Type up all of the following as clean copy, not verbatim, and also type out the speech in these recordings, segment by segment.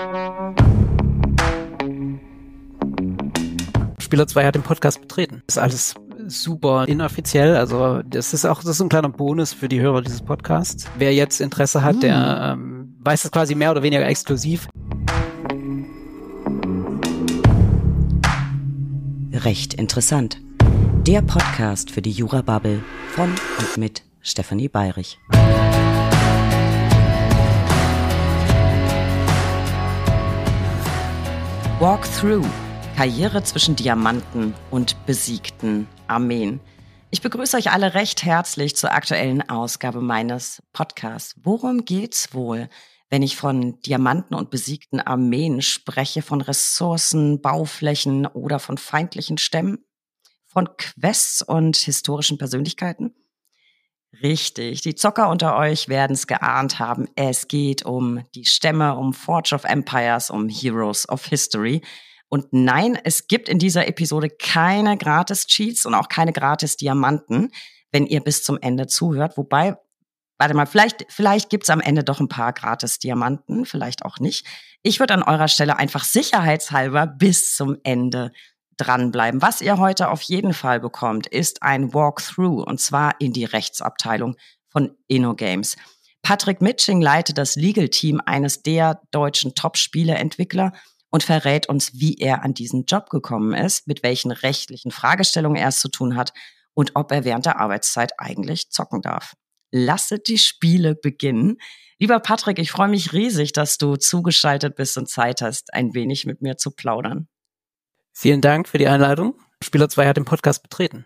Spieler 2 hat den Podcast betreten. Das ist alles super inoffiziell, also das ist ein kleiner Bonus für die Hörer dieses Podcasts. Wer jetzt Interesse hat, der weiß es quasi mehr oder weniger exklusiv. Recht interessant. Der Podcast für die Jura-Bubble von und mit Stefanie Bayrich. Walkthrough. Karriere zwischen Diamanten und besiegten Armeen. Ich begrüße euch alle recht herzlich zur aktuellen Ausgabe meines Podcasts. Worum geht's wohl, wenn ich von Diamanten und besiegten Armeen spreche, von Ressourcen, Bauflächen oder von feindlichen Stämmen? Von Quests und historischen Persönlichkeiten? Richtig, die Zocker unter euch werden es geahnt haben. Es geht um die Stämme, um Forge of Empires, um Heroes of History. Und nein, es gibt in dieser Episode keine Gratis-Cheats und auch keine Gratis-Diamanten, wenn ihr bis zum Ende zuhört. Wobei, warte mal, vielleicht gibt's am Ende doch ein paar Gratis-Diamanten, vielleicht auch nicht. Ich würde an eurer Stelle einfach sicherheitshalber bis zum Ende dranbleiben. Was ihr heute auf jeden Fall bekommt, ist ein Walkthrough, und zwar in die Rechtsabteilung von InnoGames. Patrick Mitsching leitet das Legal-Team eines der deutschen Top-Spieleentwickler und verrät uns, wie er an diesen Job gekommen ist, mit welchen rechtlichen Fragestellungen er es zu tun hat und ob er während der Arbeitszeit eigentlich zocken darf. Lasset die Spiele beginnen. Lieber Patrick, ich freue mich riesig, dass du zugeschaltet bist und Zeit hast, ein wenig mit mir zu plaudern. Vielen Dank für die Einladung. Spieler 2 hat den Podcast betreten.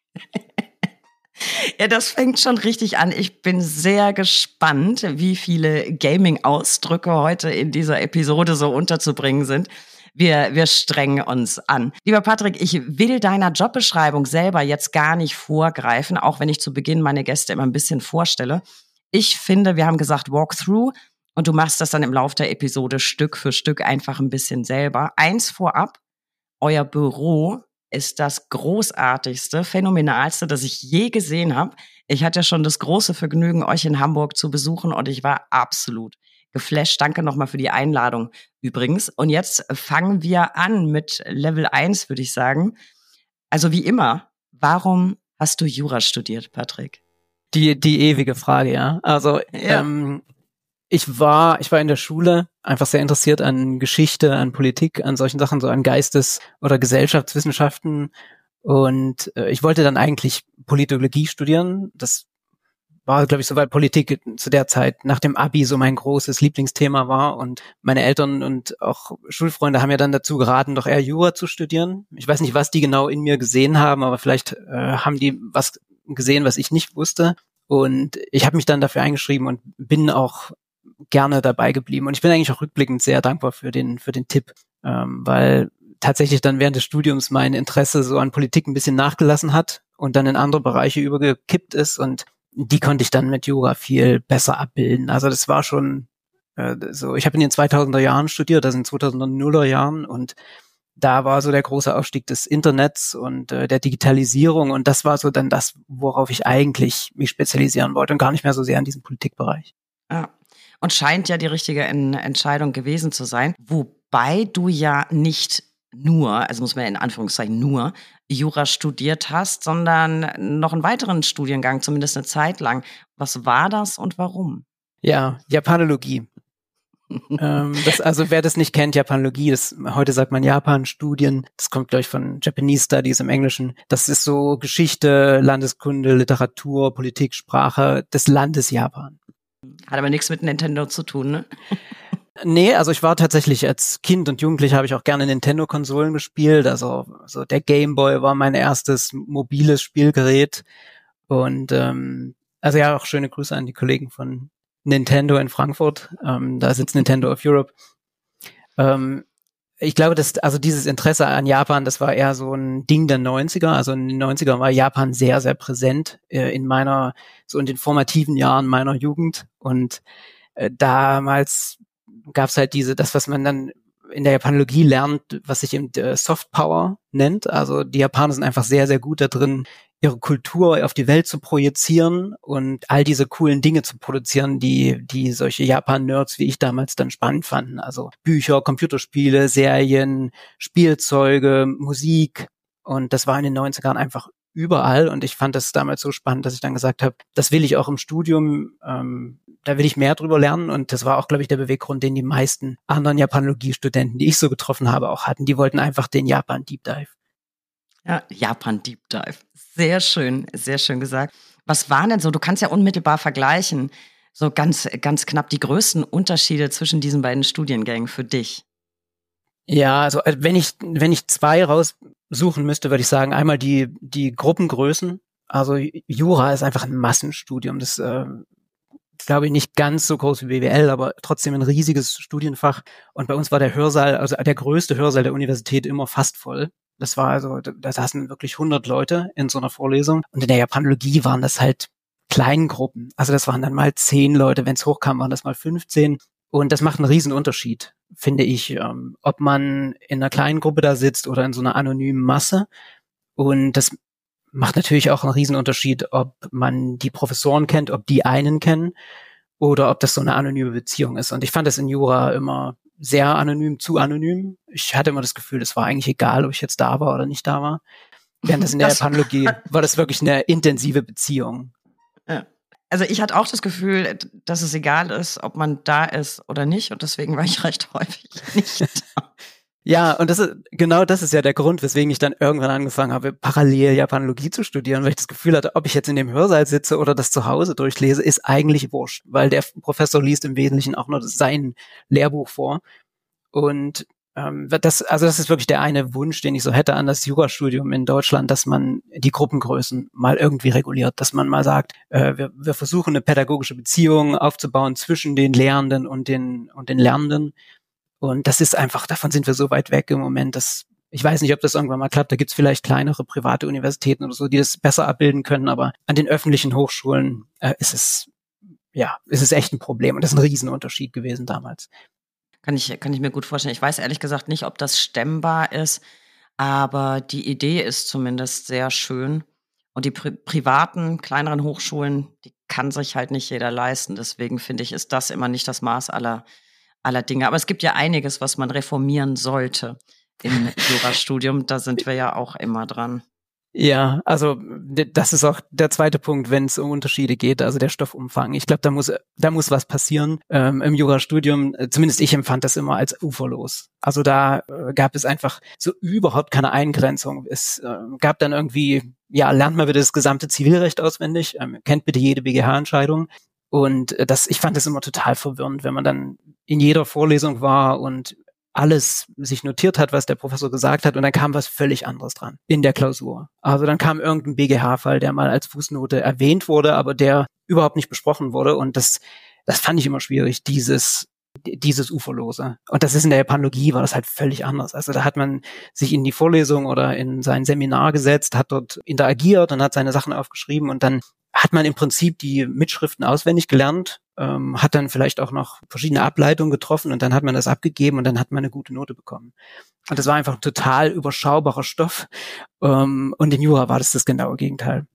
Ja, das fängt schon richtig an. Ich bin sehr gespannt, wie viele Gaming-Ausdrücke heute in dieser Episode so unterzubringen sind. Wir strengen uns an. Lieber Patrick, ich will deiner Jobbeschreibung selber jetzt gar nicht vorgreifen, auch wenn ich zu Beginn meine Gäste immer ein bisschen vorstelle. Ich finde, wir haben gesagt Walkthrough und du machst das dann im Laufe der Episode Stück für Stück einfach ein bisschen selber. Eins vorab, euer Büro ist das großartigste, phänomenalste, das ich je gesehen habe. Ich hatte schon das große Vergnügen, euch in Hamburg zu besuchen und ich war absolut geflasht. Danke nochmal für die Einladung übrigens. Und jetzt fangen wir an mit Level 1, würde ich sagen. Also wie immer, warum hast du Jura studiert, Patrick? Die ewige Frage, ja. Also ja. Ich war in der Schule einfach sehr interessiert an Geschichte, an Politik, an solchen Sachen, so an Geistes- oder Gesellschaftswissenschaften. Und ich wollte dann eigentlich Politologie studieren. Das war, glaube ich, so, weil Politik zu der Zeit nach dem Abi so mein großes Lieblingsthema war. Und meine Eltern und auch Schulfreunde haben mir dann dazu geraten, doch eher Jura zu studieren. Ich weiß nicht, was die genau in mir gesehen haben, aber vielleicht haben die was gesehen, was ich nicht wusste. Und ich habe mich dann dafür eingeschrieben und bin auch gerne dabei geblieben. Und ich bin eigentlich auch rückblickend sehr dankbar für den Tipp, weil tatsächlich dann während des Studiums mein Interesse so an Politik ein bisschen nachgelassen hat und dann in andere Bereiche übergekippt ist und die konnte ich dann mit Jura viel besser abbilden. Also das war schon so, ich habe in den 2000er Jahren studiert, also in den 2000er Jahren und da war so der große Aufstieg des Internets und der Digitalisierung und das war so dann das, worauf ich eigentlich mich spezialisieren wollte und gar nicht mehr so sehr in diesem Politikbereich. Ja. Und scheint ja die richtige Entscheidung gewesen zu sein. Wobei du ja nicht nur, also muss man ja in Anführungszeichen nur, Jura studiert hast, sondern noch einen weiteren Studiengang, zumindest eine Zeit lang. Was war das und warum? Ja, Japanologie. Also wer das nicht kennt, Japanologie, heute sagt man Japan-Studien, das kommt, glaube ich, von Japanese Studies im Englischen. Das ist so Geschichte, Landeskunde, Literatur, Politik, Sprache des Landes Japan. Hat aber nichts mit Nintendo zu tun, ne? Nee, also ich war tatsächlich als Kind und Jugendlicher habe ich auch gerne Nintendo-Konsolen gespielt. Also der Game Boy war mein erstes mobiles Spielgerät. Und also ja, auch schöne Grüße an die Kollegen von Nintendo in Frankfurt. Da sitzt Nintendo of Europe. Ich glaube, also dieses Interesse an Japan, das war eher so ein Ding der 90er. Also in den 90ern war Japan sehr, sehr präsent in den formativen Jahren meiner Jugend. Und damals gab es halt das, was man dann in der Japanologie lernt, was sich eben Soft Power nennt. Also die Japaner sind einfach sehr, sehr gut da drin, ihre Kultur auf die Welt zu projizieren und all diese coolen Dinge zu produzieren, die solche Japan-Nerds wie ich damals dann spannend fanden. Also Bücher, Computerspiele, Serien, Spielzeuge, Musik. Und das war in den 90ern einfach überall. Und ich fand das damals so spannend, dass ich dann gesagt habe, das will ich auch im Studium, da will ich mehr drüber lernen. Und das war auch, glaube ich, der Beweggrund, den die meisten anderen Japanologie-Studenten, die ich so getroffen habe, auch hatten. Die wollten einfach den Japan-Deep Dive. Ja, Japan Deep Dive. Sehr schön gesagt. Was waren denn so, du kannst ja unmittelbar vergleichen, so ganz knapp die größten Unterschiede zwischen diesen beiden Studiengängen für dich? Ja, also wenn ich zwei raussuchen müsste, würde ich sagen, einmal die Gruppengrößen. Also Jura ist einfach ein Massenstudium. Das glaube ich nicht ganz so groß wie BWL, aber trotzdem ein riesiges Studienfach. Und bei uns war der Hörsaal, also der größte Hörsaal der Universität, immer fast voll. Das war also, da saßen wirklich 100 Leute in so einer Vorlesung. Und in der Japanologie waren das halt Kleingruppen. Also das waren dann mal 10 Leute, wenn es hochkam, waren das mal 15. Und das macht einen riesen Unterschied, finde ich, ob man in einer kleinen Gruppe da sitzt oder in so einer anonymen Masse. Und das macht natürlich auch einen riesen Unterschied, ob man die Professoren kennt, ob die einen kennen oder ob das so eine anonyme Beziehung ist. Und ich fand das in Jura immer sehr anonym, zu anonym. Ich hatte immer das Gefühl, es war eigentlich egal, ob ich jetzt da war oder nicht da war. Während das in der Japanologie war das wirklich eine intensive Beziehung. Ja. Also ich hatte auch das Gefühl, dass es egal ist, ob man da ist oder nicht. Und deswegen war ich recht häufig nicht da. Ja, und das ist ja der Grund, weswegen ich dann irgendwann angefangen habe, parallel Japanologie zu studieren, weil ich das Gefühl hatte, ob ich jetzt in dem Hörsaal sitze oder das zu Hause durchlese, ist eigentlich wurscht, weil der Professor liest im Wesentlichen auch nur sein Lehrbuch vor. Und das ist wirklich der eine Wunsch, den ich so hätte an das Jurastudium in Deutschland, dass man die Gruppengrößen mal irgendwie reguliert, dass man mal sagt, wir versuchen eine pädagogische Beziehung aufzubauen zwischen den Lehrenden und den Lernenden. Und das ist einfach, davon sind wir so weit weg im Moment, dass ich weiß nicht, ob das irgendwann mal klappt. Da gibt's vielleicht kleinere private Universitäten oder so, die das besser abbilden können. Aber an den öffentlichen Hochschulen ist es echt ein Problem. Und das ist ein Riesenunterschied gewesen damals. Kann ich mir gut vorstellen. Ich weiß ehrlich gesagt nicht, ob das stemmbar ist, aber die Idee ist zumindest sehr schön. Und die privaten, kleineren Hochschulen, die kann sich halt nicht jeder leisten. Deswegen finde ich, ist das immer nicht das Maß aller Dinge. Aber es gibt ja einiges, was man reformieren sollte im Jurastudium. Da sind wir ja auch immer dran. Ja, also das ist auch der zweite Punkt, wenn es um Unterschiede geht, also der Stoffumfang. Ich glaube, da muss was passieren im Jurastudium. Zumindest ich empfand das immer als uferlos. Also da gab es einfach so überhaupt keine Eingrenzung. Es gab dann irgendwie, lernt mal bitte das gesamte Zivilrecht auswendig, kennt bitte jede BGH-Entscheidung. Und ich fand das immer total verwirrend, wenn man dann in jeder Vorlesung war und alles sich notiert hat, was der Professor gesagt hat, und dann kam was völlig anderes dran in der Klausur. Also dann kam irgendein BGH-Fall, der mal als Fußnote erwähnt wurde, aber der überhaupt nicht besprochen wurde, und das fand ich immer schwierig, dieses Uferlose. Und das ist in der Japanologie, war das halt völlig anders. Also da hat man sich in die Vorlesung oder in sein Seminar gesetzt, hat dort interagiert und hat seine Sachen aufgeschrieben, und dann hat man im Prinzip die Mitschriften auswendig gelernt, hat dann vielleicht auch noch verschiedene Ableitungen getroffen, und dann hat man das abgegeben und dann hat man eine gute Note bekommen. Und das war einfach ein total überschaubarer Stoff. Und in Jura war das genaue Gegenteil.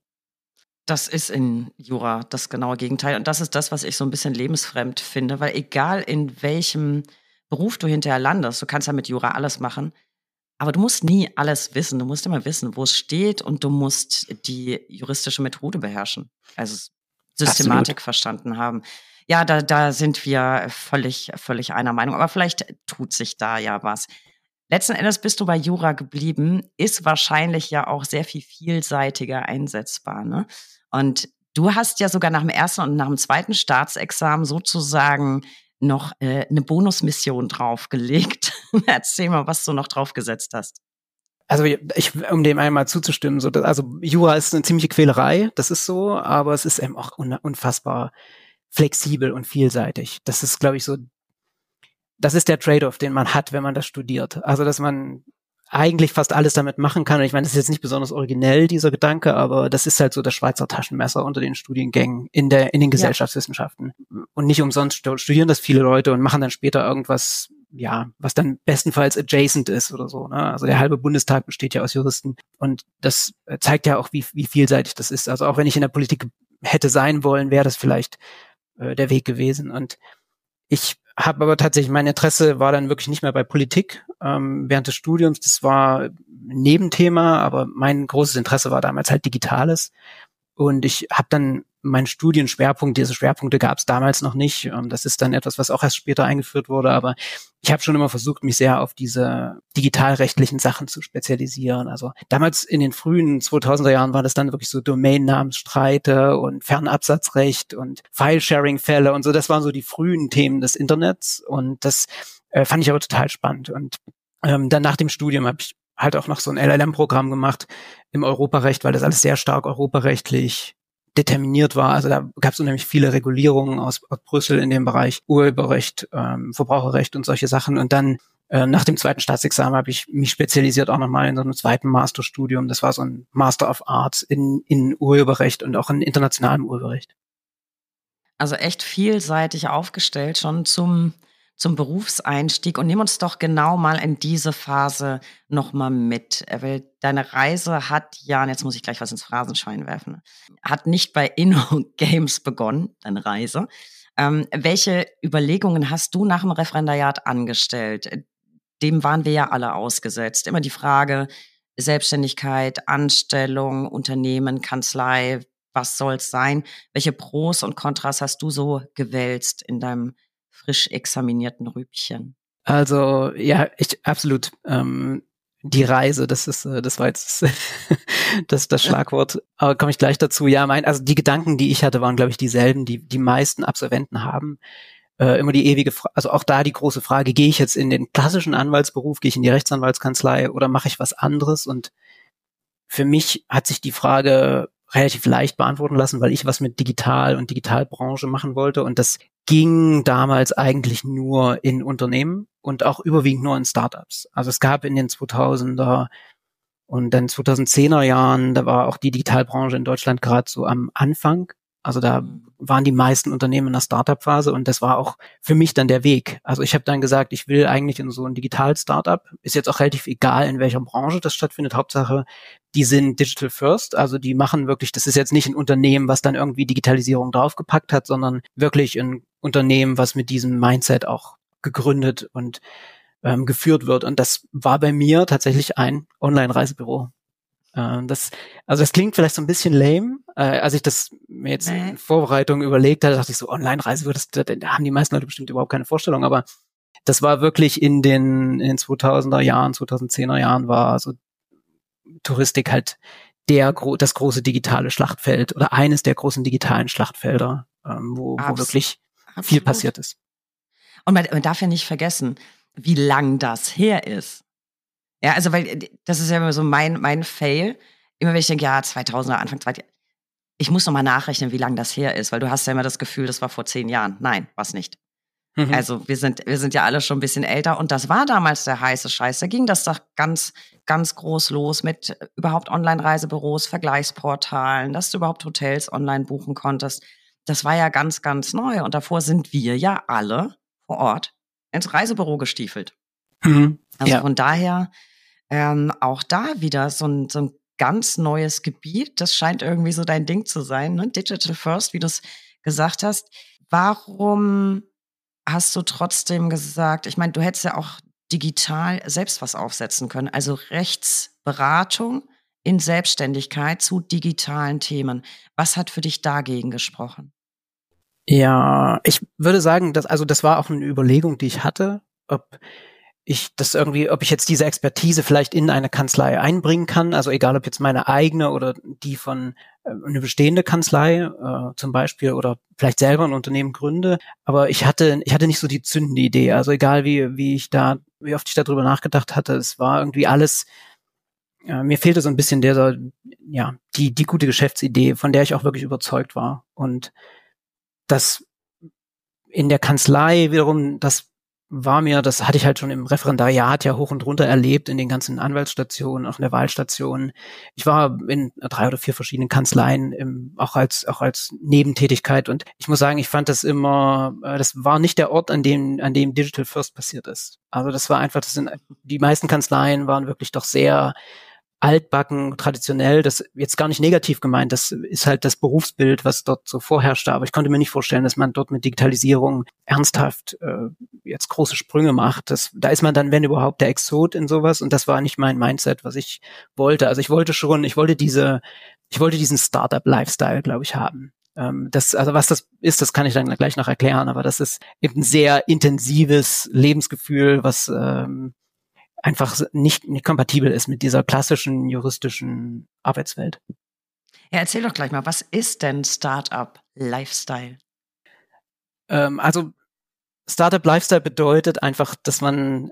Das ist in Jura das genaue Gegenteil. Und das ist das, was ich so ein bisschen lebensfremd finde, weil egal in welchem Beruf du hinterher landest, du kannst ja mit Jura alles machen, aber du musst nie alles wissen. Du musst immer wissen, wo es steht, und du musst die juristische Methode beherrschen. Also Systematik Absolut. Verstanden haben. Ja, da sind wir völlig einer Meinung. Aber vielleicht tut sich da ja was. Letzten Endes bist du bei Jura geblieben, ist wahrscheinlich ja auch sehr viel vielseitiger einsetzbar, ne? Und du hast ja sogar nach dem ersten und nach dem zweiten Staatsexamen sozusagen noch eine Bonusmission draufgelegt. Erzähl mal, was du noch draufgesetzt hast. Also um dem einmal zuzustimmen, also Jura ist eine ziemliche Quälerei, das ist so, aber es ist eben auch unfassbar flexibel und vielseitig. Das ist, glaube ich, das ist der Trade-off, den man hat, wenn man das studiert. Also, dass man eigentlich fast alles damit machen kann. Und ich meine, das ist jetzt nicht besonders originell, dieser Gedanke, aber das ist halt so das Schweizer Taschenmesser unter den Studiengängen in den Gesellschaftswissenschaften. Und nicht umsonst studieren das viele Leute und machen dann später irgendwas ja, was dann bestenfalls adjacent ist oder so, ne? Also der halbe Bundestag besteht ja aus Juristen und das zeigt ja auch, wie vielseitig das ist. Also auch wenn ich in der Politik hätte sein wollen, wäre das vielleicht der Weg gewesen. Und ich habe aber tatsächlich, mein Interesse war dann wirklich nicht mehr bei Politik während des Studiums. Das war ein Nebenthema, aber mein großes Interesse war damals halt Digitales. Und ich habe dann meinen Studienschwerpunkt, diese Schwerpunkte gab es damals noch nicht. Das ist dann etwas, was auch erst später eingeführt wurde. Aber ich habe schon immer versucht, mich sehr auf diese digitalrechtlichen Sachen zu spezialisieren. Also damals in den frühen 2000er Jahren war das dann wirklich so Domainnamensstreite und Fernabsatzrecht und File-Sharing-Fälle und so. Das waren so die frühen Themen des Internets. Und das fand ich aber total spannend. Und dann nach dem Studium habe ich halt auch noch so ein LLM-Programm gemacht im Europarecht, weil das alles sehr stark europarechtlich determiniert war. Also da gab es unheimlich viele Regulierungen aus Brüssel in dem Bereich Urheberrecht, Verbraucherrecht und solche Sachen. Und dann nach dem zweiten Staatsexamen habe ich mich spezialisiert auch nochmal in so einem zweiten Masterstudium. Das war so ein Master of Arts in Urheberrecht und auch in internationalem Urheberrecht. Also echt vielseitig aufgestellt schon zum Berufseinstieg und nimm uns doch genau mal in diese Phase nochmal mit. Weil deine Reise hat ja, und jetzt muss ich gleich was ins Phrasenschwein werfen, hat nicht bei InnoGames begonnen, deine Reise. Welche Überlegungen hast du nach dem Referendariat angestellt? Dem waren wir ja alle ausgesetzt. Immer die Frage Selbstständigkeit, Anstellung, Unternehmen, Kanzlei, was soll's sein? Welche Pros und Kontras hast du so gewälzt in deinem frisch examinierten Rübchen? Also ja, absolut. Die Reise, das war jetzt das Schlagwort. Aber komme ich gleich dazu. Ja, also die Gedanken, die ich hatte, waren, glaube ich, dieselben, die die meisten Absolventen haben. Immer die ewige, also auch da die große Frage: Gehe ich jetzt in den klassischen Anwaltsberuf, gehe ich in die Rechtsanwaltskanzlei oder mache ich was anderes? Und für mich hat sich die Frage relativ leicht beantworten lassen, weil ich was mit Digital und Digitalbranche machen wollte. Und das ging damals eigentlich nur in Unternehmen und auch überwiegend nur in Startups. Also es gab in den 2000er und dann 2010er Jahren, da war auch die Digitalbranche in Deutschland gerade so am Anfang. Also da waren die meisten Unternehmen in der Startup-Phase und das war auch für mich dann der Weg. Also ich habe dann gesagt, ich will eigentlich in so ein Digital-Startup. Ist jetzt auch relativ egal, in welcher Branche das stattfindet. Hauptsache, die sind digital first. Also die machen wirklich, das ist jetzt nicht ein Unternehmen, was dann irgendwie Digitalisierung draufgepackt hat, sondern wirklich ein Unternehmen, was mit diesem Mindset auch gegründet und geführt wird. Und das war bei mir tatsächlich ein Online-Reisebüro. Das klingt vielleicht so ein bisschen lame. Als ich das mir jetzt in Vorbereitung überlegt hatte, dachte ich so, Online-Reisebüro, da haben die meisten Leute bestimmt überhaupt keine Vorstellung. Aber das war wirklich in den 2000er Jahren, 2010er Jahren war so Touristik halt das große digitale Schlachtfeld oder eines der großen digitalen Schlachtfelder, wo wirklich viel passiert ist. Und man darf ja nicht vergessen, wie lang das her ist. Ja, also weil das ist ja immer so mein Fail. Immer wenn ich denke, ja, 2000er, Anfang 2000, ich muss noch mal nachrechnen, wie lang das her ist, weil du hast ja immer das Gefühl, das war vor 10 Jahren. Nein, war's nicht. Mhm. Also wir sind ja alle schon ein bisschen älter und das war damals der heiße Scheiß. Da ging das doch ganz, ganz groß los mit überhaupt Online-Reisebüros, Vergleichsportalen, dass du überhaupt Hotels online buchen konntest. Das war ja ganz, ganz neu und davor sind wir ja alle vor Ort ins Reisebüro gestiefelt. Mhm. Also von daher auch da wieder so ein ganz neues Gebiet. Das scheint irgendwie so dein Ding zu sein, ne? Digital First, wie du es gesagt hast. Warum hast du trotzdem gesagt, ich meine, du hättest ja auch digital selbst was aufsetzen können, also Rechtsberatung in Selbstständigkeit zu digitalen Themen. Was hat für dich dagegen gesprochen? Ja, ich würde sagen, das war auch eine Überlegung, die ich hatte, ob ich jetzt diese Expertise vielleicht in eine Kanzlei einbringen kann, also egal ob jetzt meine eigene oder die von eine bestehende Kanzlei zum Beispiel oder vielleicht selber ein Unternehmen gründe, aber ich hatte nicht so die zündende Idee, also egal wie oft ich darüber nachgedacht hatte, es war irgendwie alles, mir fehlte so ein bisschen die gute Geschäftsidee, von der ich auch wirklich überzeugt war und das in der Kanzlei wiederum, das das hatte ich halt schon im Referendariat ja hoch und runter erlebt, in den ganzen Anwaltsstationen, auch in der Wahlstation. Ich war in 3 oder 4 verschiedenen Kanzleien, auch als Nebentätigkeit. Und ich muss sagen, ich fand das immer, das war nicht der Ort, an dem Digital First passiert ist. Also das war einfach, die meisten Kanzleien waren wirklich doch sehr altbacken, traditionell, das jetzt gar nicht negativ gemeint, das ist halt das Berufsbild, was dort so vorherrschte, aber ich konnte mir nicht vorstellen, dass man dort mit Digitalisierung ernsthaft jetzt große Sprünge macht. Da ist man dann, wenn überhaupt, der Exot in sowas, und das war nicht mein Mindset, was ich wollte. Also ich wollte diesen Startup-Lifestyle, glaube ich, haben. Also was das ist, das kann ich dann gleich noch erklären, aber das ist eben ein sehr intensives Lebensgefühl, was einfach nicht kompatibel ist mit dieser klassischen juristischen Arbeitswelt. Ja, erzähl doch gleich mal, was ist denn Startup Lifestyle? Also Startup Lifestyle bedeutet einfach, dass man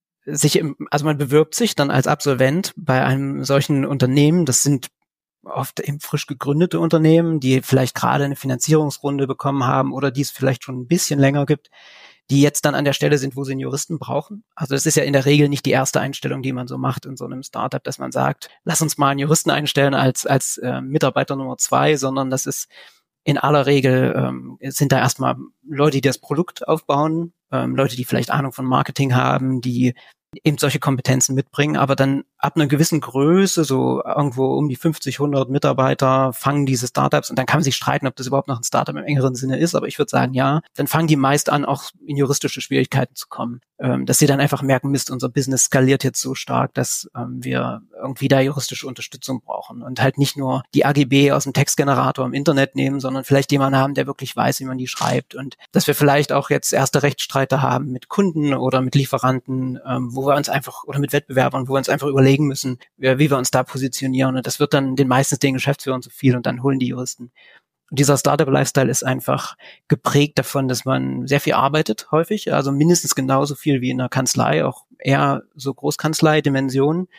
man bewirbt sich dann als Absolvent bei einem solchen Unternehmen. Das sind oft eben frisch gegründete Unternehmen, die vielleicht gerade eine Finanzierungsrunde bekommen haben oder die es vielleicht schon ein bisschen länger gibt, die jetzt dann an der Stelle sind, wo sie einen Juristen brauchen. Also das ist ja in der Regel nicht die erste Einstellung, die man so macht in so einem Startup, dass man sagt, lass uns mal einen Juristen einstellen als Mitarbeiter Nummer 2, sondern das ist in aller Regel, sind da erstmal Leute, die das Produkt aufbauen, Leute, die vielleicht Ahnung von Marketing haben, die eben solche Kompetenzen mitbringen, aber dann ab einer gewissen Größe, so irgendwo um die 50, 100 Mitarbeiter, fangen diese Startups, und dann kann man sich streiten, ob das überhaupt noch ein Startup im engeren Sinne ist, aber ich würde sagen, ja, dann fangen die meist an, auch in juristische Schwierigkeiten zu kommen, dass sie dann einfach merken, Mist, unser Business skaliert jetzt so stark, dass wir irgendwie da juristische Unterstützung brauchen und halt nicht nur die AGB aus dem Textgenerator im Internet nehmen, sondern vielleicht jemanden haben, der wirklich weiß, wie man die schreibt, und dass wir vielleicht auch jetzt erste Rechtsstreite haben mit Kunden oder mit Lieferanten, wo wir uns einfach, oder mit Wettbewerbern, wo wir uns einfach überlegen müssen, wie wir uns da positionieren. Und das wird dann den meisten den Geschäftsführern zu viel, und dann holen die Juristen. Und dieser Startup-Lifestyle ist einfach geprägt davon, dass man sehr viel arbeitet, häufig, also mindestens genauso viel wie in einer Kanzlei, auch eher so Großkanzlei-Dimensionen.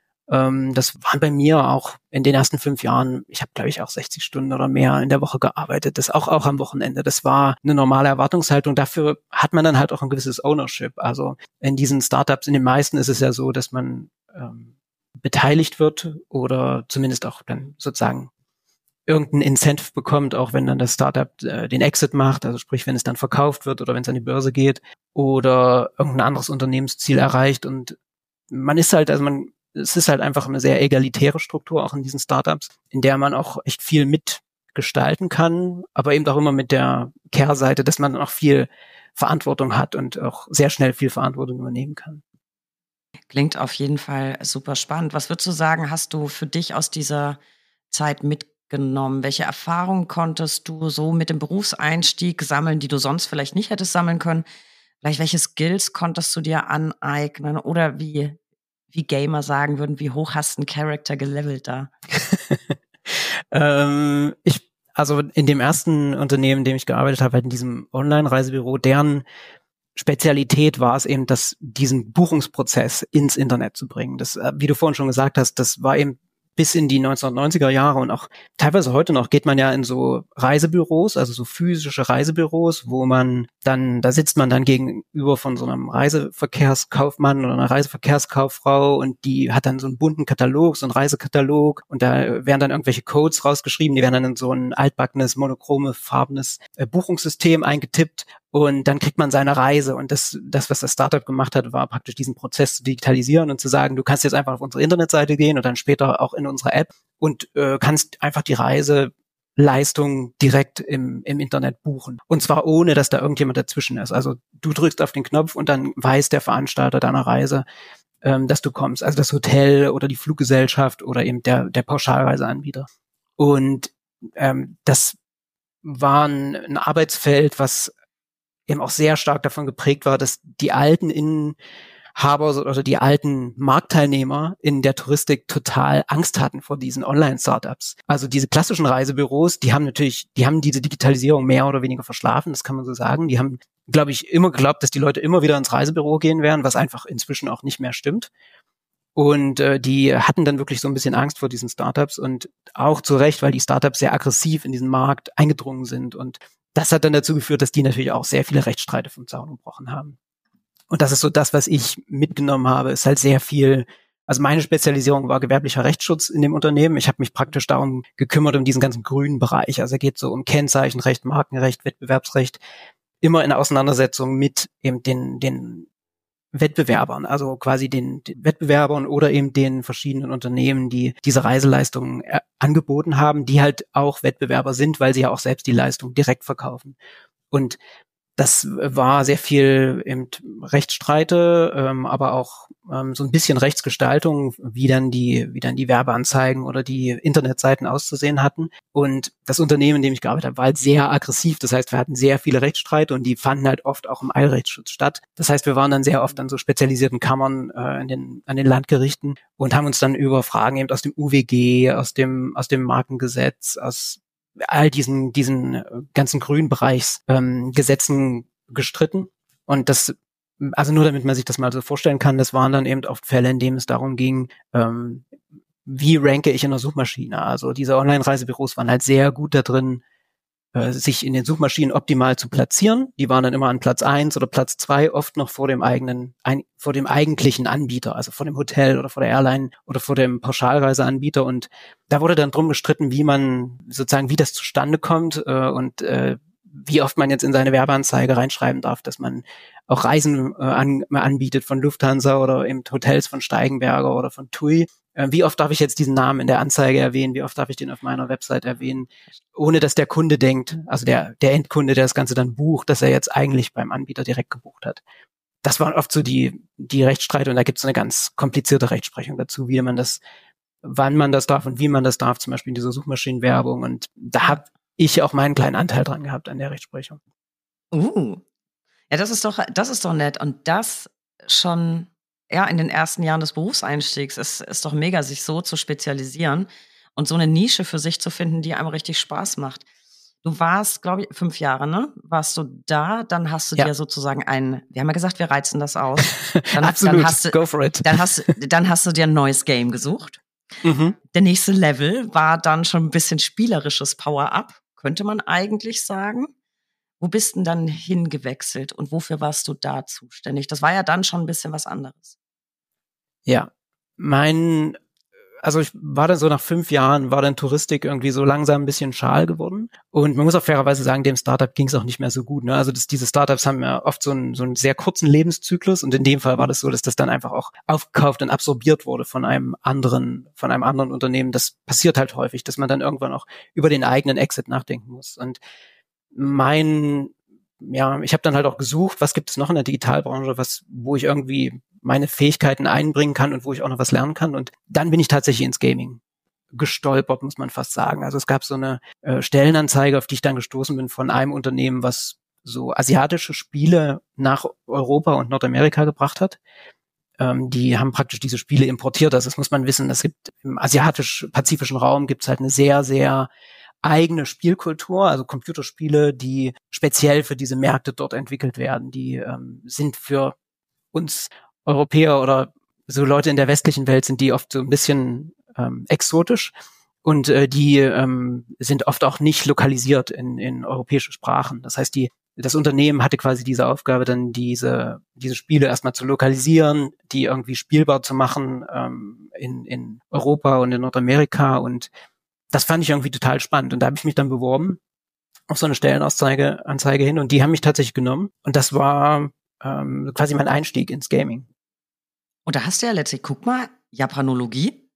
Das waren bei mir auch in den ersten 5 Jahren, ich habe, glaube ich, auch 60 Stunden oder mehr in der Woche gearbeitet, das auch am Wochenende. Das war eine normale Erwartungshaltung. Dafür hat man dann halt auch ein gewisses Ownership. Also in diesen Startups, in den meisten ist es ja so, dass man beteiligt wird oder zumindest auch dann sozusagen irgendein Incentive bekommt, auch wenn dann das Startup den Exit macht, also sprich, wenn es dann verkauft wird oder wenn es an die Börse geht oder irgendein anderes Unternehmensziel erreicht. Und man ist halt, es ist halt einfach eine sehr egalitäre Struktur auch in diesen Startups, in der man auch echt viel mitgestalten kann, aber eben auch immer mit der Kehrseite, dass man auch viel Verantwortung hat und auch sehr schnell viel Verantwortung übernehmen kann. Klingt auf jeden Fall super spannend. Was würdest du sagen, hast du für dich aus dieser Zeit mitgenommen? Welche Erfahrungen konntest du so mit dem Berufseinstieg sammeln, die du sonst vielleicht nicht hättest sammeln können? Vielleicht welche Skills konntest du dir aneignen? Oder wie Gamer sagen würden, wie hoch hast du einen Charakter gelevelt da? Also in dem ersten Unternehmen, in dem ich gearbeitet habe, halt in diesem Online-Reisebüro, deren Spezialität war es eben, diesen Buchungsprozess ins Internet zu bringen. Das, wie du vorhin schon gesagt hast, das war eben bis in die 1990er Jahre und auch teilweise heute noch geht man ja in so Reisebüros, also so physische Reisebüros, wo da sitzt man dann gegenüber von so einem Reiseverkehrskaufmann oder einer Reiseverkehrskauffrau und die hat dann so einen bunten Katalog, so einen Reisekatalog und da werden dann irgendwelche Codes rausgeschrieben, die werden dann in so ein altbackenes, monochrome, farbenes Buchungssystem eingetippt. Und dann kriegt man seine Reise. Und das, was das Startup gemacht hat, war praktisch diesen Prozess zu digitalisieren und zu sagen, du kannst jetzt einfach auf unsere Internetseite gehen und dann später auch in unsere App und kannst einfach die Reiseleistung direkt im Internet buchen. Und zwar ohne, dass da irgendjemand dazwischen ist. Also du drückst auf den Knopf und dann weiß der Veranstalter deiner Reise, dass du kommst. Also das Hotel oder die Fluggesellschaft oder eben der Pauschalreiseanbieter. Und das war ein Arbeitsfeld, was eben auch sehr stark davon geprägt war, dass die alten Inhaber oder die alten Marktteilnehmer in der Touristik total Angst hatten vor diesen Online-Startups. Also diese klassischen Reisebüros, die haben diese Digitalisierung mehr oder weniger verschlafen, das kann man so sagen. Die haben, glaube ich, immer geglaubt, dass die Leute immer wieder ins Reisebüro gehen werden, was einfach inzwischen auch nicht mehr stimmt. Und die hatten dann wirklich so ein bisschen Angst vor diesen Startups und auch zu Recht, weil die Startups sehr aggressiv in diesen Markt eingedrungen sind und das hat dann dazu geführt, dass die natürlich auch sehr viele Rechtsstreite vom Zaun gebrochen haben. Und das ist so das, was ich mitgenommen habe, ist halt sehr viel. Also meine Spezialisierung war gewerblicher Rechtsschutz in dem Unternehmen. Ich habe mich praktisch darum gekümmert, um diesen ganzen grünen Bereich. Also es geht so um Kennzeichenrecht, Markenrecht, Wettbewerbsrecht, immer in Auseinandersetzung mit eben den Wettbewerbern, also quasi den Wettbewerbern oder eben den verschiedenen Unternehmen, die diese Reiseleistungen angeboten haben, die halt auch Wettbewerber sind, weil sie ja auch selbst die Leistung direkt verkaufen. Und das war sehr viel eben Rechtsstreite, aber auch so ein bisschen Rechtsgestaltung, wie dann die Werbeanzeigen oder die Internetseiten auszusehen hatten. Und das Unternehmen, in dem ich gearbeitet habe, war halt sehr aggressiv. Das heißt, wir hatten sehr viele Rechtsstreite und die fanden halt oft auch im Eilrechtsschutz statt. Das heißt, wir waren dann sehr oft an so spezialisierten Kammern an den Landgerichten und haben uns dann über Fragen eben aus dem UWG, aus dem Markengesetz, aus all diesen ganzen Grünbereichs Gesetzen gestritten. Und das, also nur damit man sich das mal so vorstellen kann, das waren dann eben oft Fälle, in denen es darum ging, wie ranke ich in der Suchmaschine. Also diese Online-Reisebüros waren halt sehr gut da drin, sich in den Suchmaschinen optimal zu platzieren. Die waren dann immer an Platz 1 oder Platz 2, oft noch vor dem eigentlichen Anbieter, also vor dem Hotel oder vor der Airline oder vor dem Pauschalreiseanbieter. Und da wurde dann drum gestritten, wie das zustande kommt und wie oft man jetzt in seine Werbeanzeige reinschreiben darf, dass man auch Reisen anbietet von Lufthansa oder eben Hotels von Steigenberger oder von TUI. Wie oft darf ich jetzt diesen Namen in der Anzeige erwähnen? Wie oft darf ich den auf meiner Website erwähnen? Ohne dass der Kunde denkt, also der Endkunde, der das Ganze dann bucht, dass er jetzt eigentlich beim Anbieter direkt gebucht hat. Das waren oft so die Rechtsstreite und da gibt es eine ganz komplizierte Rechtsprechung dazu, wann man das darf und wie man das darf, zum Beispiel in dieser Suchmaschinenwerbung. Und da habe ich auch meinen kleinen Anteil dran gehabt an der Rechtsprechung. Ja, das ist doch nett. Und das schon in den ersten Jahren des Berufseinstiegs ist doch mega, sich so zu spezialisieren und so eine Nische für sich zu finden, die einem richtig Spaß macht. Du warst, glaube ich, 5 Jahre, ne? Warst du da? Dann hast du dir sozusagen wir haben ja gesagt, wir reizen das aus. Absolut, go for it. Dann hast du dir ein neues Game gesucht. Mhm. Der nächste Level war dann schon ein bisschen spielerisches Power-Up, könnte man eigentlich sagen. Wo bist denn dann hingewechselt und wofür warst du da zuständig? Das war ja dann schon ein bisschen was anderes. Ja, ich war dann so nach 5 Jahren, war dann Touristik irgendwie so langsam ein bisschen schal geworden. Und man muss auch fairerweise sagen, dem Startup ging es auch nicht mehr so gut. Ne? Also diese Startups haben ja oft so einen sehr kurzen Lebenszyklus und in dem Fall war das so, dass das dann einfach auch aufgekauft und absorbiert wurde von einem anderen Unternehmen. Das passiert halt häufig, dass man dann irgendwann auch über den eigenen Exit nachdenken muss. Und ich habe dann halt auch gesucht, was gibt es noch in der Digitalbranche, wo ich irgendwie meine Fähigkeiten einbringen kann und wo ich auch noch was lernen kann. Und dann bin ich tatsächlich ins Gaming gestolpert, muss man fast sagen. Also es gab so eine Stellenanzeige, auf die ich dann gestoßen bin von einem Unternehmen, was so asiatische Spiele nach Europa und Nordamerika gebracht hat. Die haben praktisch diese Spiele importiert. Also das muss man wissen. Es gibt im asiatisch-pazifischen Raum gibt's halt eine sehr, sehr eigene Spielkultur, also Computerspiele, die speziell für diese Märkte dort entwickelt werden. Die sind für uns Europäer oder so Leute in der westlichen Welt sind die oft so ein bisschen exotisch und die sind oft auch nicht lokalisiert in europäische Sprachen. Das heißt, das Unternehmen hatte quasi diese Aufgabe, dann diese Spiele erstmal zu lokalisieren, die irgendwie spielbar zu machen in Europa und in Nordamerika, und das fand ich irgendwie total spannend. Und da habe ich mich dann beworben auf so eine Stellenanzeige hin und die haben mich tatsächlich genommen. Und das war quasi mein Einstieg ins Gaming. Und da hast du ja letztlich, guck mal, Japanologie.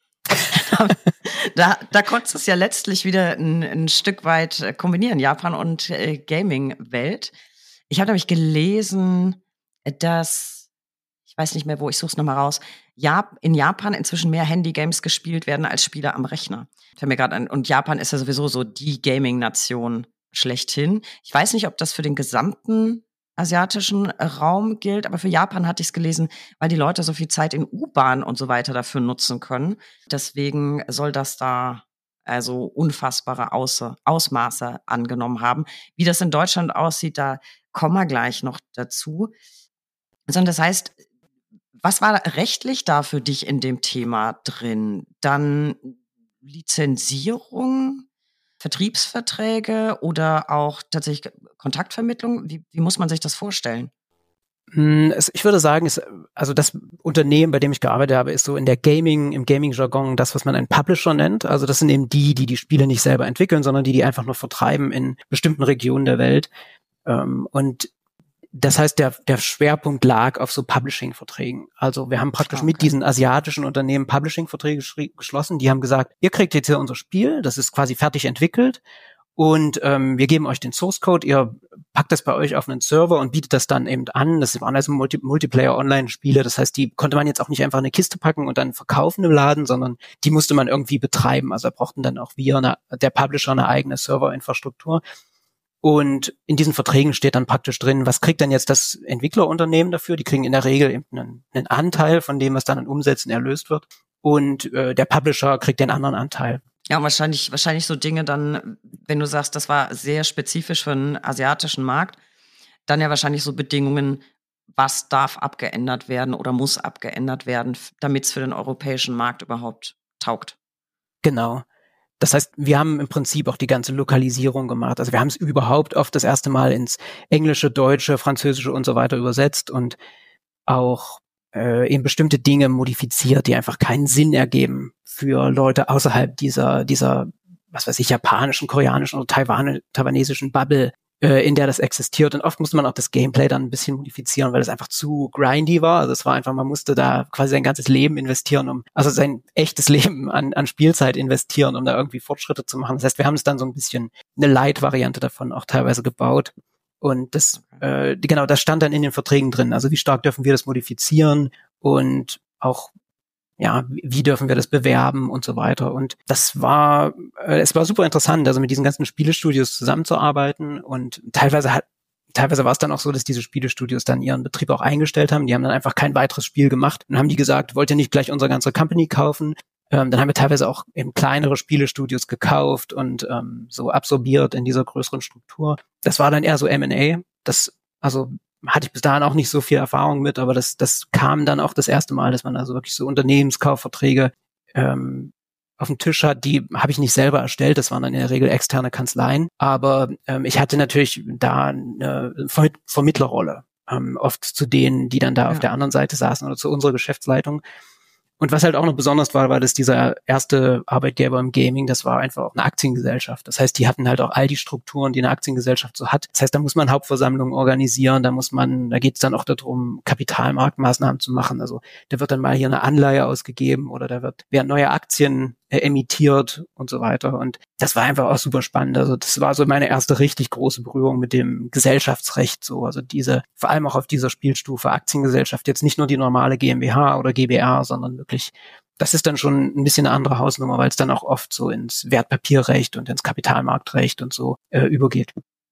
da konntest du es ja letztlich wieder ein Stück weit kombinieren, Japan und Gaming-Welt. Ich habe nämlich gelesen, dass, ich weiß nicht mehr wo, ich suche es nochmal raus, in Japan inzwischen mehr Handy-Games gespielt werden als Spiele am Rechner. Fällt mir gerade an. Und Japan ist ja sowieso so die Gaming-Nation schlechthin. Ich weiß nicht, ob das für den gesamten asiatischen Raum gilt, aber für Japan hatte ich es gelesen, weil die Leute so viel Zeit in U-Bahn und so weiter dafür nutzen können. Deswegen soll das da also unfassbare Ausmaße angenommen haben. Wie das in Deutschland aussieht, da kommen wir gleich noch dazu. Das heißt, was war rechtlich da für dich in dem Thema drin? Dann Lizenzierung, Vertriebsverträge oder auch tatsächlich Kontaktvermittlung? Wie muss man sich das vorstellen? Ich würde sagen, also das Unternehmen, bei dem ich gearbeitet habe, ist so im Gaming-Jargon das, was man einen Publisher nennt. Also das sind eben die Spiele nicht selber entwickeln, sondern die einfach nur vertreiben in bestimmten Regionen der Welt. Und das heißt, der Schwerpunkt lag auf so Publishing-Verträgen. Also wir haben praktisch mit diesen asiatischen Unternehmen Publishing-Verträge geschlossen. Die haben gesagt, ihr kriegt jetzt hier unser Spiel, das ist quasi fertig entwickelt. Und wir geben euch den Source Code, ihr packt das bei euch auf einen Server und bietet das dann eben an. Das waren also Multiplayer-Online-Spiele. Das heißt, die konnte man jetzt auch nicht einfach in eine Kiste packen und dann verkaufen im Laden, sondern die musste man irgendwie betreiben. Also da brauchten dann auch der Publisher eine eigene Serverinfrastruktur. Und in diesen Verträgen steht dann praktisch drin, was kriegt denn jetzt das Entwicklerunternehmen dafür? Die kriegen in der Regel eben einen Anteil von dem, was dann an Umsätzen erlöst wird. Und der Publisher kriegt den anderen Anteil. Ja, und wahrscheinlich so Dinge dann, wenn du sagst, das war sehr spezifisch für einen asiatischen Markt, dann ja wahrscheinlich so Bedingungen, was darf abgeändert werden oder muss abgeändert werden, damit es für den europäischen Markt überhaupt taugt. Genau. Das heißt, wir haben im Prinzip auch die ganze Lokalisierung gemacht. Also wir haben es überhaupt oft das erste Mal ins Englische, Deutsche, Französische und so weiter übersetzt und auch eben bestimmte Dinge modifiziert, die einfach keinen Sinn ergeben für Leute außerhalb dieser, was weiß ich, japanischen, koreanischen oder taiwanesischen Bubble, in der das existiert. Und oft musste man auch das Gameplay dann ein bisschen modifizieren, weil es einfach zu grindy war. Also es war einfach, man musste da quasi sein ganzes Leben investieren, also sein echtes Leben an Spielzeit investieren, um da irgendwie Fortschritte zu machen. Das heißt, wir haben es dann so ein bisschen eine Light-Variante davon auch teilweise gebaut. Und das stand dann in den Verträgen drin. Also wie stark dürfen wir das modifizieren und auch wie dürfen wir das bewerben und so weiter. Und es war super interessant, also mit diesen ganzen Spielestudios zusammenzuarbeiten. Und teilweise war es dann auch so, dass diese Spielestudios dann ihren Betrieb auch eingestellt haben. Die haben dann einfach kein weiteres Spiel gemacht. Und haben die gesagt, wollt ihr nicht gleich unsere ganze Company kaufen? Dann haben wir teilweise auch eben kleinere Spielestudios gekauft und so absorbiert in dieser größeren Struktur. Das war dann eher so M&A. Also hatte ich bis dahin auch nicht so viel Erfahrung mit, aber das kam dann auch das erste Mal, dass man also wirklich so Unternehmenskaufverträge auf dem Tisch hat. Die habe ich nicht selber erstellt, das waren dann in der Regel externe Kanzleien, aber ich hatte natürlich da eine Vermittlerrolle, oft zu denen, die dann da auf der anderen Seite saßen oder zu unserer Geschäftsleitung. Und was halt auch noch besonders war, dass dieser erste Arbeitgeber im Gaming, das war einfach auch eine Aktiengesellschaft. Das heißt, die hatten halt auch all die Strukturen, die eine Aktiengesellschaft so hat. Das heißt, da muss man Hauptversammlungen organisieren, da geht es dann auch darum, Kapitalmarktmaßnahmen zu machen. Also da wird dann mal hier eine Anleihe ausgegeben oder werden neue Aktien emittiert und so weiter. Und das war einfach auch super spannend. Also das war so meine erste richtig große Berührung mit dem Gesellschaftsrecht. So, also vor allem auch auf dieser Spielstufe Aktiengesellschaft, jetzt nicht nur die normale GmbH oder GbR, sondern wirklich, das ist dann schon ein bisschen eine andere Hausnummer, weil es dann auch oft so ins Wertpapierrecht und ins Kapitalmarktrecht und so übergeht.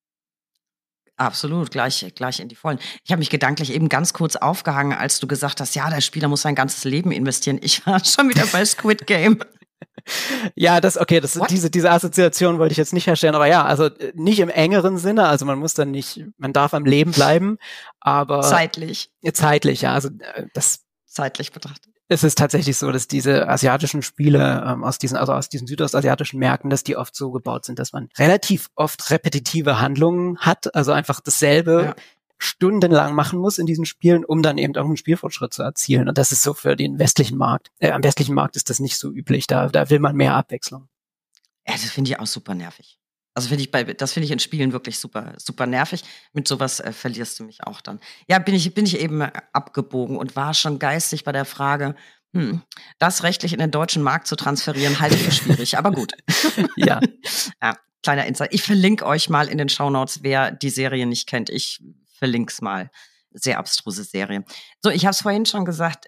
Absolut, gleich in die Vollen. Ich habe mich gedanklich eben ganz kurz aufgehangen, als du gesagt hast, ja, der Spieler muss sein ganzes Leben investieren. Ich war schon wieder bei Squid Game. Ja, diese Assoziation wollte ich jetzt nicht herstellen, aber ja, also nicht im engeren Sinne, also man darf am Leben bleiben, aber zeitlich, ja, also das zeitlich betrachtet. Es ist tatsächlich so, dass diese asiatischen Spiele aus diesen südostasiatischen Märkten, dass die oft so gebaut sind, dass man relativ oft repetitive Handlungen hat, also einfach dasselbe stundenlang machen muss in diesen Spielen, um dann eben auch einen Spielfortschritt zu erzielen. Und das ist so für den westlichen Markt. Am westlichen Markt ist das nicht so üblich. Da will man mehr Abwechslung. Ja, das finde ich auch super nervig. Also das finde ich in Spielen wirklich super, super nervig. Mit sowas verlierst du mich auch dann. Ja, bin ich eben abgebogen und war schon geistig bei der Frage, das rechtlich in den deutschen Markt zu transferieren, halte ich für schwierig, aber gut. Ja. Ja, kleiner Insight. Ich verlinke euch mal in den Shownotes, wer die Serie nicht kennt. Ich verlink's mal. Sehr abstruse Serie. So, ich habe es vorhin schon gesagt,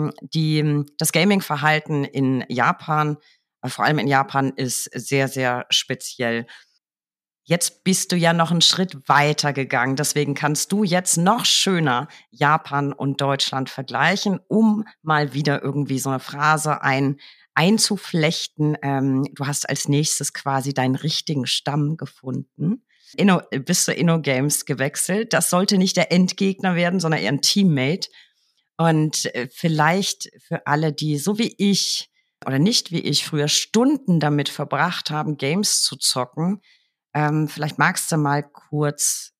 das Gaming-Verhalten in Japan, vor allem in Japan, ist sehr, sehr speziell. Jetzt bist du ja noch einen Schritt weiter gegangen. Deswegen kannst du jetzt noch schöner Japan und Deutschland vergleichen, um mal wieder irgendwie so eine Phrase einzuflechten. Du hast als nächstes quasi deinen richtigen Stamm gefunden. Bist du InnoGames gewechselt. Das sollte nicht der Endgegner werden, sondern eher ein Teammate. Und vielleicht für alle, die so wie ich oder nicht wie ich früher Stunden damit verbracht haben, Games zu zocken, vielleicht magst du mal kurz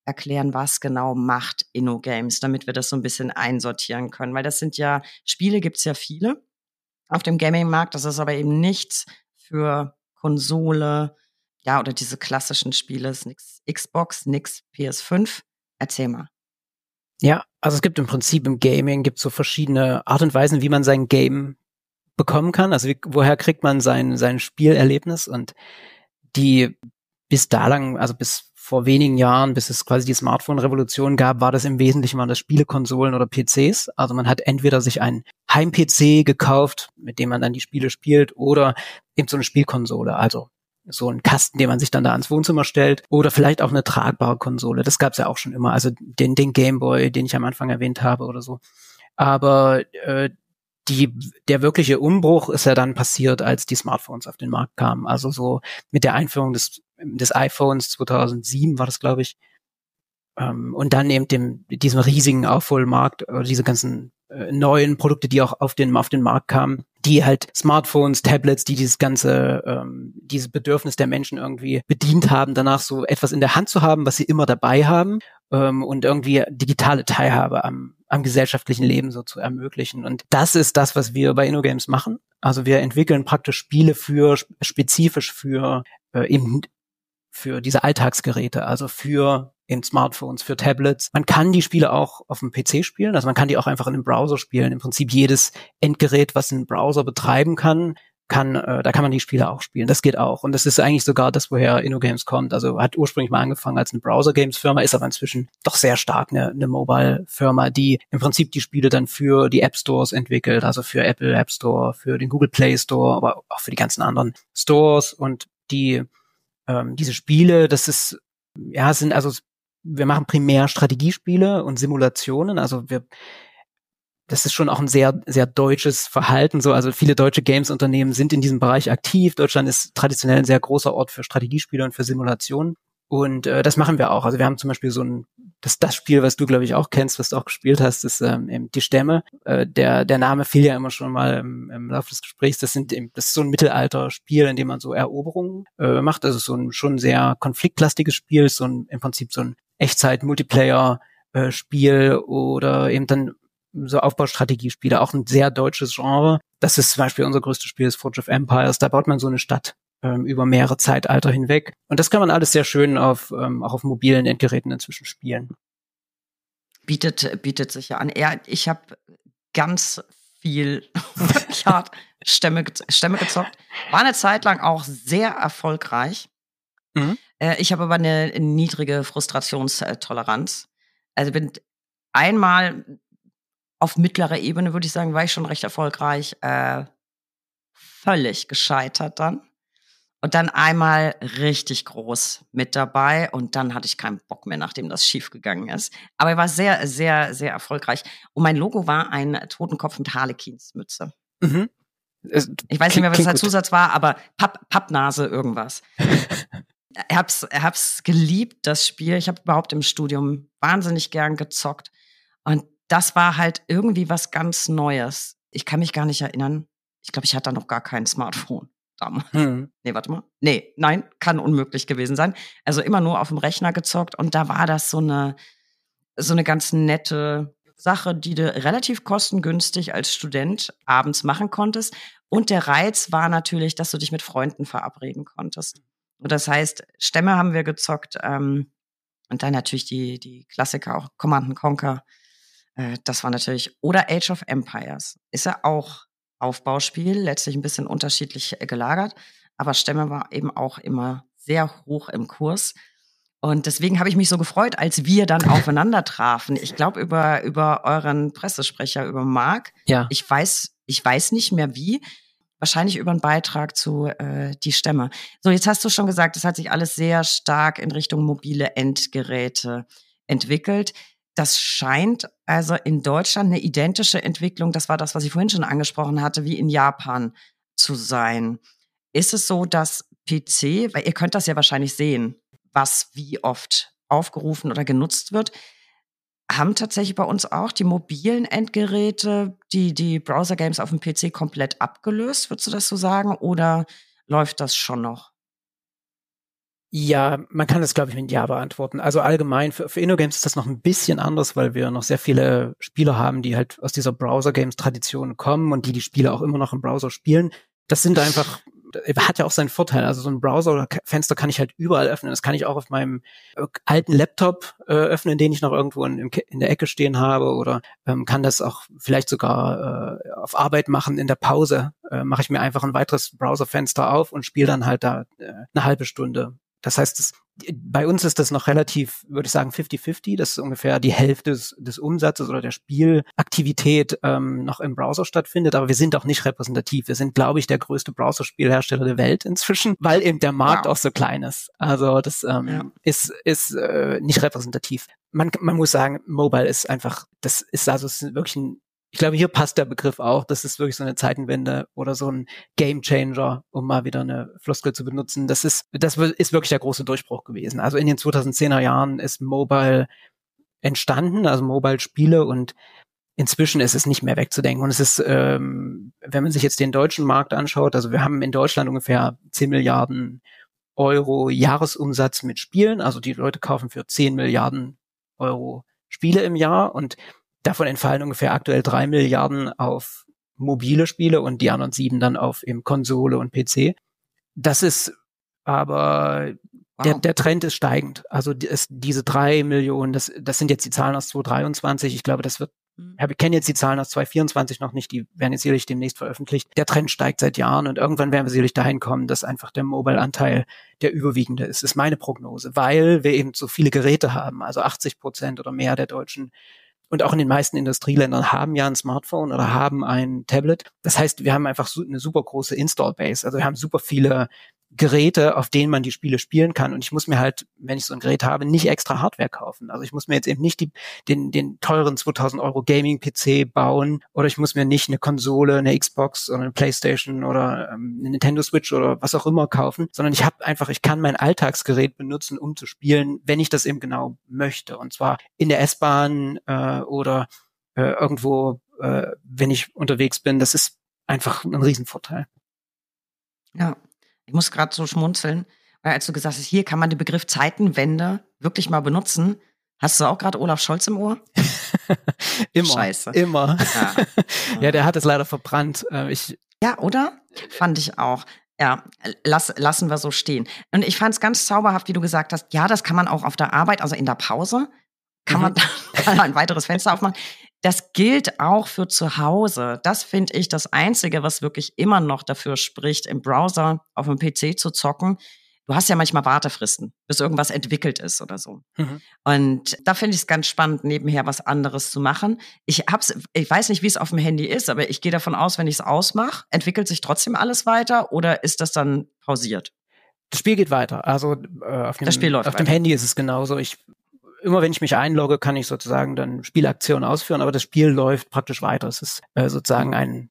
erklären, was genau macht InnoGames, damit wir das so ein bisschen einsortieren können. Weil das sind ja, Spiele gibt's ja viele auf dem Gaming-Markt. Das ist aber eben nichts für Konsole, ja, oder diese klassischen Spiele. Ist nix Xbox, nix PS5. Erzähl mal. Ja, also es gibt im Prinzip im Gaming gibt's so verschiedene Art und Weisen, wie man sein Game bekommen kann. Also woher kriegt man sein Spielerlebnis? Und die bis vor wenigen Jahren, bis es quasi die Smartphone-Revolution gab, war das im Wesentlichen mal das Spielekonsolen oder PCs. Also man hat entweder sich einen Heim-PC gekauft, mit dem man dann die Spiele spielt, oder eben so eine Spielkonsole, also so einen Kasten, den man sich dann da ans Wohnzimmer stellt, oder vielleicht auch eine tragbare Konsole. Das gab's ja auch schon immer, also den Gameboy, den ich am Anfang erwähnt habe oder so. Aber der wirkliche Umbruch ist ja dann passiert, als die Smartphones auf den Markt kamen. Also so mit der Einführung des iPhones 2007 war das, glaube ich. Und dann eben diesem riesigen Aufholmarkt, diese ganzen neuen Produkte, die auch auf den Markt kamen, die halt Smartphones, Tablets, die dieses Bedürfnis der Menschen irgendwie bedient haben, danach so etwas in der Hand zu haben, was sie immer dabei haben, und irgendwie digitale Teilhabe am gesellschaftlichen Leben so zu ermöglichen. Und das ist das, was wir bei InnoGames machen. Also wir entwickeln praktisch Spiele spezifisch für eben für diese Alltagsgeräte, also für in Smartphones, für Tablets. Man kann die Spiele auch auf dem PC spielen, also man kann die auch einfach in einem Browser spielen. Im Prinzip jedes Endgerät, was einen Browser betreiben kann, da kann man die Spiele auch spielen. Das geht auch. Und das ist eigentlich sogar das, woher InnoGames kommt. Also hat ursprünglich mal angefangen als eine Browser-Games-Firma, ist aber inzwischen doch sehr stark eine Mobile-Firma, die im Prinzip die Spiele dann für die App Stores entwickelt, also für Apple App Store, für den Google Play Store, aber auch für die ganzen anderen Stores. Und diese Spiele, wir machen primär Strategiespiele und Simulationen. Also das ist schon auch ein sehr, sehr deutsches Verhalten. So, also viele deutsche Games-Unternehmen sind in diesem Bereich aktiv. Deutschland ist traditionell ein sehr großer Ort für Strategiespiele und für Simulationen. Und das machen wir auch. Also wir haben zum Beispiel das Spiel, was du, glaube ich, auch kennst, was du auch gespielt hast, ist eben die Stämme. Der Name fiel ja immer schon mal im Laufe des Gesprächs. Das ist so ein Mittelalter-Spiel, in dem man so Eroberungen macht. Also so ein schon sehr konfliktlastiges Spiel, im Prinzip so ein Echtzeit-Multiplayer-Spiel oder eben dann so Aufbaustrategiespiele, auch ein sehr deutsches Genre. Das ist zum Beispiel unser größtes Spiel, ist Forge of Empires. Da baut man so eine Stadt über mehrere Zeitalter hinweg. Und das kann man alles sehr schön auch auf mobilen Endgeräten inzwischen spielen. Bietet sich ja an. Ja, ich habe ganz viel Stämme gezockt. War eine Zeit lang auch sehr erfolgreich. Mhm. Ich habe aber eine niedrige Frustrationstoleranz. Also bin einmal auf mittlerer Ebene, würde ich sagen, war ich schon recht erfolgreich. Völlig gescheitert dann. Und dann einmal richtig groß mit dabei. Und dann hatte ich keinen Bock mehr, nachdem das schief gegangen ist. Aber er war sehr, sehr, sehr erfolgreich. Und mein Logo war ein Totenkopf mit Harlequinsmütze. Mhm. Ich weiß nicht mehr, was der Zusatz war, aber Pappnase irgendwas. hab's geliebt, das Spiel. Ich habe überhaupt im Studium wahnsinnig gern gezockt. Und das war halt irgendwie was ganz Neues. Ich kann mich gar nicht erinnern. Ich glaube, ich hatte da noch gar kein Smartphone damals. Nee, warte mal. Nein, kann unmöglich gewesen sein. Also immer nur auf dem Rechner gezockt. Und da war das so eine ganz nette Sache, die du relativ kostengünstig als Student abends machen konntest. Und der Reiz war natürlich, dass du dich mit Freunden verabreden konntest. Und das heißt, Stämme haben wir gezockt. Und dann natürlich die Klassiker, auch Command & Conquer. Das war natürlich, oder Age of Empires. Ist ja auch Aufbauspiel, letztlich ein bisschen unterschiedlich gelagert. Aber Stämme war eben auch immer sehr hoch im Kurs. Und deswegen habe ich mich so gefreut, als wir dann aufeinander trafen. Ich glaube, über euren Pressesprecher, über Marc. Ja. Ich weiß nicht mehr wie. Wahrscheinlich über einen Beitrag zu die Stämme. So, jetzt hast du schon gesagt, es hat sich alles sehr stark in Richtung mobile Endgeräte entwickelt. Das scheint also in Deutschland eine identische Entwicklung, das war das, was ich vorhin schon angesprochen hatte, wie in Japan zu sein. Ist es so, dass PC, weil ihr könnt das ja wahrscheinlich sehen, was wie oft aufgerufen oder genutzt wird, haben tatsächlich bei uns auch die mobilen Endgeräte, die Browser-Games auf dem PC komplett abgelöst, würdest du das so sagen? Oder läuft das schon noch? Ja, man kann das, glaube ich, mit Ja beantworten. Also allgemein, für InnoGames ist das noch ein bisschen anders, weil wir noch sehr viele Spieler haben, die halt aus dieser Browser-Games-Tradition kommen und die Spiele auch immer noch im Browser spielen. Das sind einfach, hat ja auch seinen Vorteil. Also so ein Browser oder Fenster kann ich halt überall öffnen. Das kann ich auch auf meinem alten Laptop öffnen, den ich noch irgendwo in der Ecke stehen habe, oder kann das auch vielleicht sogar auf Arbeit machen. In der Pause mache ich mir einfach ein weiteres Browserfenster auf und spiele dann halt da eine halbe Stunde. Das heißt, bei uns ist das noch relativ, würde ich sagen, 50-50. Das ist ungefähr die Hälfte des Umsatzes oder der Spielaktivität noch im Browser stattfindet. Aber wir sind auch nicht repräsentativ. Wir sind, glaube ich, der größte Browserspielhersteller der Welt inzwischen, weil eben der Markt auch so klein ist. Also das ist nicht repräsentativ. Man muss sagen, Mobile ist einfach, es ist wirklich ich glaube, hier passt der Begriff auch. Das ist wirklich so eine Zeitenwende oder so ein Gamechanger, um mal wieder eine Floskel zu benutzen. Das ist wirklich der große Durchbruch gewesen. Also in den 2010er Jahren ist Mobile entstanden, also Mobile-Spiele, und inzwischen ist es nicht mehr wegzudenken. Und es ist, wenn man sich jetzt den deutschen Markt anschaut, also wir haben in Deutschland ungefähr 10 Milliarden Euro Jahresumsatz mit Spielen. Also die Leute kaufen für 10 Milliarden Euro Spiele im Jahr, und davon entfallen ungefähr aktuell 3 Milliarden auf mobile Spiele und die anderen 7 dann auf eben Konsole und PC. Das ist aber, der Trend ist steigend. Also diese 3 Millionen, das sind jetzt die Zahlen aus 2023. Ich glaube, ich kenne jetzt die Zahlen aus 2024 noch nicht, die werden jetzt sicherlich demnächst veröffentlicht. Der Trend steigt seit Jahren, und irgendwann werden wir sicherlich dahin kommen, dass einfach der Mobile-Anteil der überwiegende ist meine Prognose, weil wir eben so viele Geräte haben. Also 80% oder mehr der Deutschen und auch in den meisten Industrieländern haben ja ein Smartphone oder haben ein Tablet. Das heißt, wir haben einfach eine super große Install-Base. Also wir haben super viele Geräte, auf denen man die Spiele spielen kann. Und ich muss mir halt, wenn ich so ein Gerät habe, nicht extra Hardware kaufen. Also ich muss mir jetzt eben nicht den teuren 2000 Euro Gaming-PC bauen, oder ich muss mir nicht eine Konsole, eine Xbox oder eine Playstation oder eine Nintendo Switch oder was auch immer kaufen, sondern ich kann mein Alltagsgerät benutzen, um zu spielen, wenn ich das eben genau möchte. Und zwar in der S-Bahn oder irgendwo, wenn ich unterwegs bin. Das ist einfach ein Riesenvorteil. Ja. Ich muss gerade so schmunzeln, weil als du gesagt hast, hier kann man den Begriff Zeitenwende wirklich mal benutzen. Hast du auch gerade Olaf Scholz im Ohr? Immer. Scheiße. Immer. Ja, der hat es leider verbrannt. Ja, oder? Fand ich auch. Ja, lassen wir so stehen. Und ich fand es ganz zauberhaft, wie du gesagt hast, ja, das kann man auch auf der Arbeit, also in der Pause, kann man ein weiteres Fenster aufmachen. Das gilt auch für zu Hause. Das finde ich das Einzige, was wirklich immer noch dafür spricht, im Browser auf dem PC zu zocken. Du hast ja manchmal Wartefristen, bis irgendwas entwickelt ist oder so. Und da finde ich es ganz spannend, nebenher was anderes zu machen. Ich weiß nicht, wie es auf dem Handy ist, aber ich gehe davon aus, wenn ich es ausmache, entwickelt sich trotzdem alles weiter, oder ist das dann pausiert? Das Spiel geht weiter. Also auf dem Handy ist es genauso. Immer wenn ich mich einlogge, kann ich sozusagen dann Spielaktionen ausführen, aber das Spiel läuft praktisch weiter. Es ist sozusagen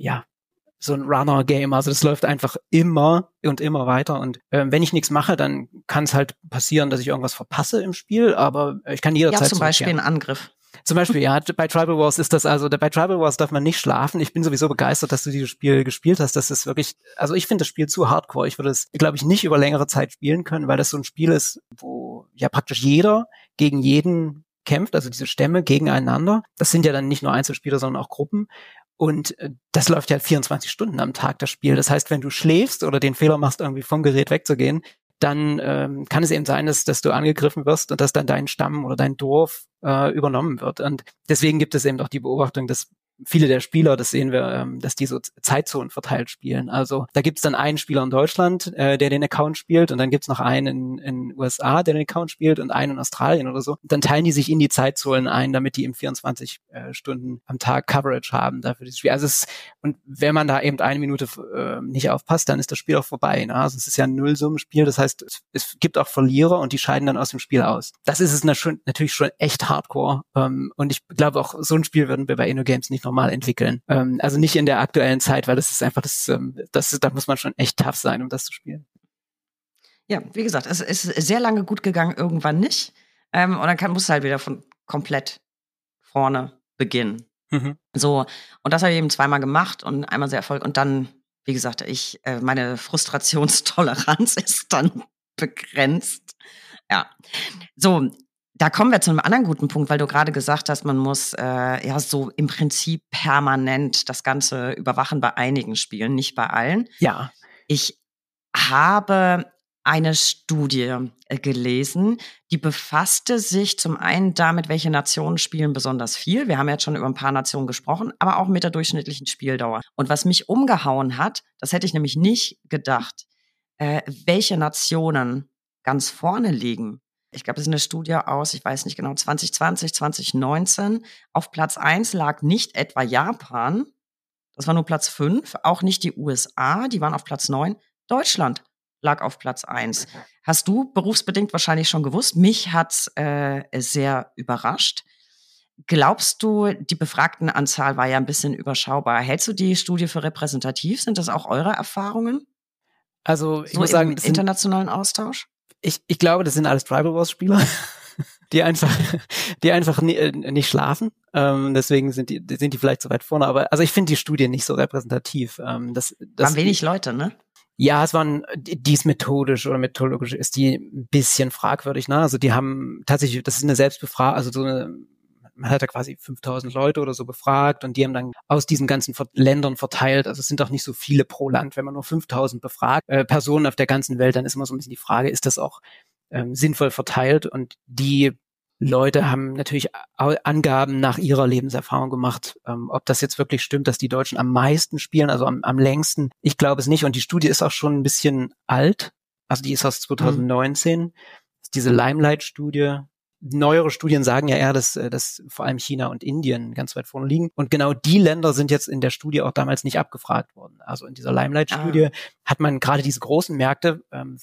so ein Runner-Game. Also das läuft einfach immer und immer weiter. Und wenn ich nichts mache, dann kann es halt passieren, dass ich irgendwas verpasse im Spiel, aber ich kann jederzeit zum Beispiel einen Angriff. Zum Beispiel, ja, bei Tribal Wars ist das bei Tribal Wars darf man nicht schlafen. Ich bin sowieso begeistert, dass du dieses Spiel gespielt hast. Das ist wirklich, also ich finde das Spiel zu hardcore. Ich würde es, glaube ich, nicht über längere Zeit spielen können, weil das so ein Spiel ist, wo ja praktisch jeder gegen jeden kämpft, also diese Stämme gegeneinander. Das sind ja dann nicht nur Einzelspieler, sondern auch Gruppen. Und das läuft ja 24 Stunden am Tag, das Spiel. Das heißt, wenn du schläfst oder den Fehler machst, irgendwie vom Gerät wegzugehen, dann kann es eben sein, dass du angegriffen wirst und dass dann dein Stamm oder dein Dorf übernommen wird. Und deswegen gibt es eben auch die Beobachtung, dass viele der Spieler, das sehen wir, dass die so Zeitzonen verteilt spielen. Also da gibt es dann einen Spieler in Deutschland, der den Account spielt, und dann gibt es noch einen in USA, der den Account spielt, und einen in Australien oder so. Und dann teilen die sich in die Zeitzonen ein, damit die eben 24 Stunden am Tag Coverage haben dafür dieses Spiel. Also und wenn man da eben eine Minute nicht aufpasst, dann ist das Spiel auch vorbei. Ne? Also es ist ja ein Nullsummenspiel, das heißt, es gibt auch Verlierer und die scheiden dann aus dem Spiel aus. Das ist es natürlich schon echt hardcore. Und ich glaube auch, so ein Spiel würden wir bei InnoGames nicht normal entwickeln. Also nicht in der aktuellen Zeit, weil das ist einfach da muss man schon echt tough sein, um das zu spielen. Ja, wie gesagt, es ist sehr lange gut gegangen, irgendwann nicht. Und dann musst du halt wieder von komplett vorne beginnen. So, und das habe ich eben zweimal gemacht und einmal sehr erfolgreich. Und dann, wie gesagt, meine Frustrationstoleranz ist dann begrenzt. Ja, so, da kommen wir zu einem anderen guten Punkt, weil du gerade gesagt hast, man muss so im Prinzip permanent das Ganze überwachen bei einigen Spielen, nicht bei allen. Ja. Ich habe eine Studie gelesen, die befasste sich zum einen damit, welche Nationen spielen besonders viel. Wir haben jetzt schon über ein paar Nationen gesprochen, aber auch mit der durchschnittlichen Spieldauer. Und was mich umgehauen hat, das hätte ich nämlich nicht gedacht, welche Nationen ganz vorne liegen. Ich glaube, das ist eine Studie aus, ich weiß nicht genau, 2020, 2019. Auf Platz 1 lag nicht etwa Japan, das war nur Platz 5, auch nicht die USA, die waren auf Platz 9. Deutschland lag auf Platz 1. Hast du berufsbedingt wahrscheinlich schon gewusst. Mich hat's sehr überrascht. Glaubst du, die Befragtenanzahl war ja ein bisschen überschaubar? Hältst du die Studie für repräsentativ? Sind das auch eure Erfahrungen? Also ich so muss sagen, im internationalen Austausch? Ich glaube, das sind alles Tribal Wars Spieler, die einfach nicht schlafen. Deswegen sind die vielleicht so weit vorne. Aber also ich finde die Studie nicht so repräsentativ. Waren wenig Leute, ne? Ja, die ist methodisch oder methodologisch ist die ein bisschen fragwürdig, ne? Also die haben tatsächlich, das ist eine Selbstbefragung, also man hat da quasi 5000 Leute oder so befragt und die haben dann aus diesen ganzen Ländern verteilt, also es sind auch nicht so viele pro Land, wenn man nur 5000 befragt, Personen auf der ganzen Welt, dann ist immer so ein bisschen die Frage, ist das auch sinnvoll verteilt? Und die Leute haben natürlich Angaben nach ihrer Lebenserfahrung gemacht, ob das jetzt wirklich stimmt, dass die Deutschen am meisten spielen, also am längsten. Ich glaube es nicht und die Studie ist auch schon ein bisschen alt, also die ist aus 2019, das ist diese Limelight-Studie. Neuere Studien sagen ja eher, dass vor allem China und Indien ganz weit vorne liegen. Und genau die Länder sind jetzt in der Studie auch damals nicht abgefragt worden. Also in dieser Limelight-Studie hat man gerade diese großen Märkte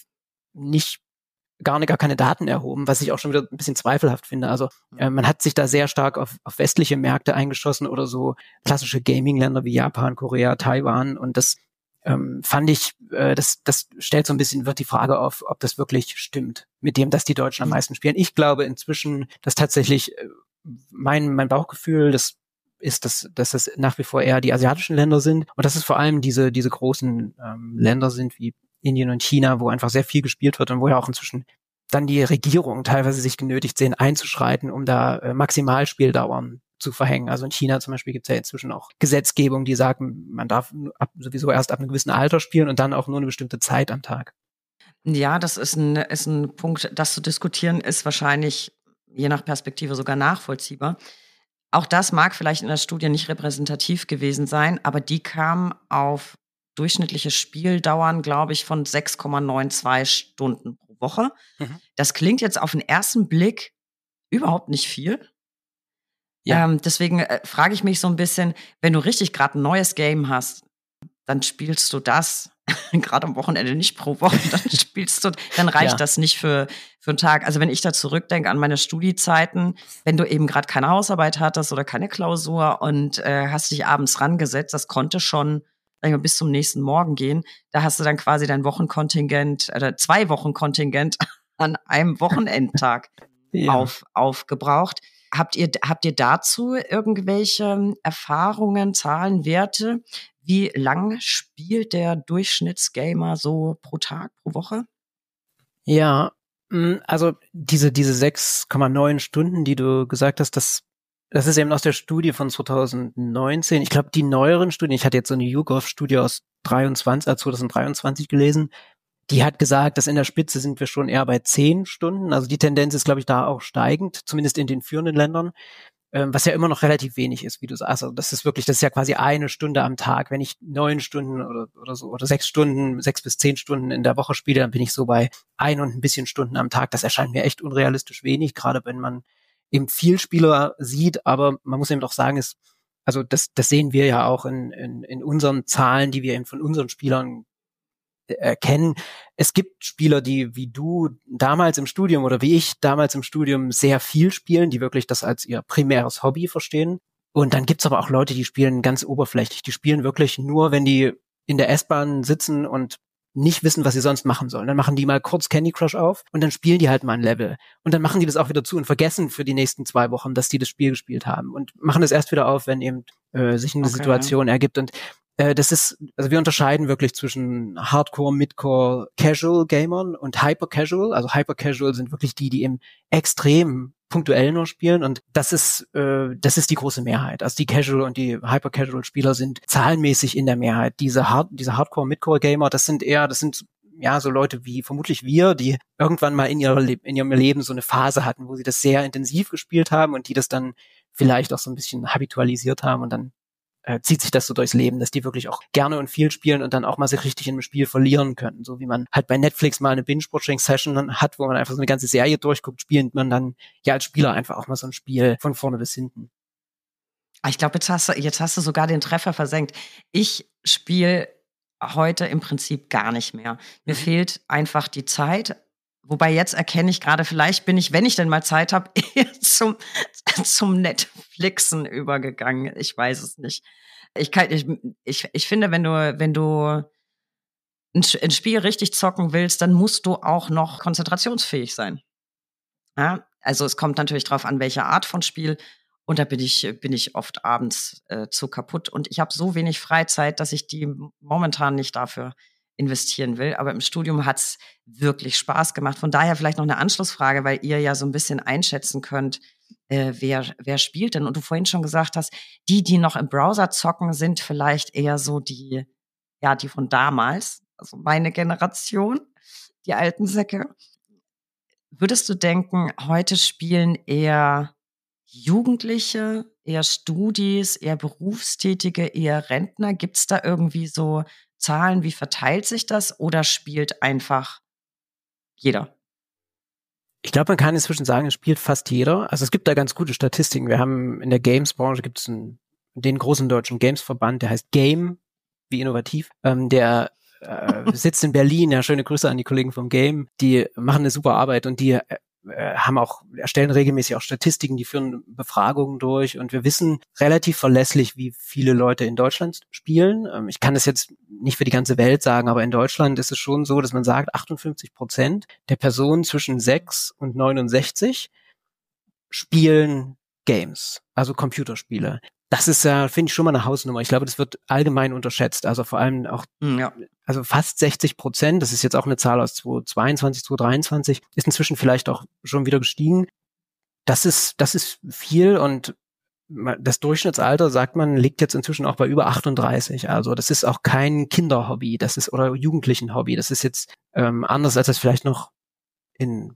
gar keine Daten erhoben, was ich auch schon wieder ein bisschen zweifelhaft finde. Also man hat sich da sehr stark auf westliche Märkte eingeschossen oder so klassische Gaming-Länder wie Japan, Korea, Taiwan. Und das fand ich, das stellt so ein bisschen, wird die Frage auf, ob das wirklich stimmt, mit dem, dass die Deutschen am meisten spielen. Ich glaube inzwischen, dass tatsächlich mein Bauchgefühl, das ist, dass das nach wie vor eher die asiatischen Länder sind und dass es vor allem diese großen Länder sind wie Indien und China, wo einfach sehr viel gespielt wird und wo ja auch inzwischen dann die Regierungen teilweise sich genötigt sehen, einzuschreiten, um da Maximalspieldauern zu verhängen. Also in China zum Beispiel gibt es ja inzwischen auch Gesetzgebung, die sagen, man darf sowieso erst ab einem gewissen Alter spielen und dann auch nur eine bestimmte Zeit am Tag. Ja, das ist ein Punkt, das zu diskutieren, ist wahrscheinlich je nach Perspektive sogar nachvollziehbar. Auch das mag vielleicht in der Studie nicht repräsentativ gewesen sein, aber die kam auf durchschnittliche Spieldauern, glaube ich, von 6,92 Stunden pro Woche. Das klingt jetzt auf den ersten Blick überhaupt nicht viel. Ja. Deswegen frage ich mich so ein bisschen, wenn du richtig gerade ein neues Game hast, dann spielst du das gerade am Wochenende nicht pro Woche, dann reicht das nicht für einen Tag. Also wenn ich da zurückdenke an meine Studiezeiten, wenn du eben gerade keine Hausarbeit hattest oder keine Klausur und hast dich abends rangesetzt, das konnte schon bis zum nächsten Morgen gehen. Da hast du dann quasi dein Wochenkontingent oder 2 Wochenkontingent an einem Wochenendtag aufgebraucht. Habt ihr dazu irgendwelche Erfahrungen, Zahlen, Werte? Wie lang spielt der Durchschnittsgamer so pro Tag, pro Woche? Ja, also diese 6,9 Stunden, die du gesagt hast, das ist eben aus der Studie von 2019. Ich glaube, die neueren Studien, ich hatte jetzt so eine YouGov-Studie aus 2023 gelesen, die hat gesagt, dass in der Spitze sind wir schon eher bei 10 Stunden. Also die Tendenz ist, glaube ich, da auch steigend, zumindest in den führenden Ländern, was ja immer noch relativ wenig ist, wie du sagst. Also das ist ja quasi 1 Stunde am Tag. Wenn ich 9 Stunden oder so oder 6 bis 10 Stunden in der Woche spiele, dann bin ich so bei 1 und ein bisschen Stunden am Tag. Das erscheint mir echt unrealistisch wenig, gerade wenn man eben viel Spieler sieht, aber man muss eben doch sagen, das sehen wir ja auch in unseren Zahlen, die wir eben von unseren Spielern kennen. Es gibt Spieler, die wie du damals im Studium oder wie ich damals im Studium sehr viel spielen, die wirklich das als ihr primäres Hobby verstehen. Und dann gibt's aber auch Leute, die spielen ganz oberflächlich. Die spielen wirklich nur, wenn die in der S-Bahn sitzen und nicht wissen, was sie sonst machen sollen. Dann machen die mal kurz Candy Crush auf und dann spielen die halt mal ein Level. Und dann machen die das auch wieder zu und vergessen für die nächsten 2 Wochen, dass die das Spiel gespielt haben und machen es erst wieder auf, wenn eben sich eine Situation ergibt. Und Also wir unterscheiden wirklich zwischen Hardcore, Midcore, Casual Gamern und Hyper Casual. Also Hyper Casual sind wirklich die im extrem punktuell nur spielen, und das ist die große Mehrheit. Also die Casual und die Hyper Casual Spieler sind zahlenmäßig in der Mehrheit. Diese Hardcore, Midcore Gamer, das sind ja so Leute wie vermutlich wir, die irgendwann mal in ihrem Leben so eine Phase hatten, wo sie das sehr intensiv gespielt haben und die das dann vielleicht auch so ein bisschen habitualisiert haben, und dann zieht sich das so durchs Leben, dass die wirklich auch gerne und viel spielen und dann auch mal sich richtig in einem Spiel verlieren können. So wie man halt bei Netflix mal eine Binge-Watching-Session hat, wo man einfach so eine ganze Serie durchguckt, spielt man dann ja als Spieler einfach auch mal so ein Spiel von vorne bis hinten. Ich glaube, jetzt hast du sogar den Treffer versenkt. Ich spiele heute im Prinzip gar nicht mehr. Mir fehlt einfach die Zeit. Wobei jetzt erkenne ich gerade, vielleicht bin ich, wenn ich denn mal Zeit habe, eher zum Netflixen übergegangen. Ich weiß es nicht. Ich finde, wenn du ein Spiel richtig zocken willst, dann musst du auch noch konzentrationsfähig sein. Ja? Also es kommt natürlich drauf an, welche Art von Spiel. Und da bin ich oft abends zu kaputt. Und ich habe so wenig Freizeit, dass ich die momentan nicht dafür investieren will. Aber im Studium hat's wirklich Spaß gemacht. Von daher vielleicht noch eine Anschlussfrage, weil ihr ja so ein bisschen einschätzen könnt, wer spielt denn? Und du vorhin schon gesagt hast, die noch im Browser zocken, sind vielleicht eher so die von damals, also meine Generation, die alten Säcke. Würdest du denken, heute spielen eher Jugendliche, eher Studis, eher Berufstätige, eher Rentner? Gibt's da irgendwie so Zahlen? Wie verteilt sich das? Oder spielt einfach jeder? Ich glaube, man kann inzwischen sagen, es spielt fast jeder. Also es gibt da ganz gute Statistiken. Wir haben in der Games-Branche gibt's den großen deutschen Games-Verband, der heißt Game, wie innovativ. Der sitzt in Berlin. Ja, schöne Grüße an die Kollegen vom Game. Die machen eine super Arbeit, und die erstellen regelmäßig auch Statistiken, die führen Befragungen durch, und wir wissen relativ verlässlich, wie viele Leute in Deutschland spielen. Ich kann das jetzt nicht für die ganze Welt sagen, aber in Deutschland ist es schon so, dass man sagt, 58% der Personen zwischen 6 und 69 spielen Games, also Computerspiele. Das ist ja, finde ich, schon mal eine Hausnummer. Ich glaube, das wird allgemein unterschätzt. Also vor allem auch, also fast 60%, das ist jetzt auch eine Zahl aus 2022, 2023, ist inzwischen vielleicht auch schon wieder gestiegen. Das ist viel, und das Durchschnittsalter, sagt man, liegt jetzt inzwischen auch bei über 38. Also das ist auch kein Kinderhobby, oder Jugendlichenhobby. Das ist jetzt anders, als das vielleicht noch in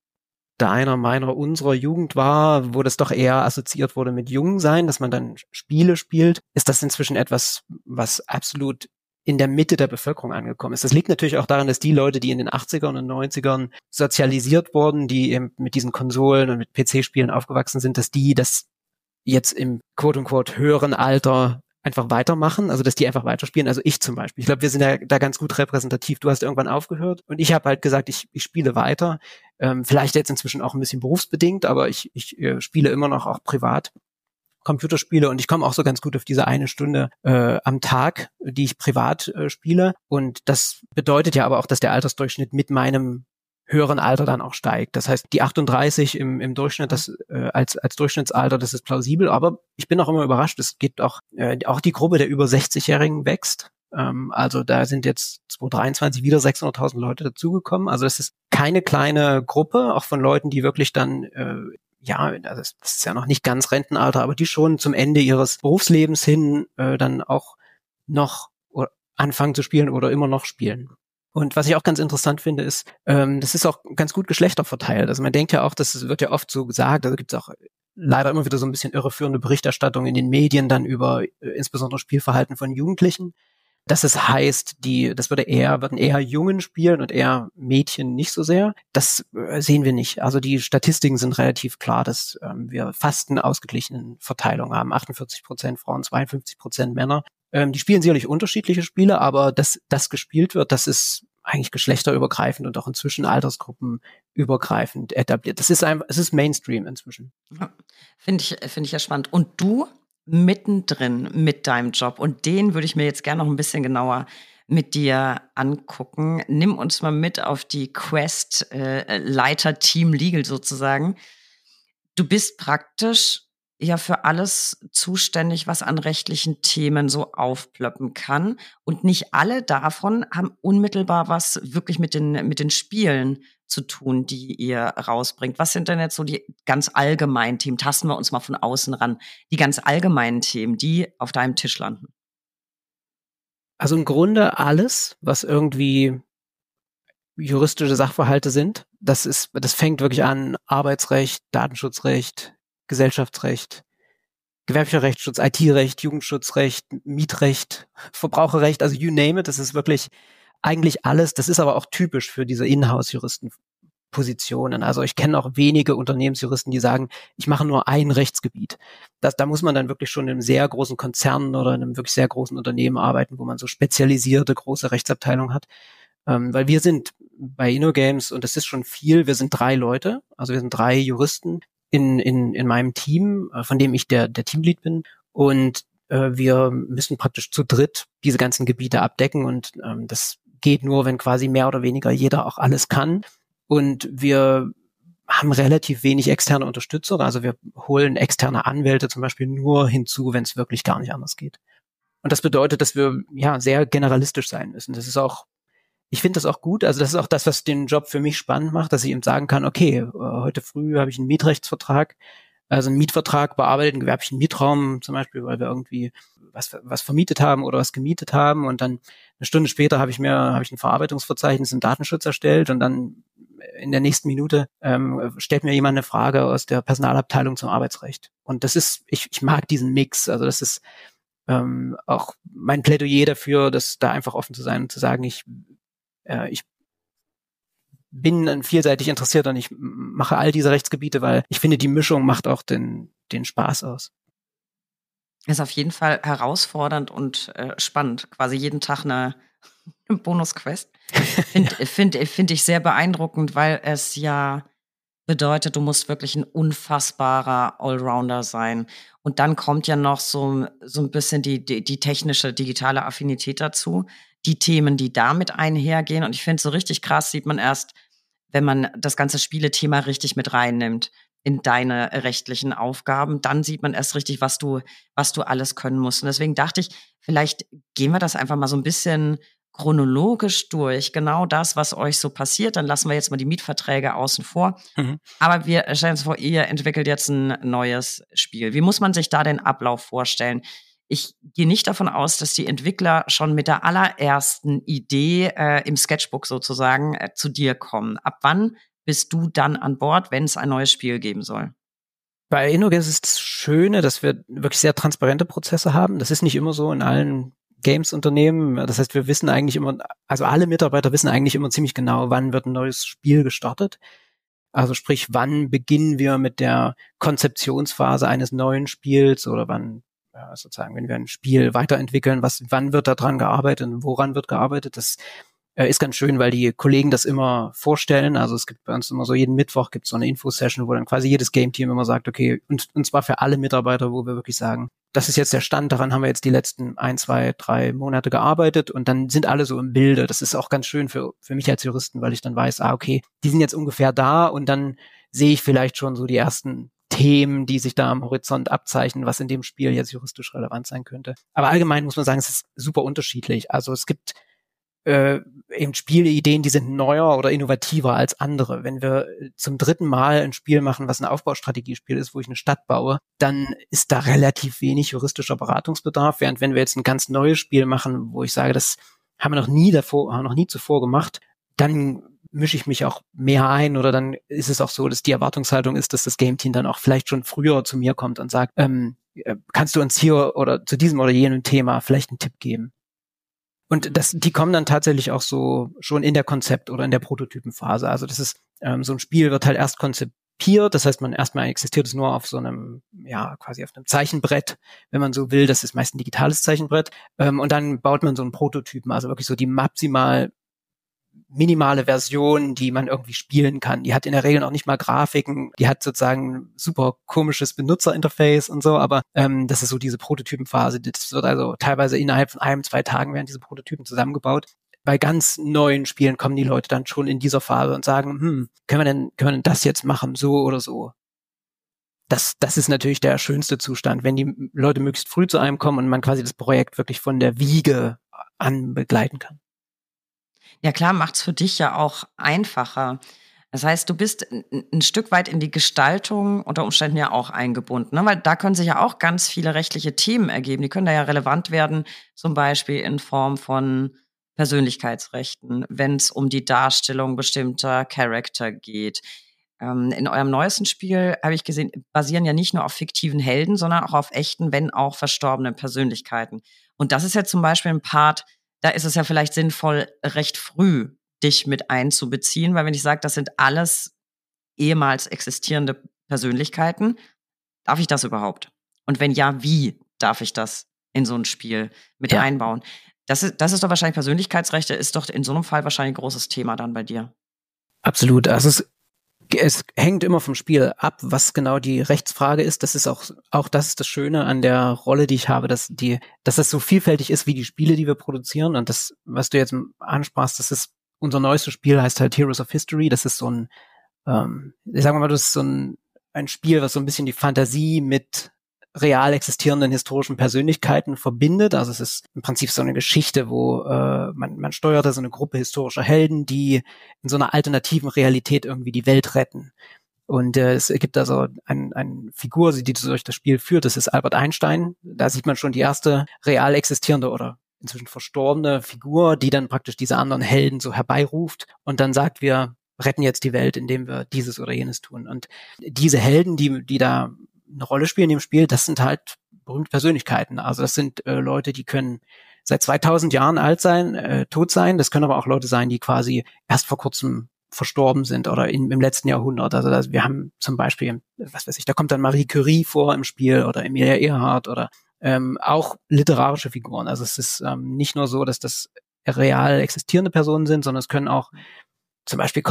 unserer Jugend war, wo das doch eher assoziiert wurde mit Jungsein, dass man dann Spiele spielt, ist das inzwischen etwas, was absolut in der Mitte der Bevölkerung angekommen ist. Das liegt natürlich auch daran, dass die Leute, die in den 80ern und 90ern sozialisiert wurden, die eben mit diesen Konsolen und mit PC-Spielen aufgewachsen sind, dass die das jetzt im quote-unquote höheren Alter einfach weitermachen, also dass die einfach weiterspielen. Also ich zum Beispiel. Ich glaube, wir sind ja da ganz gut repräsentativ. Du hast irgendwann aufgehört, und ich habe halt gesagt, ich spiele weiter. Vielleicht jetzt inzwischen auch ein bisschen berufsbedingt, aber ich spiele immer noch auch privat Computerspiele, und ich komme auch so ganz gut auf diese 1 Stunde am Tag, die ich privat spiele. Und das bedeutet ja aber auch, dass der Altersdurchschnitt mit meinem höheren Alter dann auch steigt. Das heißt, die 38 im Durchschnitt, das als Durchschnittsalter, das ist plausibel, aber ich bin auch immer überrascht, es gibt auch die Gruppe der über 60-Jährigen wächst. Also da sind jetzt 2023 wieder 600.000 Leute dazugekommen. Also das ist keine kleine Gruppe, auch von Leuten, die wirklich dann also das ist ja noch nicht ganz Rentenalter, aber die schon zum Ende ihres Berufslebens hin dann auch noch anfangen zu spielen oder immer noch spielen. Und was ich auch ganz interessant finde, ist, das ist auch ganz gut geschlechterverteilt. Also man denkt ja auch, das wird ja oft so gesagt, also gibt es auch leider immer wieder so ein bisschen irreführende Berichterstattung in den Medien dann über insbesondere Spielverhalten von Jugendlichen. Dass es heißt, würden eher Jungen spielen und eher Mädchen nicht so sehr. Das sehen wir nicht. Also die Statistiken sind relativ klar, dass wir fast eine ausgeglichene Verteilung haben. 48% Frauen, 52% Männer. Die spielen sicherlich unterschiedliche Spiele, aber dass das gespielt wird, das ist eigentlich geschlechterübergreifend und auch inzwischen altersgruppenübergreifend etabliert. Es ist Mainstream inzwischen. Ja, finde ich ja spannend. Und du mittendrin mit deinem Job, und den würde ich mir jetzt gerne noch ein bisschen genauer mit dir angucken. Nimm uns mal mit auf die Quest Leiter Team Legal sozusagen. Du bist praktisch ja für alles zuständig, was an rechtlichen Themen so aufplöppen kann. Und nicht alle davon haben unmittelbar was wirklich mit den Spielen zu tun, die ihr rausbringt. Was sind denn jetzt so die ganz allgemeinen Themen? Tasten wir uns mal von außen ran. Die ganz allgemeinen Themen, die auf deinem Tisch landen. Also im Grunde alles, was irgendwie juristische Sachverhalte sind. Das fängt wirklich an Arbeitsrecht, Datenschutzrecht, Gesellschaftsrecht, gewerblicher Rechtsschutz, IT-Recht, Jugendschutzrecht, Mietrecht, Verbraucherrecht, also you name it. Das ist wirklich eigentlich alles. Das ist aber auch typisch für diese Inhouse-Juristenpositionen. Also ich kenne auch wenige Unternehmensjuristen, die sagen, ich mache nur ein Rechtsgebiet. Da muss man dann wirklich schon in einem sehr großen Konzern oder in einem wirklich sehr großen Unternehmen arbeiten, wo man so spezialisierte große Rechtsabteilungen hat. Weil wir sind bei InnoGames, und das ist schon viel, wir sind 3 Leute, also wir sind 3 Juristen in meinem Team, von dem ich der Teamlead bin, und wir müssen praktisch zu dritt diese ganzen Gebiete abdecken, und das geht nur, wenn quasi mehr oder weniger jeder auch alles kann, und wir haben relativ wenig externe Unterstützung, also wir holen externe Anwälte zum Beispiel nur hinzu, wenn es wirklich gar nicht anders geht. Und das bedeutet, dass wir ja sehr generalistisch sein müssen. Das ist auch, ich finde das auch gut, also das ist auch das, was den Job für mich spannend macht, dass ich eben sagen kann, okay, heute früh habe ich einen Mietrechtsvertrag, also einen Mietvertrag bearbeitet, einen gewerblichen Mietraum zum Beispiel, weil wir irgendwie was vermietet haben oder was gemietet haben, und dann eine Stunde später habe ich ein Verarbeitungsverzeichnis im Datenschutz erstellt, und dann in der nächsten Minute stellt mir jemand eine Frage aus der Personalabteilung zum Arbeitsrecht. Und das ist, ich mag diesen Mix, also das ist auch mein Plädoyer dafür, dass da einfach offen zu sein und zu sagen, ich bin vielseitig interessiert und ich mache all diese Rechtsgebiete, weil ich finde, die Mischung macht auch den Spaß aus. Ist auf jeden Fall herausfordernd und spannend. Quasi jeden Tag eine Bonus-Quest. Finde ich sehr beeindruckend, weil es ja bedeutet, du musst wirklich ein unfassbarer Allrounder sein. Und dann kommt ja noch so ein bisschen die technische, digitale Affinität dazu. Die Themen, die damit einhergehen. Und ich finde, so richtig krass sieht man erst, wenn man das ganze Spielethema richtig mit reinnimmt in deine rechtlichen Aufgaben, dann sieht man erst richtig, was du alles können musst. Und deswegen dachte ich, vielleicht gehen wir das einfach mal so ein bisschen chronologisch durch. Genau das, was euch so passiert. Dann lassen wir jetzt mal die Mietverträge außen vor. Mhm. Aber wir stellen uns vor, ihr entwickelt jetzt ein neues Spiel. Wie muss man sich da den Ablauf vorstellen? Ich gehe nicht davon aus, dass die Entwickler schon mit der allerersten Idee im Sketchbook sozusagen zu dir kommen. Ab wann bist du dann an Bord, wenn es ein neues Spiel geben soll? Bei InnoGames ist das Schöne, dass wir wirklich sehr transparente Prozesse haben. Das ist nicht immer so in allen Games-Unternehmen. Das heißt, wir wissen eigentlich immer, also alle Mitarbeiter wissen eigentlich immer ziemlich genau, wann wird ein neues Spiel gestartet. Also sprich, wann beginnen wir mit der Konzeptionsphase eines neuen Spiels, oder wann sozusagen, wenn wir ein Spiel weiterentwickeln, wann wird da dran gearbeitet und woran wird gearbeitet. Das ist ganz schön, weil die Kollegen das immer vorstellen. Also es gibt bei uns immer so, jeden Mittwoch gibt es so eine Info-Session, wo dann quasi jedes Game-Team immer sagt, okay, und zwar für alle Mitarbeiter, wo wir wirklich sagen, das ist jetzt der Stand, daran haben wir jetzt die letzten 1, 2, 3 Monate gearbeitet, und dann sind alle so im Bilde. Das ist auch ganz schön für mich als Juristen, weil ich dann weiß, okay, die sind jetzt ungefähr da, und dann sehe ich vielleicht schon so die ersten Themen, die sich da am Horizont abzeichnen, was in dem Spiel jetzt juristisch relevant sein könnte. Aber allgemein muss man sagen, es ist super unterschiedlich. Also es gibt eben Spieleideen, die sind neuer oder innovativer als andere. Wenn wir zum 3. Mal ein Spiel machen, was ein Aufbaustrategiespiel ist, wo ich eine Stadt baue, dann ist da relativ wenig juristischer Beratungsbedarf, während wenn wir jetzt ein ganz neues Spiel machen, wo ich sage, das haben wir noch nie zuvor gemacht, dann mische ich mich auch mehr ein, oder dann ist es auch so, dass die Erwartungshaltung ist, dass das Game-Team dann auch vielleicht schon früher zu mir kommt und sagt, kannst du uns hier oder zu diesem oder jenem Thema vielleicht einen Tipp geben? Und die kommen dann tatsächlich auch so schon in der Konzept- oder in der Prototypenphase. Also das ist, so ein Spiel wird halt erst konzipiert, das heißt, man erstmal existiert es nur auf so einem, ja, quasi auf einem Zeichenbrett, wenn man so will, das ist meist ein digitales Zeichenbrett, und dann baut man so einen Prototypen, also wirklich so die minimale Version, die man irgendwie spielen kann. Die hat in der Regel noch nicht mal Grafiken, die hat sozusagen ein super komisches Benutzerinterface und so, aber das ist so diese Prototypenphase. Das wird also teilweise innerhalb von 1, 2 Tagen werden diese Prototypen zusammengebaut. Bei ganz neuen Spielen kommen die Leute dann schon in dieser Phase und sagen, können wir denn das jetzt machen, so oder so? das ist natürlich der schönste Zustand, wenn die Leute möglichst früh zu einem kommen und man quasi das Projekt wirklich von der Wiege an begleiten kann. Ja klar, macht's für dich ja auch einfacher. Das heißt, du bist ein Stück weit in die Gestaltung unter Umständen ja auch eingebunden, ne? Weil da können sich ja auch ganz viele rechtliche Themen ergeben. Die können da ja relevant werden, zum Beispiel in Form von Persönlichkeitsrechten, wenn es um die Darstellung bestimmter Charakter geht. In eurem neuesten Spiel, habe ich gesehen, basieren ja nicht nur auf fiktiven Helden, sondern auch auf echten, wenn auch verstorbenen Persönlichkeiten. Und das ist ja zum Beispiel ein Part, da ist es ja vielleicht sinnvoll, recht früh dich mit einzubeziehen, weil wenn ich sage, das sind alles ehemals existierende Persönlichkeiten, darf ich das überhaupt? Und wenn ja, wie darf ich das in so ein Spiel mit einbauen? Das ist doch wahrscheinlich Persönlichkeitsrechte, ist doch in so einem Fall wahrscheinlich ein großes Thema dann bei dir. Absolut. Also es hängt immer vom Spiel ab, was genau die Rechtsfrage ist. Das ist auch das ist das Schöne an der Rolle, die ich habe, dass das so vielfältig ist wie die Spiele, die wir produzieren. Und das, was du jetzt ansprachst, das ist unser neuestes Spiel, heißt halt Heroes of History. Das ist so ein, sagen wir mal, das ist so ein Spiel, was so ein bisschen die Fantasie mit real existierenden historischen Persönlichkeiten verbindet. Also es ist im Prinzip so eine Geschichte, wo man steuert so eine Gruppe historischer Helden, die in so einer alternativen Realität irgendwie die Welt retten. Und es gibt also eine Figur, die durch das Spiel führt, das ist Albert Einstein. Da sieht man schon die erste real existierende oder inzwischen verstorbene Figur, die dann praktisch diese anderen Helden so herbeiruft und dann sagt, wir retten jetzt die Welt, indem wir dieses oder jenes tun. Und diese Helden, die da eine Rolle spielen im Spiel, das sind halt berühmte Persönlichkeiten. Also das sind Leute, die können seit 2000 Jahren alt sein, tot sein. Das können aber auch Leute sein, die quasi erst vor kurzem verstorben sind oder im letzten Jahrhundert. Also wir haben zum Beispiel, was weiß ich, da kommt dann Marie Curie vor im Spiel oder Emilia Earhart oder auch literarische Figuren. Also es ist nicht nur so, dass das real existierende Personen sind, sondern es können auch zum Beispiel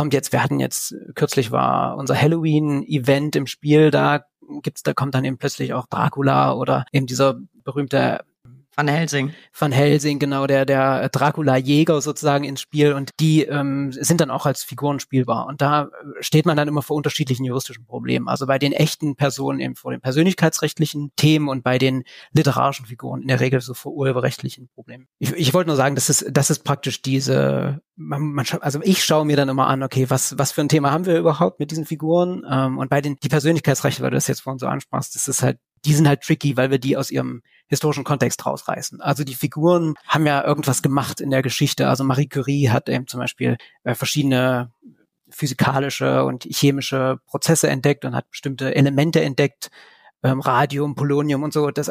kürzlich war unser Halloween-Event im Spiel, da kommt dann eben plötzlich auch Dracula oder eben dieser berühmte Van Helsing. Van Helsing, genau, der Dracula-Jäger sozusagen ins Spiel und die sind dann auch als Figuren spielbar. Und da steht man dann immer vor unterschiedlichen juristischen Problemen. Also bei den echten Personen eben vor den persönlichkeitsrechtlichen Themen und bei den literarischen Figuren in der Regel so vor urheberrechtlichen Problemen. Ich wollte nur sagen, das ist praktisch also ich schaue mir dann immer an, okay, was für ein Thema haben wir überhaupt mit diesen Figuren? Und bei die Persönlichkeitsrechte, weil du das jetzt vorhin so ansprachst, die sind halt tricky, weil wir die aus ihrem historischen Kontext rausreißen. Also die Figuren haben ja irgendwas gemacht in der Geschichte. Also Marie Curie hat eben zum Beispiel verschiedene physikalische und chemische Prozesse entdeckt und hat bestimmte Elemente entdeckt, Radium, Polonium und so. Das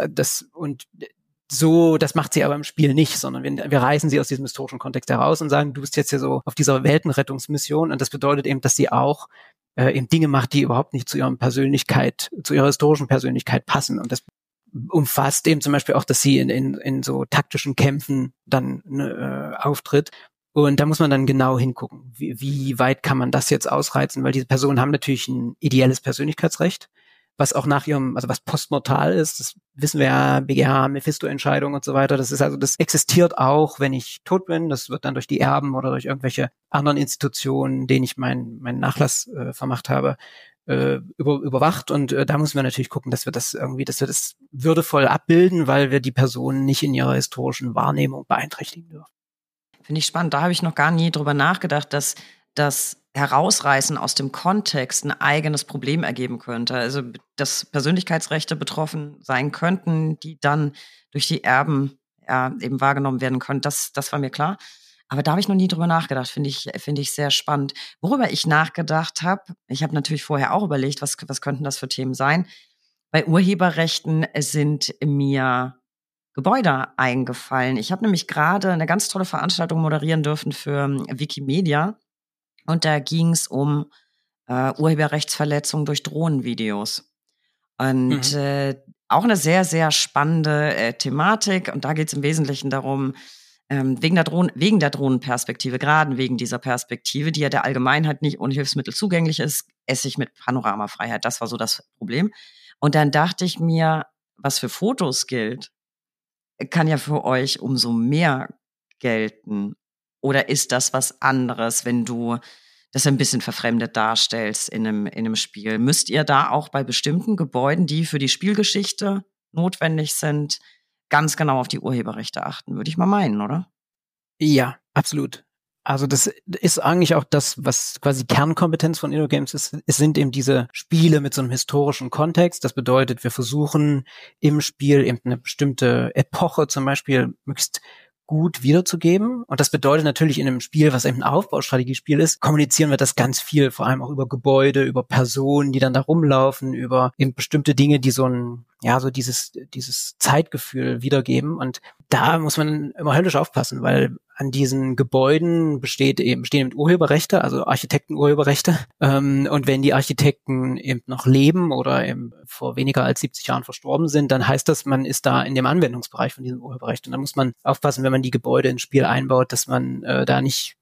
macht sie aber im Spiel nicht, sondern wir reißen sie aus diesem historischen Kontext heraus und sagen, du bist jetzt hier so auf dieser Weltenrettungsmission und das bedeutet eben, dass sie auch eben Dinge macht, die überhaupt nicht zu ihrer historischen Persönlichkeit passen. Und das umfasst eben zum Beispiel auch, dass sie in so taktischen Kämpfen dann auftritt. Und da muss man dann genau hingucken, wie weit kann man das jetzt ausreizen, weil diese Personen haben natürlich ein ideelles Persönlichkeitsrecht, was auch was postmortal ist, das wissen wir ja, BGH, Mephisto-Entscheidung und so weiter, das existiert auch, wenn ich tot bin, das wird dann durch die Erben oder durch irgendwelche anderen Institutionen, denen ich meinen Nachlass vermacht habe, überwacht und da müssen wir natürlich gucken, dass wir das würdevoll abbilden, weil wir die Personen nicht in ihrer historischen Wahrnehmung beeinträchtigen dürfen. Finde ich spannend, da habe ich noch gar nie drüber nachgedacht, dass das Herausreißen aus dem Kontext ein eigenes Problem ergeben könnte. Also, dass Persönlichkeitsrechte betroffen sein könnten, die dann durch die Erben eben wahrgenommen werden können, das war mir klar. Aber da habe ich noch nie drüber nachgedacht, finde ich sehr spannend. Worüber ich nachgedacht habe, ich habe natürlich vorher auch überlegt, was könnten das für Themen sein. Bei Urheberrechten sind mir Gebäude eingefallen. Ich habe nämlich gerade eine ganz tolle Veranstaltung moderieren dürfen für Wikimedia. Und da ging es um Urheberrechtsverletzung durch Drohnenvideos. Und auch eine sehr, sehr spannende Thematik. Und da geht es im Wesentlichen darum, wegen der Drohnenperspektive, gerade wegen dieser Perspektive, die ja der Allgemeinheit nicht ohne Hilfsmittel zugänglich ist, esse ich mit Panoramafreiheit. Das war so das Problem. Und dann dachte ich mir, was für Fotos gilt, kann ja für euch umso mehr gelten. Oder ist das was anderes, wenn du das ein bisschen verfremdet darstellst in einem Spiel. Müsst ihr da auch bei bestimmten Gebäuden, die für die Spielgeschichte notwendig sind, ganz genau auf die Urheberrechte achten, würde ich mal meinen, oder? Ja, absolut. Also das ist eigentlich auch das, was quasi Kernkompetenz von InnoGames ist. Es sind eben diese Spiele mit so einem historischen Kontext. Das bedeutet, wir versuchen im Spiel eben eine bestimmte Epoche zum Beispiel möglichst gut wiederzugeben. Und das bedeutet natürlich in einem Spiel, was eben ein Aufbaustrategiespiel ist, kommunizieren wir das ganz viel, vor allem auch über Gebäude, über Personen, die dann da rumlaufen, über eben bestimmte Dinge, die so dieses Zeitgefühl wiedergeben. Und da muss man immer höllisch aufpassen, weil an diesen Gebäuden bestehen eben Urheberrechte, also Architektenurheberrechte. Und wenn die Architekten eben noch leben oder eben vor weniger als 70 Jahren verstorben sind, dann heißt das, man ist da in dem Anwendungsbereich von diesem Urheberrecht. Und da muss man aufpassen, wenn man die Gebäude ins Spiel einbaut, dass man da nicht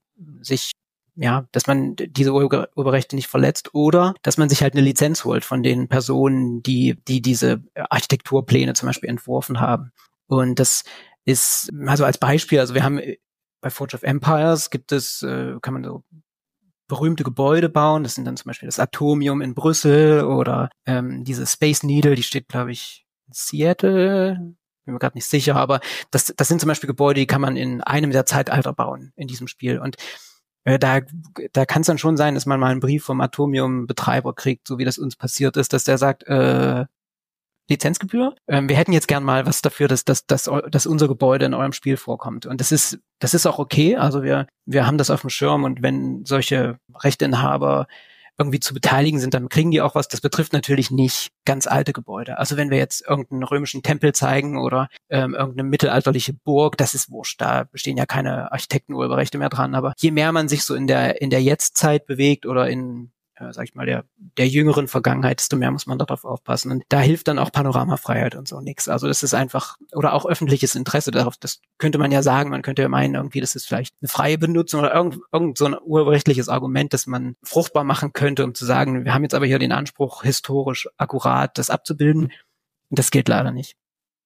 dass man diese Urheberrechte nicht verletzt oder dass man sich halt eine Lizenz holt von den Personen, die diese Architekturpläne zum Beispiel entworfen haben. Und das ist, also als Beispiel, also wir haben bei Forge of Empires kann man so berühmte Gebäude bauen. Das sind dann zum Beispiel das Atomium in Brüssel oder diese Space Needle, die steht, glaube ich, in Seattle. Bin mir gerade nicht sicher, aber das sind zum Beispiel Gebäude, die kann man in einem der Zeitalter bauen in diesem Spiel. Und da kann es dann schon sein, dass man mal einen Brief vom Atomium-Betreiber kriegt, so wie das uns passiert ist, dass der sagt, Lizenzgebühr. Wir hätten jetzt gern mal was dafür, dass unser Gebäude in eurem Spiel vorkommt. Und das ist auch okay. Also wir haben das auf dem Schirm und wenn solche Rechteinhaber irgendwie zu beteiligen sind, dann kriegen die auch was. Das betrifft natürlich nicht ganz alte Gebäude. Also wenn wir jetzt irgendeinen römischen Tempel zeigen oder irgendeine mittelalterliche Burg, das ist wurscht. Da bestehen ja keine Architektenurheberrechte mehr dran. Aber je mehr man sich so in der Jetztzeit bewegt oder in sag ich mal, der jüngeren Vergangenheit, desto mehr muss man darauf aufpassen. Und da hilft dann auch Panoramafreiheit und so nichts. Also das ist einfach, oder auch öffentliches Interesse darauf, das könnte man ja sagen, man könnte ja meinen, irgendwie, das ist vielleicht eine freie Benutzung oder irgend so ein urheberrechtliches Argument, das man fruchtbar machen könnte, um zu sagen, wir haben jetzt aber hier den Anspruch, historisch akkurat das abzubilden. Und das gilt leider nicht.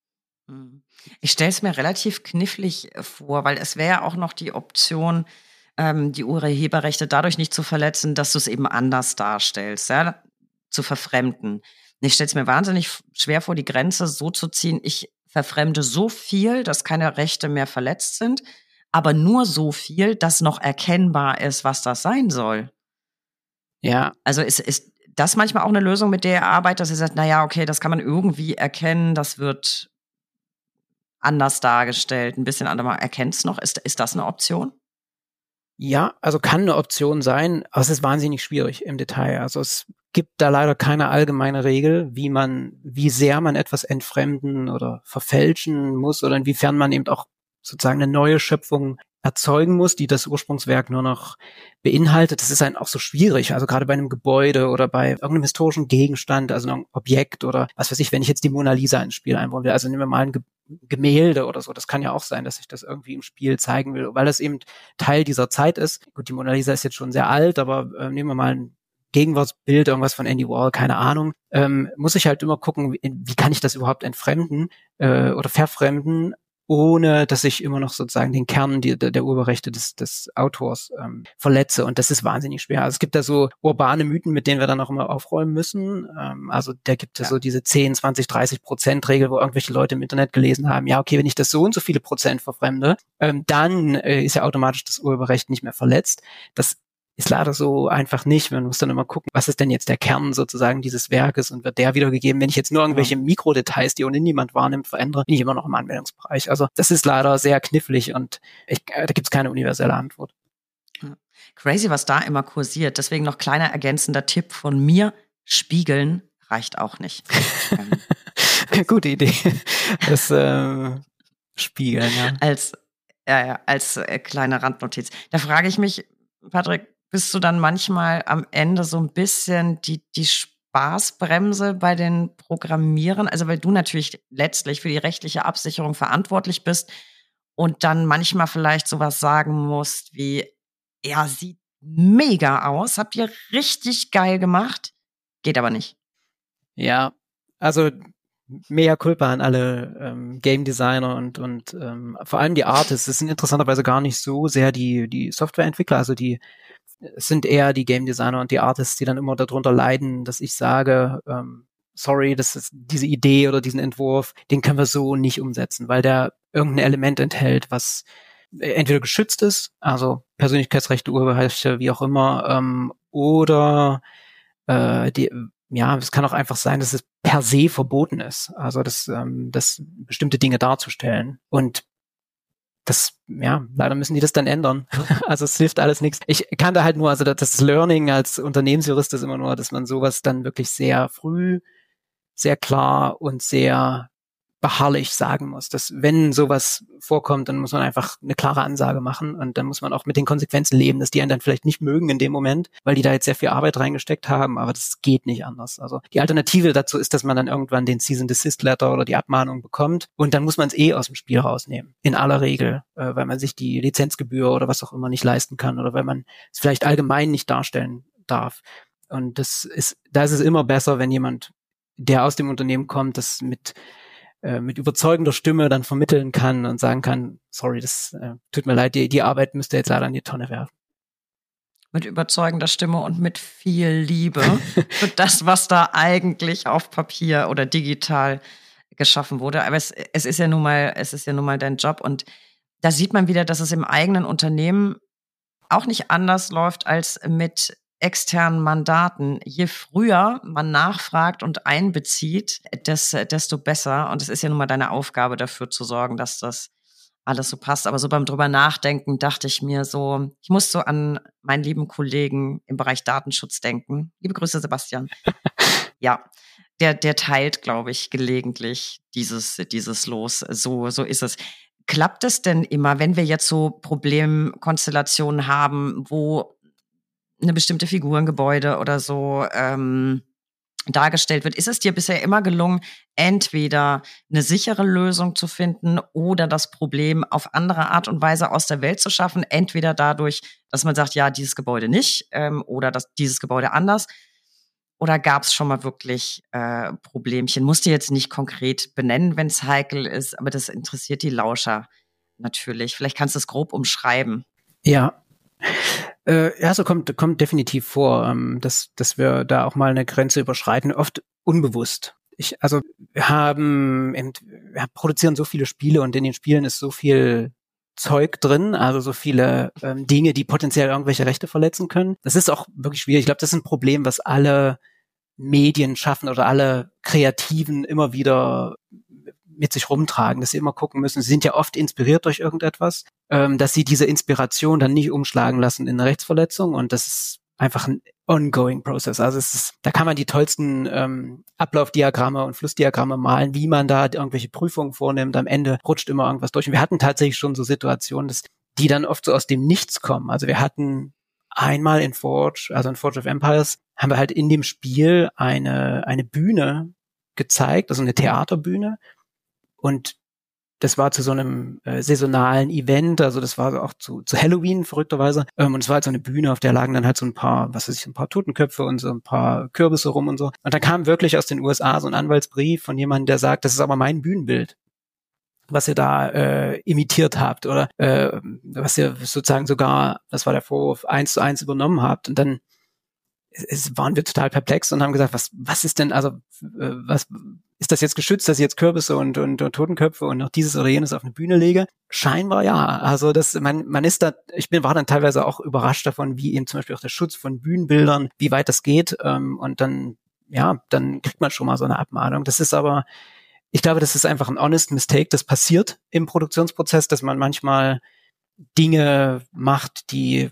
Ich stelle es mir relativ knifflig vor, weil es wäre ja auch noch die Option, die Urheberrechte dadurch nicht zu verletzen, dass du es eben anders darstellst, ja, zu verfremden. Ich stelle es mir wahnsinnig schwer vor, die Grenze so zu ziehen, ich verfremde so viel, dass keine Rechte mehr verletzt sind, aber nur so viel, dass noch erkennbar ist, was das sein soll. Ja. Also ist das manchmal auch eine Lösung, mit der ihr arbeitet, dass ihr sagt, naja, okay, das kann man irgendwie erkennen, das wird anders dargestellt, ein bisschen anders. Erkennt es noch? Ist das eine Option? Ja, also kann eine Option sein, aber es ist wahnsinnig schwierig im Detail. Also es gibt da leider keine allgemeine Regel, wie sehr man etwas entfremden oder verfälschen muss oder inwiefern man eben auch sozusagen eine neue Schöpfung erzeugen muss, die das Ursprungswerk nur noch beinhaltet. Das ist dann auch so schwierig, also gerade bei einem Gebäude oder bei irgendeinem historischen Gegenstand, also einem Objekt oder was weiß ich, wenn ich jetzt die Mona Lisa ins Spiel einbauen will, also nehmen wir mal ein Gemälde oder so, das kann ja auch sein, dass ich das irgendwie im Spiel zeigen will, weil das eben Teil dieser Zeit ist. Gut, die Mona Lisa ist jetzt schon sehr alt, aber nehmen wir mal ein Gegenwartsbild, irgendwas von Andy Warhol, keine Ahnung, muss ich halt immer gucken, wie kann ich das überhaupt entfremden oder verfremden, ohne dass ich immer noch sozusagen den Kern der Urheberrechte des Autors verletze. Und das ist wahnsinnig schwer. Also es gibt da so urbane Mythen, mit denen wir dann auch immer aufräumen müssen. Also da gibt es so diese 10, 20, 30% Regel, wo irgendwelche Leute im Internet gelesen haben, ja, okay, wenn ich das so und so viele Prozent verfremde, dann ist ja automatisch das Urheberrecht nicht mehr verletzt. Das ist leider so einfach nicht. Man muss dann immer gucken, was ist denn jetzt der Kern sozusagen dieses Werkes und wird der wiedergegeben. Wenn ich jetzt nur irgendwelche Mikrodetails, die ohnehin niemand wahrnimmt, verändere, bin ich immer noch im Anwendungsbereich. Also das ist leider sehr knifflig und da gibt es keine universelle Antwort. Crazy, was da immer kursiert. Deswegen noch kleiner ergänzender Tipp von mir. Spiegeln reicht auch nicht. Gute Idee. Das Spiegeln, ja. Als kleine Randnotiz. Da frage ich mich, Patrick, bist du dann manchmal am Ende so ein bisschen die Spaßbremse bei den Programmierern? Also weil du natürlich letztlich für die rechtliche Absicherung verantwortlich bist und dann manchmal vielleicht sowas sagen musst wie, ja, sieht mega aus, habt ihr richtig geil gemacht, geht aber nicht. Ja, also mea culpa an alle Game Designer und vor allem die Artists. Es sind interessanterweise gar nicht so sehr die Softwareentwickler, also es sind eher die Game Designer und die Artists, die dann immer darunter leiden, dass ich sage, sorry, das ist diese Idee oder diesen Entwurf, den können wir so nicht umsetzen, weil der irgendein Element enthält, was entweder geschützt ist, also Persönlichkeitsrechte, Urheberrechte, wie auch immer, oder es kann auch einfach sein, dass es per se verboten ist, also das bestimmte Dinge darzustellen. Und leider müssen die das dann ändern. Also es hilft alles nichts. Ich kann da halt nur, also das Learning als Unternehmensjurist ist immer nur, dass man sowas dann wirklich sehr früh, sehr klar und sehr beharrlich sagen muss, dass wenn sowas vorkommt, dann muss man einfach eine klare Ansage machen und dann muss man auch mit den Konsequenzen leben, dass die einen dann vielleicht nicht mögen in dem Moment, weil die da jetzt sehr viel Arbeit reingesteckt haben, aber das geht nicht anders. Also die Alternative dazu ist, dass man dann irgendwann den Cease-and-Desist-Letter oder die Abmahnung bekommt und dann muss man es aus dem Spiel rausnehmen, in aller Regel, weil man sich die Lizenzgebühr oder was auch immer nicht leisten kann oder weil man es vielleicht allgemein nicht darstellen darf. Und da ist es immer besser, wenn jemand, der aus dem Unternehmen kommt, das mit überzeugender Stimme dann vermitteln kann und sagen kann, sorry, das tut mir leid, die Arbeit müsst ihr jetzt leider in die Tonne werfen. Mit überzeugender Stimme und mit viel Liebe für das, was da eigentlich auf Papier oder digital geschaffen wurde. Aber es ist ja nun mal dein Job und da sieht man wieder, dass es im eigenen Unternehmen auch nicht anders läuft als mit externen Mandaten. Je früher man nachfragt und einbezieht, desto besser. Und es ist ja nun mal deine Aufgabe, dafür zu sorgen, dass das alles so passt. Aber so beim drüber nachdenken dachte ich mir so, ich muss so an meinen lieben Kollegen im Bereich Datenschutz denken. Liebe Grüße, Sebastian. Ja, der teilt, glaube ich, gelegentlich dieses Los. So ist es. Klappt es denn immer, wenn wir jetzt so Problemkonstellationen haben, wo eine bestimmte Figur, ein Gebäude oder so dargestellt wird? Ist es dir bisher immer gelungen, entweder eine sichere Lösung zu finden oder das Problem auf andere Art und Weise aus der Welt zu schaffen? Entweder dadurch, dass man sagt, ja, dieses Gebäude nicht oder dieses Gebäude anders. Oder gab es schon mal wirklich Problemchen? Musst du jetzt nicht konkret benennen, wenn es heikel ist, aber das interessiert die Lauscher natürlich. Vielleicht kannst du es grob umschreiben. Ja. So kommt definitiv vor, dass wir da auch mal eine Grenze überschreiten, oft unbewusst. Wir produzieren so viele Spiele und in den Spielen ist so viel Zeug drin, also so viele Dinge, die potenziell irgendwelche Rechte verletzen können. Das ist auch wirklich schwierig. Ich glaube, das ist ein Problem, was alle Medien schaffen oder alle Kreativen immer wieder mit sich rumtragen, dass sie immer gucken müssen, sie sind ja oft inspiriert durch irgendetwas, dass sie diese Inspiration dann nicht umschlagen lassen in eine Rechtsverletzung und das ist einfach ein ongoing process. Also da kann man die tollsten Ablaufdiagramme und Flussdiagramme malen, wie man da irgendwelche Prüfungen vornimmt, am Ende rutscht immer irgendwas durch. Und wir hatten tatsächlich schon so Situationen, die dann oft so aus dem Nichts kommen. Also wir hatten einmal in Forge of Empires, haben wir halt in dem Spiel eine Bühne gezeigt, also eine Theaterbühne. Und das war zu so einem saisonalen Event, also das war auch zu Halloween verrückterweise. Und es war halt so eine Bühne, auf der lagen dann halt so ein paar Totenköpfe und so ein paar Kürbisse rum und so. Und da kam wirklich aus den USA so ein Anwaltsbrief von jemandem, der sagt, das ist aber mein Bühnenbild, was ihr da imitiert habt oder was ihr sozusagen sogar, das war der Vorwurf, 1:1 übernommen habt. Und dann waren wir total perplex und haben gesagt, was ist denn, also was ist das jetzt geschützt, dass ich jetzt Kürbisse und Totenköpfe und noch dieses oder jenes auf eine Bühne lege? Scheinbar ja. Also man ist da, war dann teilweise auch überrascht davon, wie eben zum Beispiel auch der Schutz von Bühnenbildern, wie weit das geht. Und dann kriegt man schon mal so eine Abmahnung. Das ist aber, ich glaube, das ist einfach ein honest mistake, das passiert im Produktionsprozess, dass man manchmal Dinge macht, die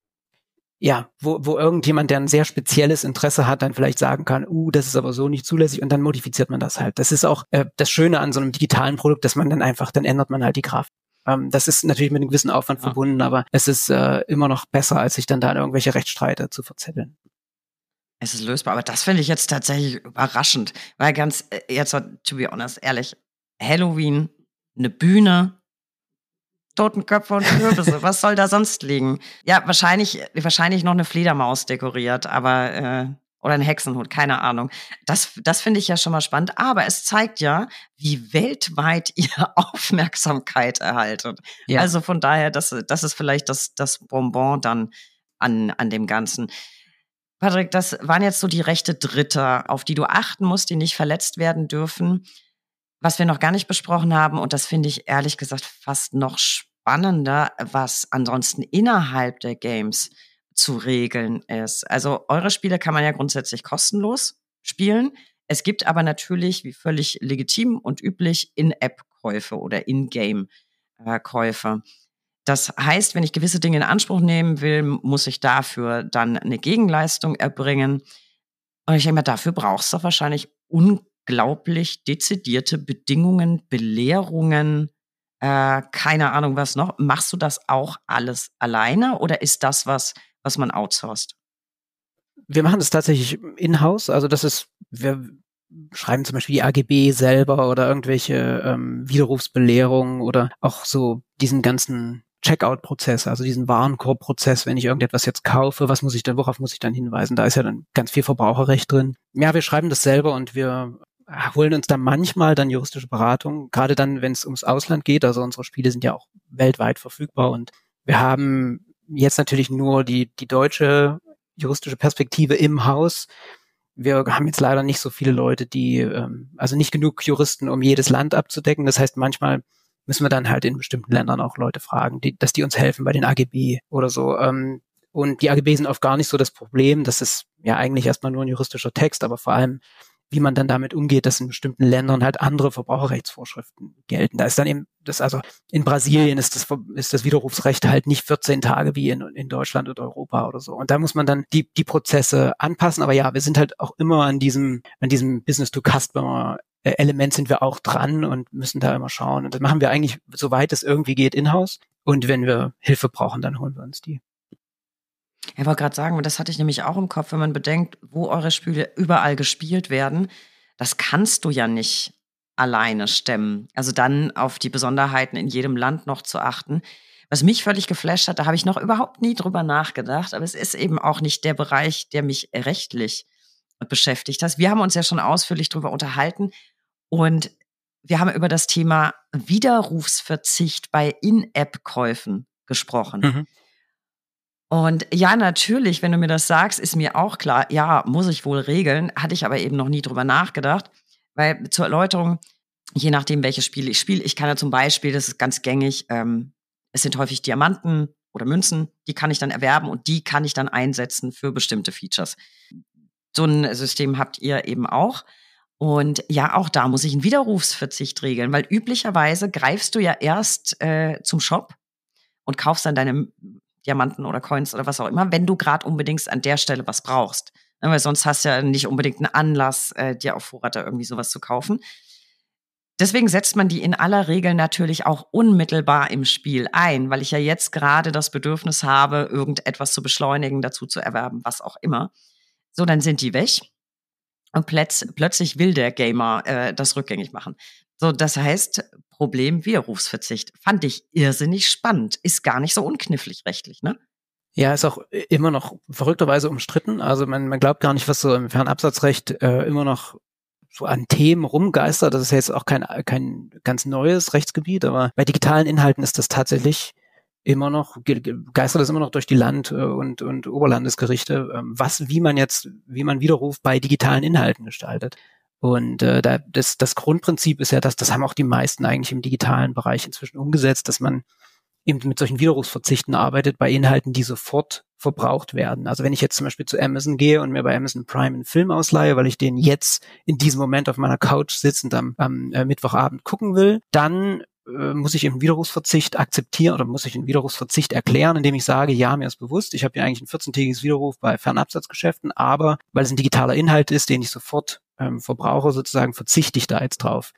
wo irgendjemand, der ein sehr spezielles Interesse hat, dann vielleicht sagen kann, das ist aber so nicht zulässig und dann modifiziert man das halt. Das ist auch das Schöne an so einem digitalen Produkt, dass man dann dann ändert man halt die Grafik. Das ist natürlich mit einem gewissen Aufwand verbunden, aber es ist immer noch besser, als sich dann da in irgendwelche Rechtsstreite zu verzetteln. Es ist lösbar, aber das finde ich jetzt tatsächlich überraschend, weil jetzt to be honest, ehrlich, Halloween, eine Bühne, Totenköpfe und Kürbisse, was soll da sonst liegen? Ja, wahrscheinlich noch eine Fledermaus dekoriert, aber Oder ein Hexenhut, keine Ahnung. Das finde ich ja schon mal spannend. Aber es zeigt ja, wie weltweit ihr Aufmerksamkeit erhaltet. Ja. Also von daher, das ist vielleicht das Bonbon dann an dem Ganzen. Patrick, das waren jetzt so die Rechte Dritter, auf die du achten musst, die nicht verletzt werden dürfen. Was wir noch gar nicht besprochen haben, und das finde ich ehrlich gesagt fast noch spannender, was ansonsten innerhalb der Games zu regeln ist. Also eure Spiele kann man ja grundsätzlich kostenlos spielen. Es gibt aber natürlich, wie völlig legitim und üblich, In-App-Käufe oder In-Game-Käufe. Das heißt, wenn ich gewisse Dinge in Anspruch nehmen will, muss ich dafür dann eine Gegenleistung erbringen. Und ich denke mal, dafür brauchst du wahrscheinlich unglaublich dezidierte Bedingungen, Belehrungen, keine Ahnung was noch. Machst du das auch alles alleine oder ist das was man outsourced? Wir machen das tatsächlich in-house. Also wir schreiben zum Beispiel die AGB selber oder irgendwelche Widerrufsbelehrungen oder auch so diesen ganzen Checkout-Prozess, also diesen Warenkorb-Prozess, wenn ich irgendetwas jetzt kaufe, worauf muss ich dann hinweisen? Da ist ja dann ganz viel Verbraucherrecht drin. Ja, wir schreiben das selber und wir holen uns dann manchmal dann juristische Beratung, gerade dann, wenn es ums Ausland geht. Also unsere Spiele sind ja auch weltweit verfügbar und wir haben jetzt natürlich nur die deutsche juristische Perspektive im Haus. Wir haben jetzt leider nicht so viele Leute, also nicht genug Juristen, um jedes Land abzudecken. Das heißt, manchmal müssen wir dann halt in bestimmten Ländern auch Leute fragen, dass die uns helfen bei den AGB oder so. Und die AGB sind oft gar nicht so das Problem. Das ist ja eigentlich erstmal nur ein juristischer Text, aber vor allem, wie man dann damit umgeht, dass in bestimmten Ländern halt andere Verbraucherrechtsvorschriften gelten. Da ist dann eben also in Brasilien ist das Widerrufsrecht halt nicht 14 Tage wie in Deutschland oder Europa oder so. Und da muss man dann die Prozesse anpassen. Aber ja, wir sind halt auch immer an diesem Business-to-Customer-Element sind wir auch dran und müssen da immer schauen. Und das machen wir eigentlich, soweit es irgendwie geht, in-house. Und wenn wir Hilfe brauchen, dann holen wir uns die. Ich wollte gerade sagen, und das hatte ich nämlich auch im Kopf, wenn man bedenkt, wo eure Spiele überall gespielt werden, das kannst du ja nicht alleine stemmen. Also dann auf die Besonderheiten in jedem Land noch zu achten. Was mich völlig geflasht hat, da habe ich noch überhaupt nie drüber nachgedacht, aber es ist eben auch nicht der Bereich, der mich rechtlich beschäftigt hat. Wir haben uns ja schon ausführlich drüber unterhalten und wir haben über das Thema Widerrufsverzicht bei In-App-Käufen gesprochen. Mhm. Und ja, natürlich, wenn du mir das sagst, ist mir auch klar, ja, muss ich wohl regeln, hatte ich aber eben noch nie drüber nachgedacht, weil zur Erläuterung, je nachdem, welches Spiel ich spiele, ich kann ja zum Beispiel, das ist ganz gängig, es sind häufig Diamanten oder Münzen, die kann ich dann erwerben und die kann ich dann einsetzen für bestimmte Features. So ein System habt ihr eben auch. Und ja, auch da muss ich einen Widerrufsverzicht regeln, weil üblicherweise greifst du ja erst zum Shop und kaufst dann deine Diamanten oder Coins oder was auch immer, wenn du gerade unbedingt an der Stelle was brauchst. Weil sonst hast du ja nicht unbedingt einen Anlass, dir auf Vorrat da irgendwie sowas zu kaufen. Deswegen setzt man die in aller Regel natürlich auch unmittelbar im Spiel ein, weil ich ja jetzt gerade das Bedürfnis habe, irgendetwas zu beschleunigen, dazu zu erwerben, was auch immer. So, dann sind die weg und plötzlich will der Gamer das rückgängig machen. So, das heißt, Problem Widerrufsverzicht. Fand ich irrsinnig spannend. Ist gar nicht so unknifflig rechtlich, ne? Ja, ist auch immer noch verrückterweise umstritten. Also man glaubt gar nicht, was so im Fernabsatzrecht immer noch so an Themen rumgeistert. Das ist ja jetzt auch kein ganz neues Rechtsgebiet, aber bei digitalen Inhalten ist das tatsächlich immer noch, geistert es immer noch durch die Land- und Oberlandesgerichte, wie man Widerruf bei digitalen Inhalten gestaltet. Und das Grundprinzip ist ja, das haben auch die meisten eigentlich im digitalen Bereich inzwischen umgesetzt, dass man eben mit solchen Widerrufsverzichten arbeitet bei Inhalten, die sofort verbraucht werden. Also wenn ich jetzt zum Beispiel zu Amazon gehe und mir bei Amazon Prime einen Film ausleihe, weil ich den jetzt in diesem Moment auf meiner Couch sitzend am Mittwochabend gucken will, dann muss ich einen Widerrufsverzicht akzeptieren oder muss ich einen Widerrufsverzicht erklären, indem ich sage, ja, mir ist bewusst, ich habe ja eigentlich ein 14-tägiges Widerruf bei Fernabsatzgeschäften, aber weil es ein digitaler Inhalt ist, den ich sofort verbrauche, sozusagen, verzichte ich da jetzt drauf.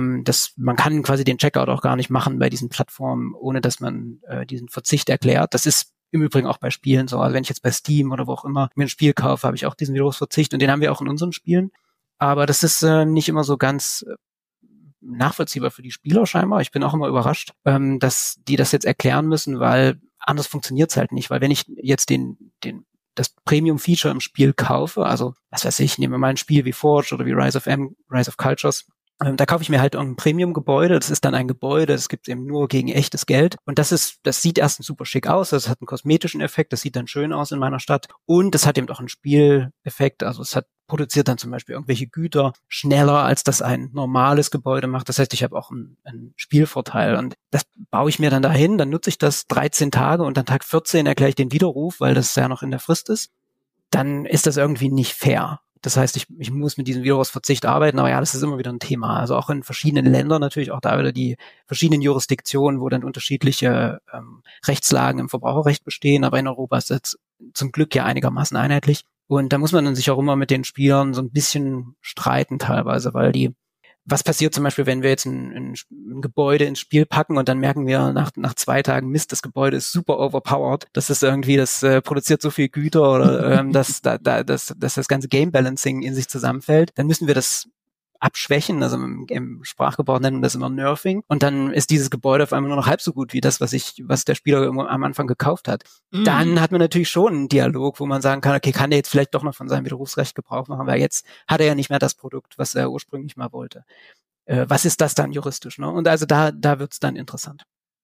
Man kann quasi den Checkout auch gar nicht machen bei diesen Plattformen, ohne dass man diesen Verzicht erklärt. Das ist im Übrigen auch bei Spielen so. Also wenn ich jetzt bei Steam oder wo auch immer mir ein Spiel kaufe, habe ich auch diesen Widerrufsverzicht und den haben wir auch in unseren Spielen. Aber das ist nicht immer so ganz nachvollziehbar für die Spieler scheinbar. Ich bin auch immer überrascht, dass die das jetzt erklären müssen, weil anders funktioniert es halt nicht. Weil wenn ich jetzt den das Premium-Feature im Spiel kaufe, also was weiß ich, nehmen wir mal ein Spiel wie Forge oder wie Rise of Cultures, da kaufe ich mir halt ein Premium-Gebäude. Das ist dann ein Gebäude, das gibt es eben nur gegen echtes Geld. Und das sieht erstens super schick aus. Das hat einen kosmetischen Effekt. Das sieht dann schön aus in meiner Stadt. Und das hat eben auch einen Spieleffekt. Also produziert dann zum Beispiel irgendwelche Güter schneller, als das ein normales Gebäude macht. Das heißt, ich habe auch einen Spielvorteil. Und das baue ich mir dann dahin. Dann nutze ich das 13 Tage und dann Tag 14 erkläre ich den Widerruf, weil das ja noch in der Frist ist. Dann ist das irgendwie nicht fair. Das heißt, ich muss mit diesem Widerrufsverzicht arbeiten, aber ja, das ist immer wieder ein Thema. Also auch in verschiedenen Ländern natürlich, auch da wieder die verschiedenen Jurisdiktionen, wo dann unterschiedliche Rechtslagen im Verbraucherrecht bestehen, aber in Europa ist das zum Glück ja einigermaßen einheitlich. Und da muss man dann sich auch immer mit den Spielern so ein bisschen streiten teilweise, weil was passiert zum Beispiel, wenn wir jetzt ein Gebäude ins Spiel packen und dann merken wir nach 2 Tagen, Mist, das Gebäude ist super overpowered, das produziert so viel Güter oder dass das ganze Game Balancing in sich zusammenfällt, dann müssen wir das abschwächen, also im Sprachgebrauch nennen wir das immer Nerfing, und dann ist dieses Gebäude auf einmal nur noch halb so gut wie das, was der Spieler am Anfang gekauft hat. Dann hat man natürlich schon einen Dialog, wo man sagen kann, okay, kann der jetzt vielleicht doch noch von seinem Widerrufsrecht Gebrauch machen, weil jetzt hat er ja nicht mehr das Produkt, was er ursprünglich mal wollte. Was ist das dann juristisch? Ne? Und also da wird's dann interessant.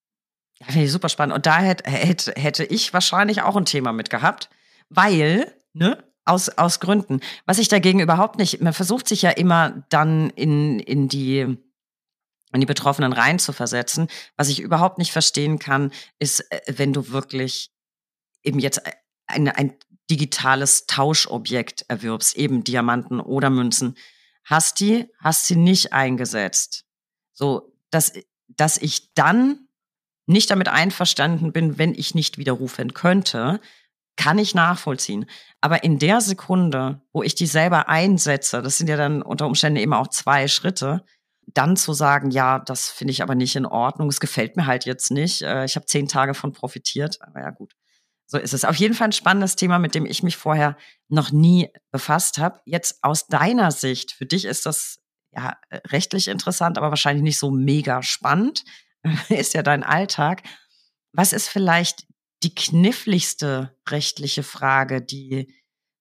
Ja, finde ich super spannend. Und da hätte ich wahrscheinlich auch ein Thema mit gehabt, weil, ne? Aus Gründen. Was ich dagegen überhaupt nicht, man versucht sich ja immer dann in die Betroffenen reinzuversetzen. Was ich überhaupt nicht verstehen kann, ist, wenn du wirklich eben jetzt ein digitales Tauschobjekt erwirbst, eben Diamanten oder Münzen, hast sie nicht eingesetzt. So, dass ich dann nicht damit einverstanden bin, wenn ich nicht widerrufen könnte, kann ich nachvollziehen. Aber in der Sekunde, wo ich die selber einsetze, das sind ja dann unter Umständen eben auch 2 Schritte, dann zu sagen, ja, das finde ich aber nicht in Ordnung, es gefällt mir halt jetzt nicht, ich habe 10 Tage von profitiert, aber ja gut. So ist es. Auf jeden Fall ein spannendes Thema, mit dem ich mich vorher noch nie befasst habe. Jetzt aus deiner Sicht, für dich ist das ja rechtlich interessant, aber wahrscheinlich nicht so mega spannend, ist ja dein Alltag. Was ist vielleicht die kniffligste rechtliche Frage, die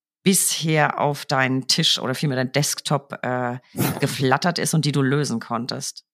bisher auf deinen Tisch oder vielmehr dein Desktop geflattert ist und die du lösen konntest?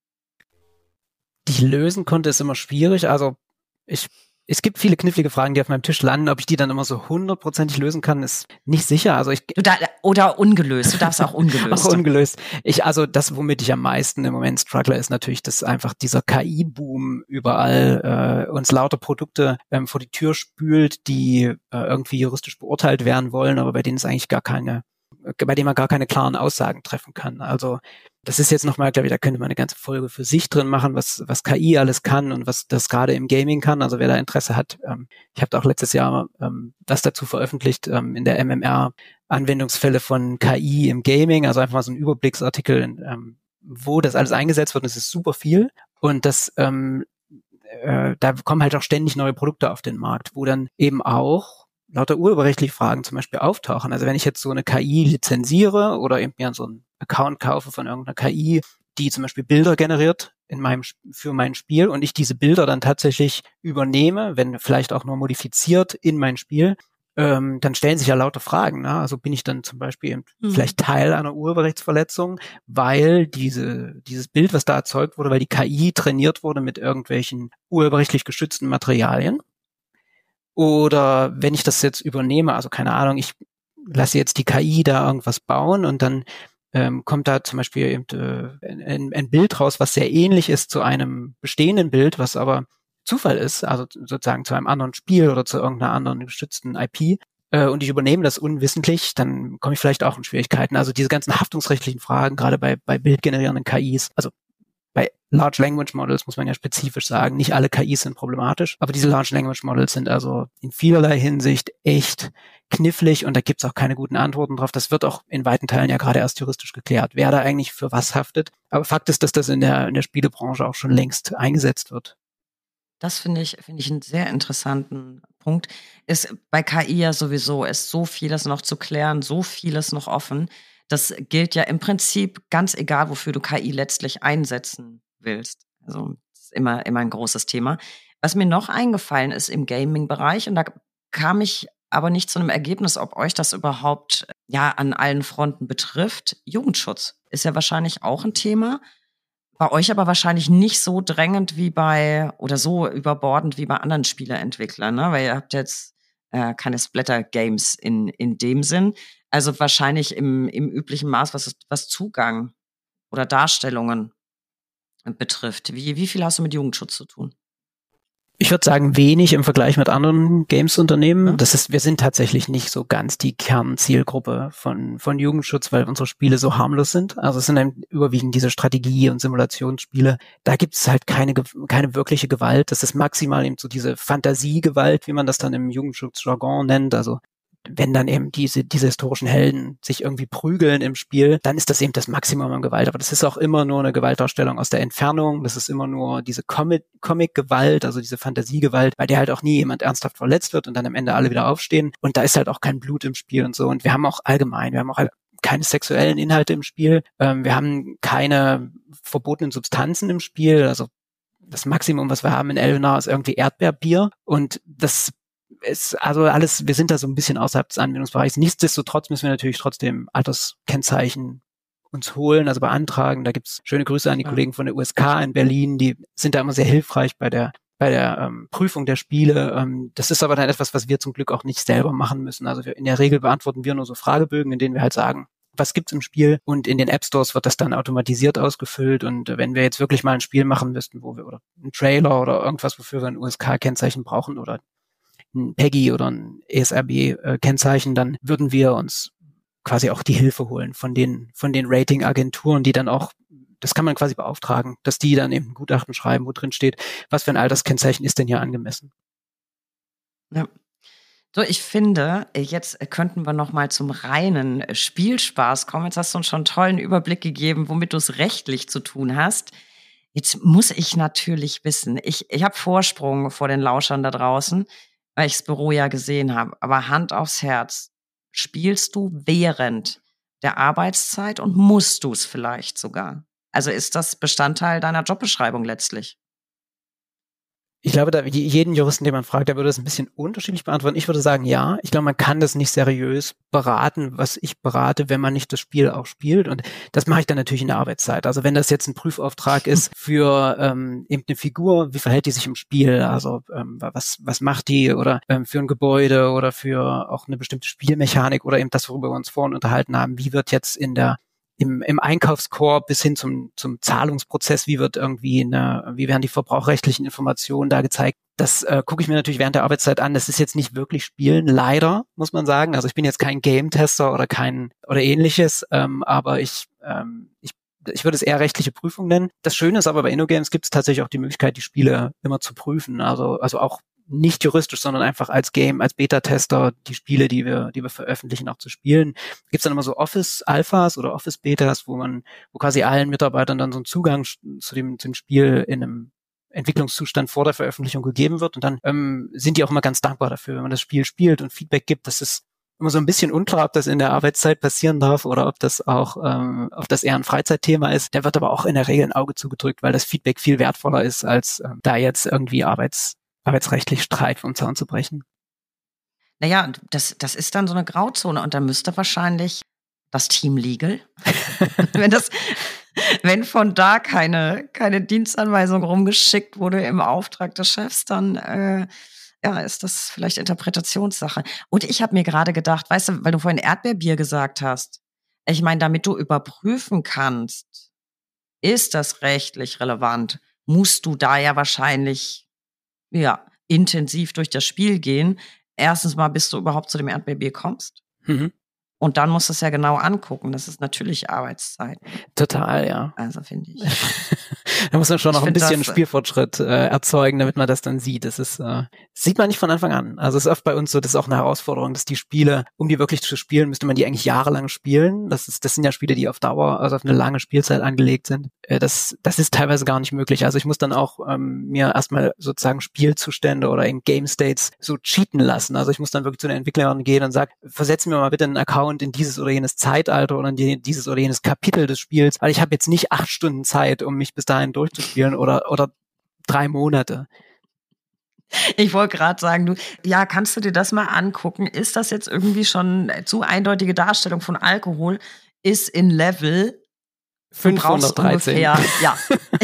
Die ich lösen konnte, ist immer schwierig. Also es gibt viele knifflige Fragen, die auf meinem Tisch landen. Ob ich die dann immer so 100%ig lösen kann, ist nicht sicher. Also oder ungelöst. Du darfst auch ungelöst. Auch ungelöst. Also das, womit ich am meisten im Moment struggle, ist natürlich, dass einfach dieser KI-Boom überall uns lauter Produkte vor die Tür spült, die irgendwie juristisch beurteilt werden wollen, aber bei denen es eigentlich bei dem man gar keine klaren Aussagen treffen kann. Also das ist jetzt nochmal, glaube ich, da könnte man eine ganze Folge für sich drin machen, was KI alles kann und was das gerade im Gaming kann. Also wer da Interesse hat, ich habe auch letztes Jahr was dazu veröffentlicht in der MMR, Anwendungsfälle von KI im Gaming, also einfach mal so ein Überblicksartikel, wo das alles eingesetzt wird, und es ist super viel. Und das da kommen halt auch ständig neue Produkte auf den Markt, wo dann eben auch lauter urheberrechtliche Fragen zum Beispiel auftauchen. Also wenn ich jetzt so eine KI lizenziere oder eben mir so einen Account kaufe von irgendeiner KI, die zum Beispiel Bilder generiert für mein Spiel, und ich diese Bilder dann tatsächlich übernehme, wenn vielleicht auch nur modifiziert in mein Spiel, dann stellen sich ja lauter Fragen. Ne? Also bin ich dann zum Beispiel eben vielleicht Teil einer Urheberrechtsverletzung, weil dieses Bild, was da erzeugt wurde, weil die KI trainiert wurde mit irgendwelchen urheberrechtlich geschützten Materialien. Oder wenn ich das jetzt übernehme, also keine Ahnung, ich lasse jetzt die KI da irgendwas bauen und dann kommt da zum Beispiel eben ein Bild raus, was sehr ähnlich ist zu einem bestehenden Bild, was aber Zufall ist, also sozusagen zu einem anderen Spiel oder zu irgendeiner anderen geschützten IP, und ich übernehme das unwissentlich, dann komme ich vielleicht auch in Schwierigkeiten. Also diese ganzen haftungsrechtlichen Fragen, gerade bei bildgenerierenden KIs, also bei Large Language Models muss man ja spezifisch sagen, nicht alle KIs sind problematisch, aber diese Large Language Models sind also in vielerlei Hinsicht echt knifflig, und da gibt's auch keine guten Antworten drauf. Das wird auch in weiten Teilen ja gerade erst juristisch geklärt, wer da eigentlich für was haftet. Aber Fakt ist, dass das in der Spielebranche auch schon längst eingesetzt wird. Das finde ich einen sehr interessanten Punkt. Ist bei KI ja sowieso, ist so vieles noch zu klären, so vieles noch offen. Das gilt ja im Prinzip ganz egal, wofür du KI letztlich einsetzen willst. Also das ist immer ein großes Thema. Was mir noch eingefallen ist im Gaming-Bereich, und da kam ich aber nicht zu einem Ergebnis, ob euch das überhaupt an allen Fronten betrifft. Jugendschutz ist ja wahrscheinlich auch ein Thema. Bei euch aber wahrscheinlich nicht so drängend oder so überbordend wie bei anderen Spieleentwicklern, ne? Weil ihr habt jetzt keine Splatter-Games in dem Sinn. Also wahrscheinlich im üblichen Maß, was Zugang oder Darstellungen betrifft. Wie viel hast du mit Jugendschutz zu tun? Ich würde sagen, wenig im Vergleich mit anderen Games-Unternehmen. Wir sind tatsächlich nicht so ganz die Kernzielgruppe von Jugendschutz, weil unsere Spiele so harmlos sind. Also es sind dann überwiegend diese Strategie- und Simulationsspiele. Da gibt es halt keine wirkliche Gewalt. Das ist maximal eben so diese Fantasiegewalt, wie man das dann im Jugendschutzjargon nennt. Also wenn dann eben diese historischen Helden sich irgendwie prügeln im Spiel, dann ist das eben das Maximum an Gewalt. Aber das ist auch immer nur eine Gewaltdarstellung aus der Entfernung. Das ist immer nur diese Comic-Gewalt, also diese Fantasiegewalt, bei der halt auch nie jemand ernsthaft verletzt wird und dann am Ende alle wieder aufstehen. Und da ist halt auch kein Blut im Spiel und so. Und wir haben auch keine sexuellen Inhalte im Spiel. Wir haben keine verbotenen Substanzen im Spiel. Also das Maximum, was wir haben in Elvenar, ist irgendwie Erdbeerbier. Und das ist also alles, wir sind da so ein bisschen außerhalb des Anwendungsbereichs. Nichtsdestotrotz müssen wir natürlich trotzdem Alterskennzeichen uns holen, also beantragen. Da gibt's schöne Grüße an die Kollegen von der USK in Berlin, die sind da immer sehr hilfreich bei der Prüfung der Spiele. Das ist aber dann etwas, was wir zum Glück auch nicht selber machen müssen. Also in der Regel beantworten wir nur so Fragebögen, in denen wir halt sagen, was gibt's im Spiel, und in den App Stores wird das dann automatisiert ausgefüllt. Und wenn wir jetzt wirklich mal ein Spiel machen müssten, oder einen Trailer oder irgendwas, wofür wir ein USK-Kennzeichen brauchen oder ein PEGI oder ein ESRB-Kennzeichen, dann würden wir uns quasi auch die Hilfe holen von den Rating-Agenturen, die dann auch, das kann man quasi beauftragen, dass die dann eben ein Gutachten schreiben, wo drin steht, was für ein Alterskennzeichen ist denn hier angemessen. Ja. So, ich finde, jetzt könnten wir noch mal zum reinen Spielspaß kommen. Jetzt hast du uns schon einen tollen Überblick gegeben, womit du es rechtlich zu tun hast. Jetzt muss ich natürlich wissen, ich habe Vorsprung vor den Lauschern da draußen, weil ich das Büro ja gesehen habe. Aber Hand aufs Herz, spielst du während der Arbeitszeit und musst du es vielleicht sogar? Also ist das Bestandteil deiner Jobbeschreibung letztlich? Ich glaube, da jeden Juristen, den man fragt, der würde das ein bisschen unterschiedlich beantworten. Ich würde sagen, ja. Ich glaube, man kann das nicht seriös beraten, was ich berate, wenn man nicht das Spiel auch spielt. Und das mache ich dann natürlich in der Arbeitszeit. Also wenn das jetzt ein Prüfauftrag ist für eben eine Figur, wie verhält die sich im Spiel? Also was macht die? Oder für ein Gebäude oder für auch eine bestimmte Spielmechanik oder eben das, worüber wir uns vorhin unterhalten haben. Wie wird jetzt im Einkaufskorb bis hin zum Zahlungsprozess, wie werden die verbrauchsrechtlichen Informationen da gezeigt? Das gucke ich mir natürlich während der Arbeitszeit an. Das ist jetzt nicht wirklich Spielen, leider, muss man sagen. Also ich bin jetzt kein Game-Tester oder ähnliches, aber ich würde es eher rechtliche Prüfung nennen. Das Schöne ist aber, bei InnoGames gibt es tatsächlich auch die Möglichkeit, die Spiele immer zu prüfen. Also auch nicht juristisch, sondern einfach als Beta-Tester die Spiele, die wir veröffentlichen, auch zu spielen. Gibt's dann immer so Office-Alphas oder Office-Betas, wo quasi allen Mitarbeitern dann so ein Zugang zum Spiel in einem Entwicklungszustand vor der Veröffentlichung gegeben wird. Und dann sind die auch immer ganz dankbar dafür, wenn man das Spiel spielt und Feedback gibt. Das ist immer so ein bisschen unklar, ob das in der Arbeitszeit passieren darf oder ob das eher ein Freizeitthema ist. Da wird aber auch in der Regel ein Auge zugedrückt, weil das Feedback viel wertvoller ist, als da jetzt irgendwie arbeitsrechtlich Streit vom Zaun zu brechen. Naja, das ist dann so eine Grauzone und da müsste wahrscheinlich das Team Legal, wenn von da keine Dienstanweisung rumgeschickt wurde im Auftrag des Chefs, dann ist das vielleicht Interpretationssache. Und ich habe mir gerade gedacht, weißt du, weil du vorhin Erdbeerbier gesagt hast, ich meine, damit du überprüfen kannst, ist das rechtlich relevant, musst du da ja wahrscheinlich intensiv durch das Spiel gehen. Erstens mal, bis du überhaupt zu dem Erdbeerbier kommst. Mhm. Und dann musst du es ja genau angucken. Das ist natürlich Arbeitszeit. Total, ja. Also finde ich. Da muss man schon noch ein bisschen Spielfortschritt erzeugen, damit man das dann sieht. Das sieht man nicht von Anfang an. Also es ist oft bei uns so, das ist auch eine Herausforderung, dass die Spiele, um die wirklich zu spielen, müsste man die eigentlich jahrelang spielen. Das sind ja Spiele, die auf Dauer, also auf eine lange Spielzeit angelegt sind. Das ist teilweise gar nicht möglich. Also ich muss dann auch mir erstmal sozusagen Spielzustände oder in Game States so cheaten lassen. Also ich muss dann wirklich zu den Entwicklern gehen und sagen, versetzen mir mal bitte einen Account in dieses oder jenes Zeitalter oder in dieses oder jenes Kapitel des Spiels, weil ich habe jetzt nicht 8 Stunden Zeit, um mich bis dahin durchzuspielen oder 3 Monate. Ich wollte gerade sagen, kannst du dir das mal angucken? Ist das jetzt irgendwie schon zu eindeutige Darstellung von Alkohol? Ist in Level 513. Ungefähr, ja.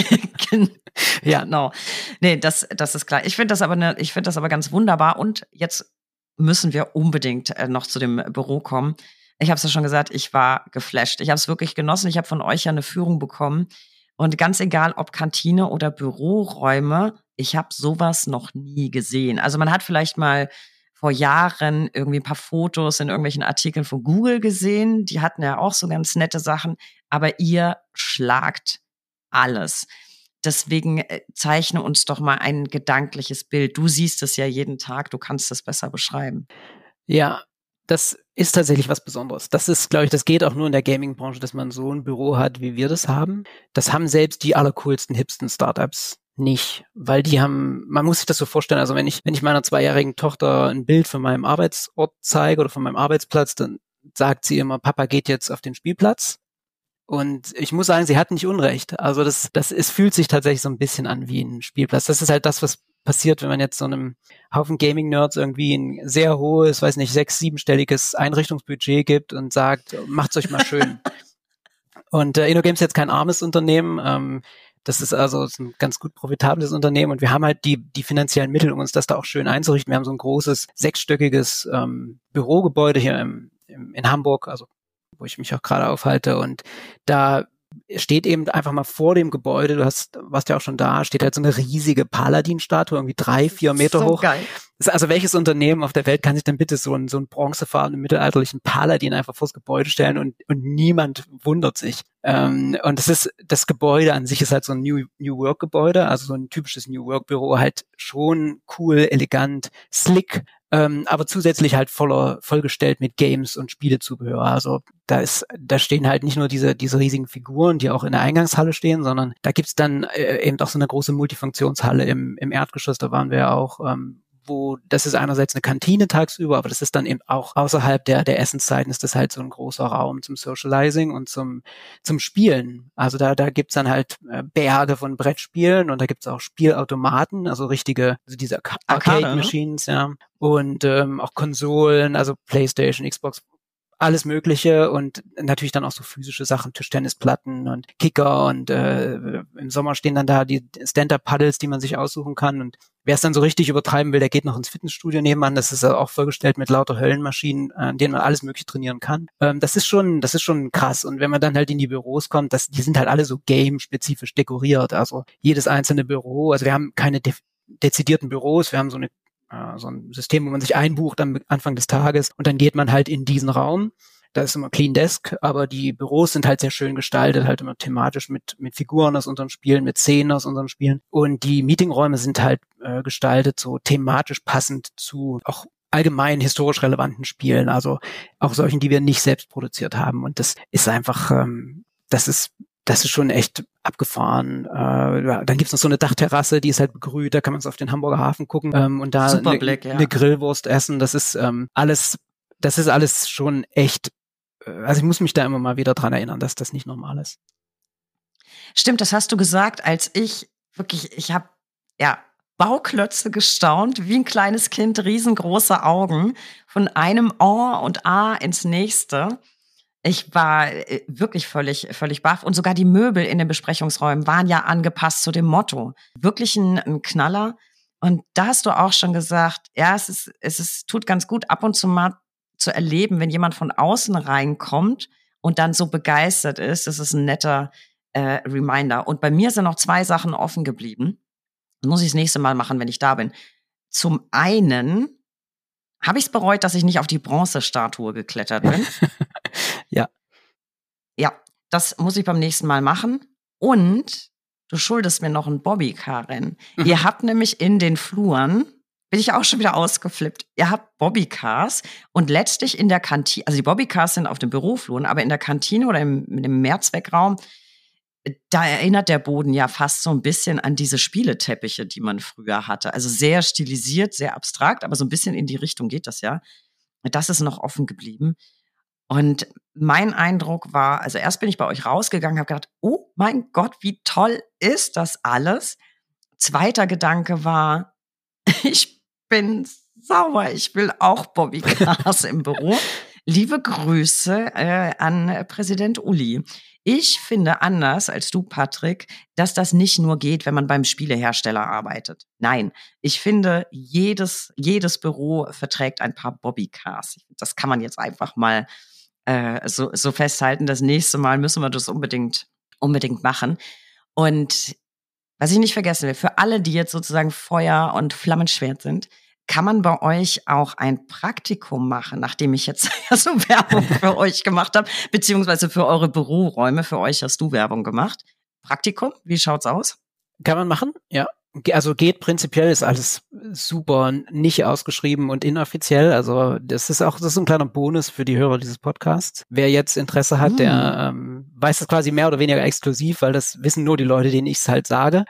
Ja. Genau. Nee, das ist klar. Ich finde das aber ganz wunderbar. Und jetzt müssen wir unbedingt noch zu dem Büro kommen. Ich habe es ja schon gesagt, ich war geflasht. Ich habe es wirklich genossen. Ich habe von euch ja eine Führung bekommen. Und ganz egal, ob Kantine oder Büroräume, ich habe sowas noch nie gesehen. Also man hat vielleicht mal vor Jahren irgendwie ein paar Fotos in irgendwelchen Artikeln von Google gesehen. Die hatten ja auch so ganz nette Sachen. Aber ihr schlagt alles. Deswegen zeichne uns doch mal ein gedankliches Bild. Du siehst es ja jeden Tag, du kannst es besser beschreiben. Ja, das ist tatsächlich was Besonderes. Das ist, glaube ich, das geht auch nur in der Gaming-Branche, dass man so ein Büro hat, wie wir das haben. Das haben selbst die allercoolsten, hipsten Startups nicht, weil die haben, man muss sich das so vorstellen, also wenn ich meiner 2-jährigen Tochter ein Bild von meinem Arbeitsort zeige oder von meinem Arbeitsplatz, dann sagt sie immer, Papa geht jetzt auf den Spielplatz. Und ich muss sagen, sie hat nicht Unrecht. Also es fühlt sich tatsächlich so ein bisschen an wie ein Spielplatz. Das ist halt das, was passiert, wenn man jetzt so einem Haufen Gaming-Nerds irgendwie ein sehr hohes, weiß nicht, 6-, 7-stelliges Einrichtungsbudget gibt und sagt, macht's euch mal schön. Und InnoGames ist jetzt kein armes Unternehmen. Das ist also ein ganz gut profitables Unternehmen und wir haben halt die finanziellen Mittel, um uns das da auch schön einzurichten. Wir haben so ein großes 6-stöckiges Bürogebäude hier in Hamburg, also wo ich mich auch gerade aufhalte, und da steht eben einfach mal vor dem Gebäude, warst ja auch schon da, steht halt so eine riesige Paladin-Statue, irgendwie 3-4 Meter so hoch. Geil. Also welches Unternehmen auf der Welt kann sich denn bitte so einen bronzefarbenen mittelalterlichen Paladin einfach vors Gebäude stellen und niemand wundert sich. Und das Gebäude an sich ist halt so ein New Work Gebäude, also so ein typisches New Work Büro, halt schon cool, elegant, slick, aber zusätzlich halt vollgestellt mit Games und Spielezubehör. Also da stehen halt nicht nur diese riesigen Figuren, die auch in der Eingangshalle stehen, sondern da gibt's dann eben auch so eine große Multifunktionshalle im Erdgeschoss, da waren wir ja auch, wo das ist einerseits eine Kantine tagsüber, aber das ist dann eben auch außerhalb der Essenszeiten ist das halt so ein großer Raum zum Socializing und zum Spielen. Also da gibt's dann halt Berge von Brettspielen und da gibt's auch Spielautomaten, also diese Arcade-Machines, ne? Ja. Und auch Konsolen, also PlayStation, Xbox, alles Mögliche und natürlich dann auch so physische Sachen, Tischtennisplatten und Kicker und im Sommer stehen dann da die Stand-Up-Paddles, die man sich aussuchen kann, und wer es dann so richtig übertreiben will, der geht noch ins Fitnessstudio nebenan, das ist auch vollgestellt mit lauter Höllenmaschinen, an denen man alles Mögliche trainieren kann. Das ist schon krass, und wenn man dann halt in die Büros kommt, die sind halt alle so game-spezifisch dekoriert, also jedes einzelne Büro, also wir haben keine dezidierten Büros, wir haben so ein System, wo man sich einbucht am Anfang des Tages und dann geht man halt in diesen Raum. Da ist immer Clean Desk, aber die Büros sind halt sehr schön gestaltet, halt immer thematisch mit Figuren aus unseren Spielen, mit Szenen aus unseren Spielen. Und die Meetingräume sind halt gestaltet so thematisch passend zu auch allgemein historisch relevanten Spielen, also auch solchen, die wir nicht selbst produziert haben. Und das ist einfach, das ist schon echt abgefahren. Dann gibt's noch so eine Dachterrasse, die ist halt begrünt, da kann man so auf den Hamburger Hafen gucken und da eine Grillwurst essen. Das ist alles schon echt, also ich muss mich da immer mal wieder dran erinnern, dass das nicht normal ist. Stimmt, das hast du gesagt, als ich habe Bauklötze gestaunt, wie ein kleines Kind, riesengroße Augen, von einem Oh und A ins nächste. Ich war wirklich völlig baff. Und sogar die Möbel in den Besprechungsräumen waren ja angepasst zu dem Motto. Wirklich ein Knaller. Und da hast du auch schon gesagt, ja, es tut ganz gut, ab und zu mal zu erleben, wenn jemand von außen reinkommt und dann so begeistert ist. Das ist ein netter Reminder. Und bei mir sind noch 2 Sachen offen geblieben. Das muss ich das nächste Mal machen, wenn ich da bin. Zum einen habe ich es bereut, dass ich nicht auf die Bronzestatue geklettert bin. Ja. Ja, das muss ich beim nächsten Mal machen. Und du schuldest mir noch ein Bobbycar-Rennen. Ihr habt nämlich in den Fluren, bin ich auch schon wieder ausgeflippt, ihr habt Bobbycars und letztlich in der Kantine, also die Bobbycars sind auf den Bürofluren, aber in der Kantine oder im Mehrzweckraum, da erinnert der Boden ja fast so ein bisschen an diese Spieleteppiche, die man früher hatte. Also sehr stilisiert, sehr abstrakt, aber so ein bisschen in die Richtung geht das ja. Das ist noch offen geblieben. Und mein Eindruck war, also erst bin ich bei euch rausgegangen, habe gedacht, oh mein Gott, wie toll ist das alles? Zweiter Gedanke war, ich bin sauer. Ich will auch Bobby Cars im Büro. Liebe Grüße an Präsident Uli. Ich finde anders als du, Patrick, dass das nicht nur geht, wenn man beim Spielehersteller arbeitet. Nein, ich finde, jedes Büro verträgt ein paar Bobby-Cars. Das kann man jetzt einfach mal so festhalten. Das nächste Mal müssen wir das unbedingt machen. Und was ich nicht vergessen will, für alle, die jetzt sozusagen Feuer und Flammenschwert sind, kann man bei euch auch ein Praktikum machen, nachdem ich jetzt so Werbung für euch gemacht habe, beziehungsweise für eure Büroräume. Für euch hast du Werbung gemacht. Praktikum, wie schaut's aus? Kann man machen, ja. Also geht prinzipiell, ist alles super nicht ausgeschrieben und inoffiziell. Also das ist ein kleiner Bonus für die Hörer dieses Podcasts. Wer jetzt Interesse hat, der weiß das quasi mehr oder weniger exklusiv, weil das wissen nur die Leute, denen ich es halt sage.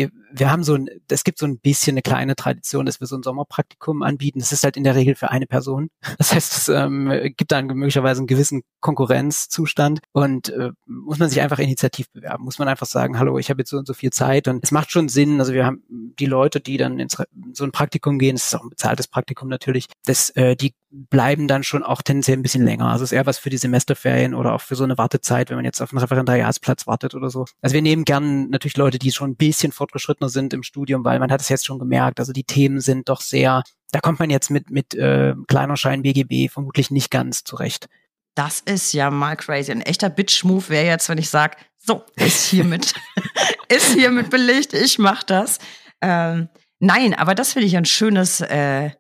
Es gibt so ein bisschen eine kleine Tradition, dass wir so ein Sommerpraktikum anbieten. Das ist halt in der Regel für eine Person. Das heißt, es gibt dann möglicherweise einen gewissen Konkurrenzzustand und muss man sich einfach initiativ bewerben. Muss man einfach sagen, hallo, ich habe jetzt so und so viel Zeit und es macht schon Sinn. Also wir haben die Leute, die dann in so ein Praktikum gehen, das ist auch ein bezahltes Praktikum natürlich, die bleiben dann schon auch tendenziell ein bisschen länger. Also es ist eher was für die Semesterferien oder auch für so eine Wartezeit, wenn man jetzt auf einen Referendariatsplatz wartet oder so. Also wir nehmen gern natürlich Leute, die schon ein bisschen fortgeschrittener sind im Studium, weil man hat es jetzt schon gemerkt, also die Themen sind doch sehr, da kommt man jetzt mit Kleinerschein BGB vermutlich nicht ganz zurecht. Das ist ja mal crazy. Ein echter Bitch-Move wäre jetzt, wenn ich sage, so, ist hiermit belegt, ich mach das. Nein, aber das finde ich ein schönes, ein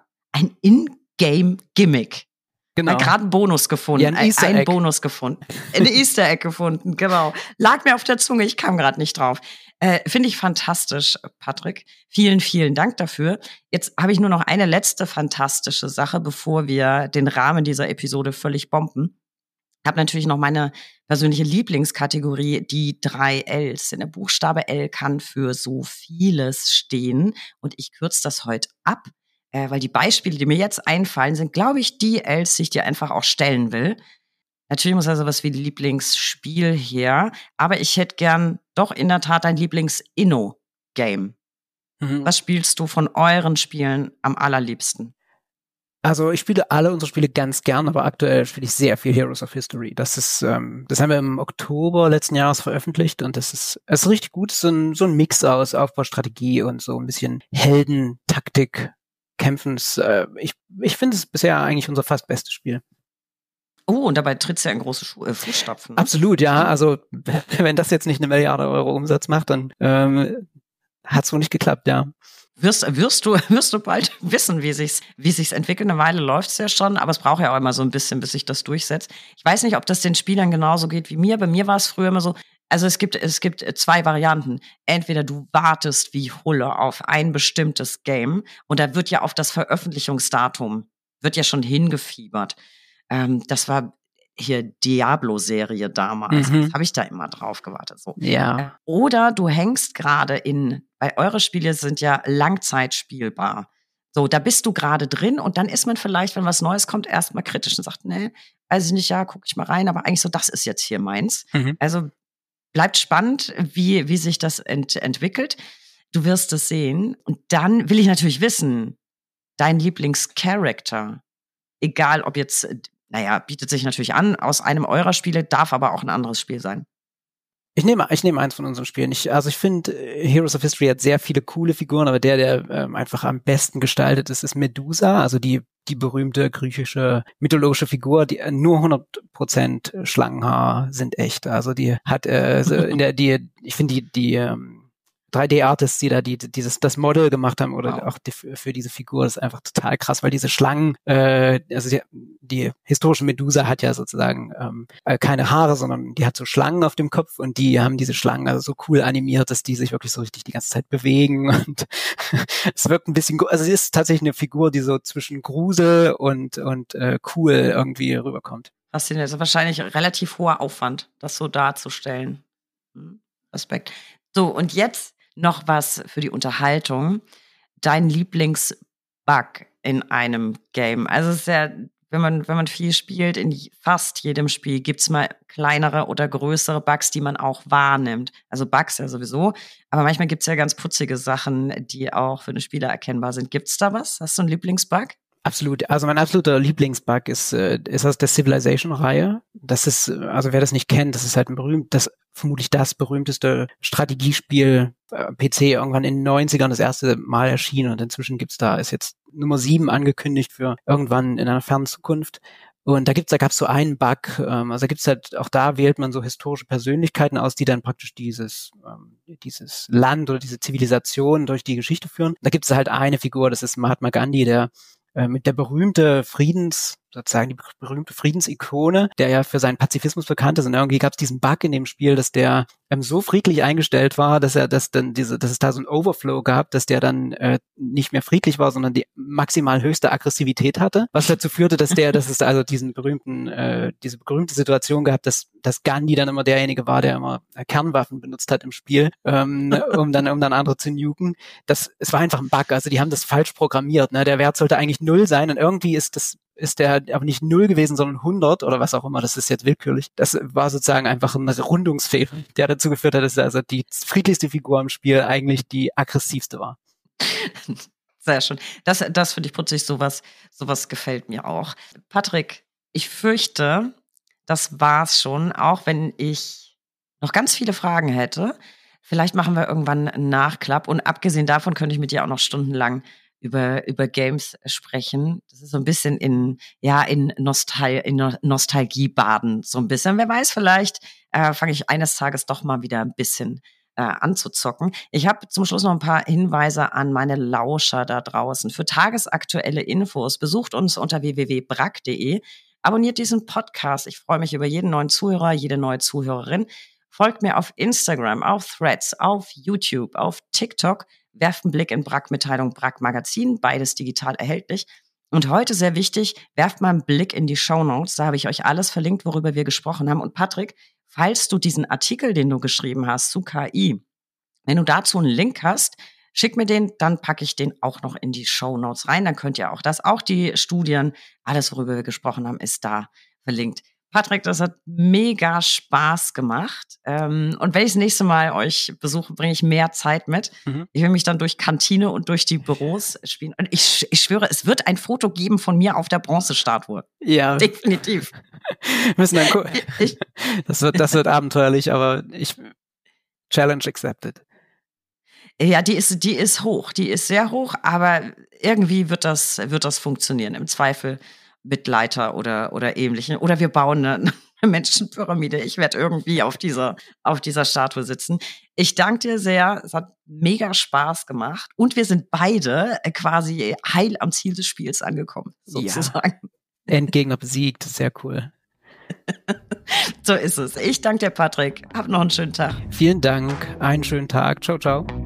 In-Game-Gimmick. Genau. Gerade einen Bonus gefunden. Ja, ein Bonus gefunden. Eine Easter Egg gefunden, genau. Lag mir auf der Zunge, ich kam gerade nicht drauf. Finde ich fantastisch, Patrick. Vielen, vielen Dank dafür. Jetzt habe ich nur noch eine letzte fantastische Sache, bevor wir den Rahmen dieser Episode völlig bomben. Ich habe natürlich noch meine persönliche Lieblingskategorie, die 3 Ls. Denn der Buchstabe L kann für so vieles stehen. Und ich kürze das heute ab, weil die Beispiele, die mir jetzt einfallen, sind, glaube ich, die Ls, die ich dir einfach auch stellen will. Natürlich muss also was wie Lieblingsspiel her, aber ich hätte gern doch in der Tat dein Lieblings-Inno-Game. Was spielst du von euren Spielen am allerliebsten? Also ich spiele alle unsere Spiele ganz gern, aber aktuell spiele ich sehr viel Heroes of History. Das haben wir im Oktober letzten Jahres veröffentlicht und es ist richtig gut. Es ist so ein Mix aus Aufbaustrategie und so ein bisschen Heldentaktik, Kämpfen. Ich finde es bisher eigentlich unser fast bestes Spiel. Oh, und dabei tritt's ja in große Fußstapfen. Ne? Absolut, ja. Also wenn das jetzt nicht 1 Milliarde Euro Umsatz macht, dann hat's wohl nicht geklappt, ja. Wirst du bald wissen, wie sich's entwickelt. Eine Weile läuft's ja schon, aber es braucht ja auch immer so ein bisschen, bis sich das durchsetzt. Ich weiß nicht, ob das den Spielern genauso geht wie mir. Bei mir war es früher immer so, also es gibt 2 Varianten. Entweder du wartest wie Hulle auf ein bestimmtes Game und da wird ja auf das Veröffentlichungsdatum wird ja schon hingefiebert. Das war hier Diablo-Serie damals. Das habe ich da immer drauf gewartet. So. Ja. Oder du hängst gerade weil eure Spiele sind ja langzeitspielbar. So, da bist du gerade drin und dann ist man vielleicht, wenn was Neues kommt, erstmal kritisch und sagt, nee, weiß ich nicht, ja, guck ich mal rein, aber eigentlich so, das ist jetzt hier meins. Also bleibt spannend, wie sich das entwickelt. Du wirst es sehen. Und dann will ich natürlich wissen, dein Lieblingscharakter, egal ob jetzt, bietet sich natürlich an, aus einem eurer Spiele, darf aber auch ein anderes Spiel sein. Ich nehme eins von unseren Spielen. Ich finde, Heroes of History hat sehr viele coole Figuren, aber der einfach am besten gestaltet ist Medusa, also die berühmte griechische mythologische Figur, die nur 100% Schlangenhaar sind echt. Also die hat ich finde die 3D-Artists, die da das Model gemacht haben oder auch für diese Figur, das ist einfach total krass, weil diese Schlangen, also die historische Medusa hat ja sozusagen keine Haare, sondern die hat so Schlangen auf dem Kopf und die haben diese Schlangen also so cool animiert, dass die sich wirklich so richtig die ganze Zeit bewegen und es wirkt ein bisschen, also sie ist tatsächlich eine Figur, die so zwischen Grusel und cool irgendwie rüberkommt. Faszinierend, also wahrscheinlich relativ hoher Aufwand, das so darzustellen. Respekt. So, und jetzt noch was für die Unterhaltung. Dein Lieblingsbug in einem Game. Also es ist ja wenn man viel spielt, in fast jedem Spiel gibt's mal kleinere oder größere Bugs, die man auch wahrnimmt. Also Bugs ja sowieso, aber manchmal gibt's ja ganz putzige Sachen, die auch für den Spieler erkennbar sind. Gibt's da was? Hast du einen Lieblingsbug? Absolut. Also mein absoluter Lieblingsbug ist aus der Civilization-Reihe. Das ist, also wer das nicht kennt, das ist halt vermutlich das berühmteste Strategiespiel PC irgendwann in den 90ern das erste Mal erschienen und inzwischen ist jetzt Nummer 7 angekündigt für irgendwann in einer fernen Zukunft. Und da gab's so einen Bug, also gibt's halt, auch da wählt man so historische Persönlichkeiten aus, die dann praktisch dieses Land oder diese Zivilisation durch die Geschichte führen. Da gibt's halt eine Figur, das ist Mahatma Gandhi, der mit der berühmte die berühmte Friedensikone, der ja für seinen Pazifismus bekannt ist. Und irgendwie gab es diesen Bug in dem Spiel, dass der so friedlich eingestellt war, dass es da so ein Overflow gab, dass der dann nicht mehr friedlich war, sondern die maximal höchste Aggressivität hatte, was dazu führte, dass es also diese berühmte Situation gab, dass Gandhi dann immer derjenige war, der immer Kernwaffen benutzt hat im Spiel, um dann andere zu nuken. Es war einfach ein Bug, also die haben das falsch programmiert, ne? Der Wert sollte eigentlich 0 sein und irgendwie ist der aber nicht 0 gewesen, sondern 100 oder was auch immer, das ist jetzt willkürlich. Das war sozusagen einfach ein Rundungsfehler, der dazu geführt hat, dass also die friedlichste Figur im Spiel eigentlich die aggressivste war. Sehr schön. Das finde ich putzig, sowas gefällt mir auch. Patrick, ich fürchte, das war's schon, auch wenn ich noch ganz viele Fragen hätte. Vielleicht machen wir irgendwann einen Nachklapp und abgesehen davon könnte ich mit dir auch noch stundenlang über Games sprechen. Das ist so ein bisschen in Nostalgie baden, so ein bisschen. Wer weiß, vielleicht fange ich eines Tages doch mal wieder ein bisschen anzuzocken. Ich habe zum Schluss noch ein paar Hinweise an meine Lauscher da draußen. Für tagesaktuelle Infos besucht uns unter www.brack.de. Abonniert diesen Podcast. Ich freue mich über jeden neuen Zuhörer, jede neue Zuhörerin. Folgt mir auf Instagram, auf Threads, auf YouTube, auf TikTok. Werft einen Blick in Brack-Mitteilung, Brack-Magazin, beides digital erhältlich. Und heute sehr wichtig, werft mal einen Blick in die Shownotes, da habe ich euch alles verlinkt, worüber wir gesprochen haben. Und Patrick, falls du diesen Artikel, den du geschrieben hast zu KI, wenn du dazu einen Link hast, schick mir den, dann packe ich den auch noch in die Shownotes rein. Dann könnt ihr auch die Studien, alles, worüber wir gesprochen haben, ist da verlinkt. Patrick, das hat mega Spaß gemacht. Und wenn ich das nächste Mal euch besuche, bringe ich mehr Zeit mit. Ich will mich dann durch Kantine und durch die Büros spielen. Und ich schwöre, es wird ein Foto geben von mir auf der Bronzestatue. Ja. Definitiv. Müssen dann gucken. Das wird abenteuerlich, aber Challenge accepted. Ja, die ist hoch. Die ist sehr hoch, aber irgendwie wird das funktionieren. Im Zweifel mit Leiter oder Ähnlichem. Oder wir bauen eine Menschenpyramide. Ich werde irgendwie auf dieser Statue sitzen. Ich danke dir sehr. Es hat mega Spaß gemacht. Und wir sind beide quasi heil am Ziel des Spiels angekommen, sozusagen. Ja. Endgegner besiegt. Sehr cool. So ist es. Ich danke dir, Patrick. Hab noch einen schönen Tag. Vielen Dank. Einen schönen Tag. Ciao, ciao.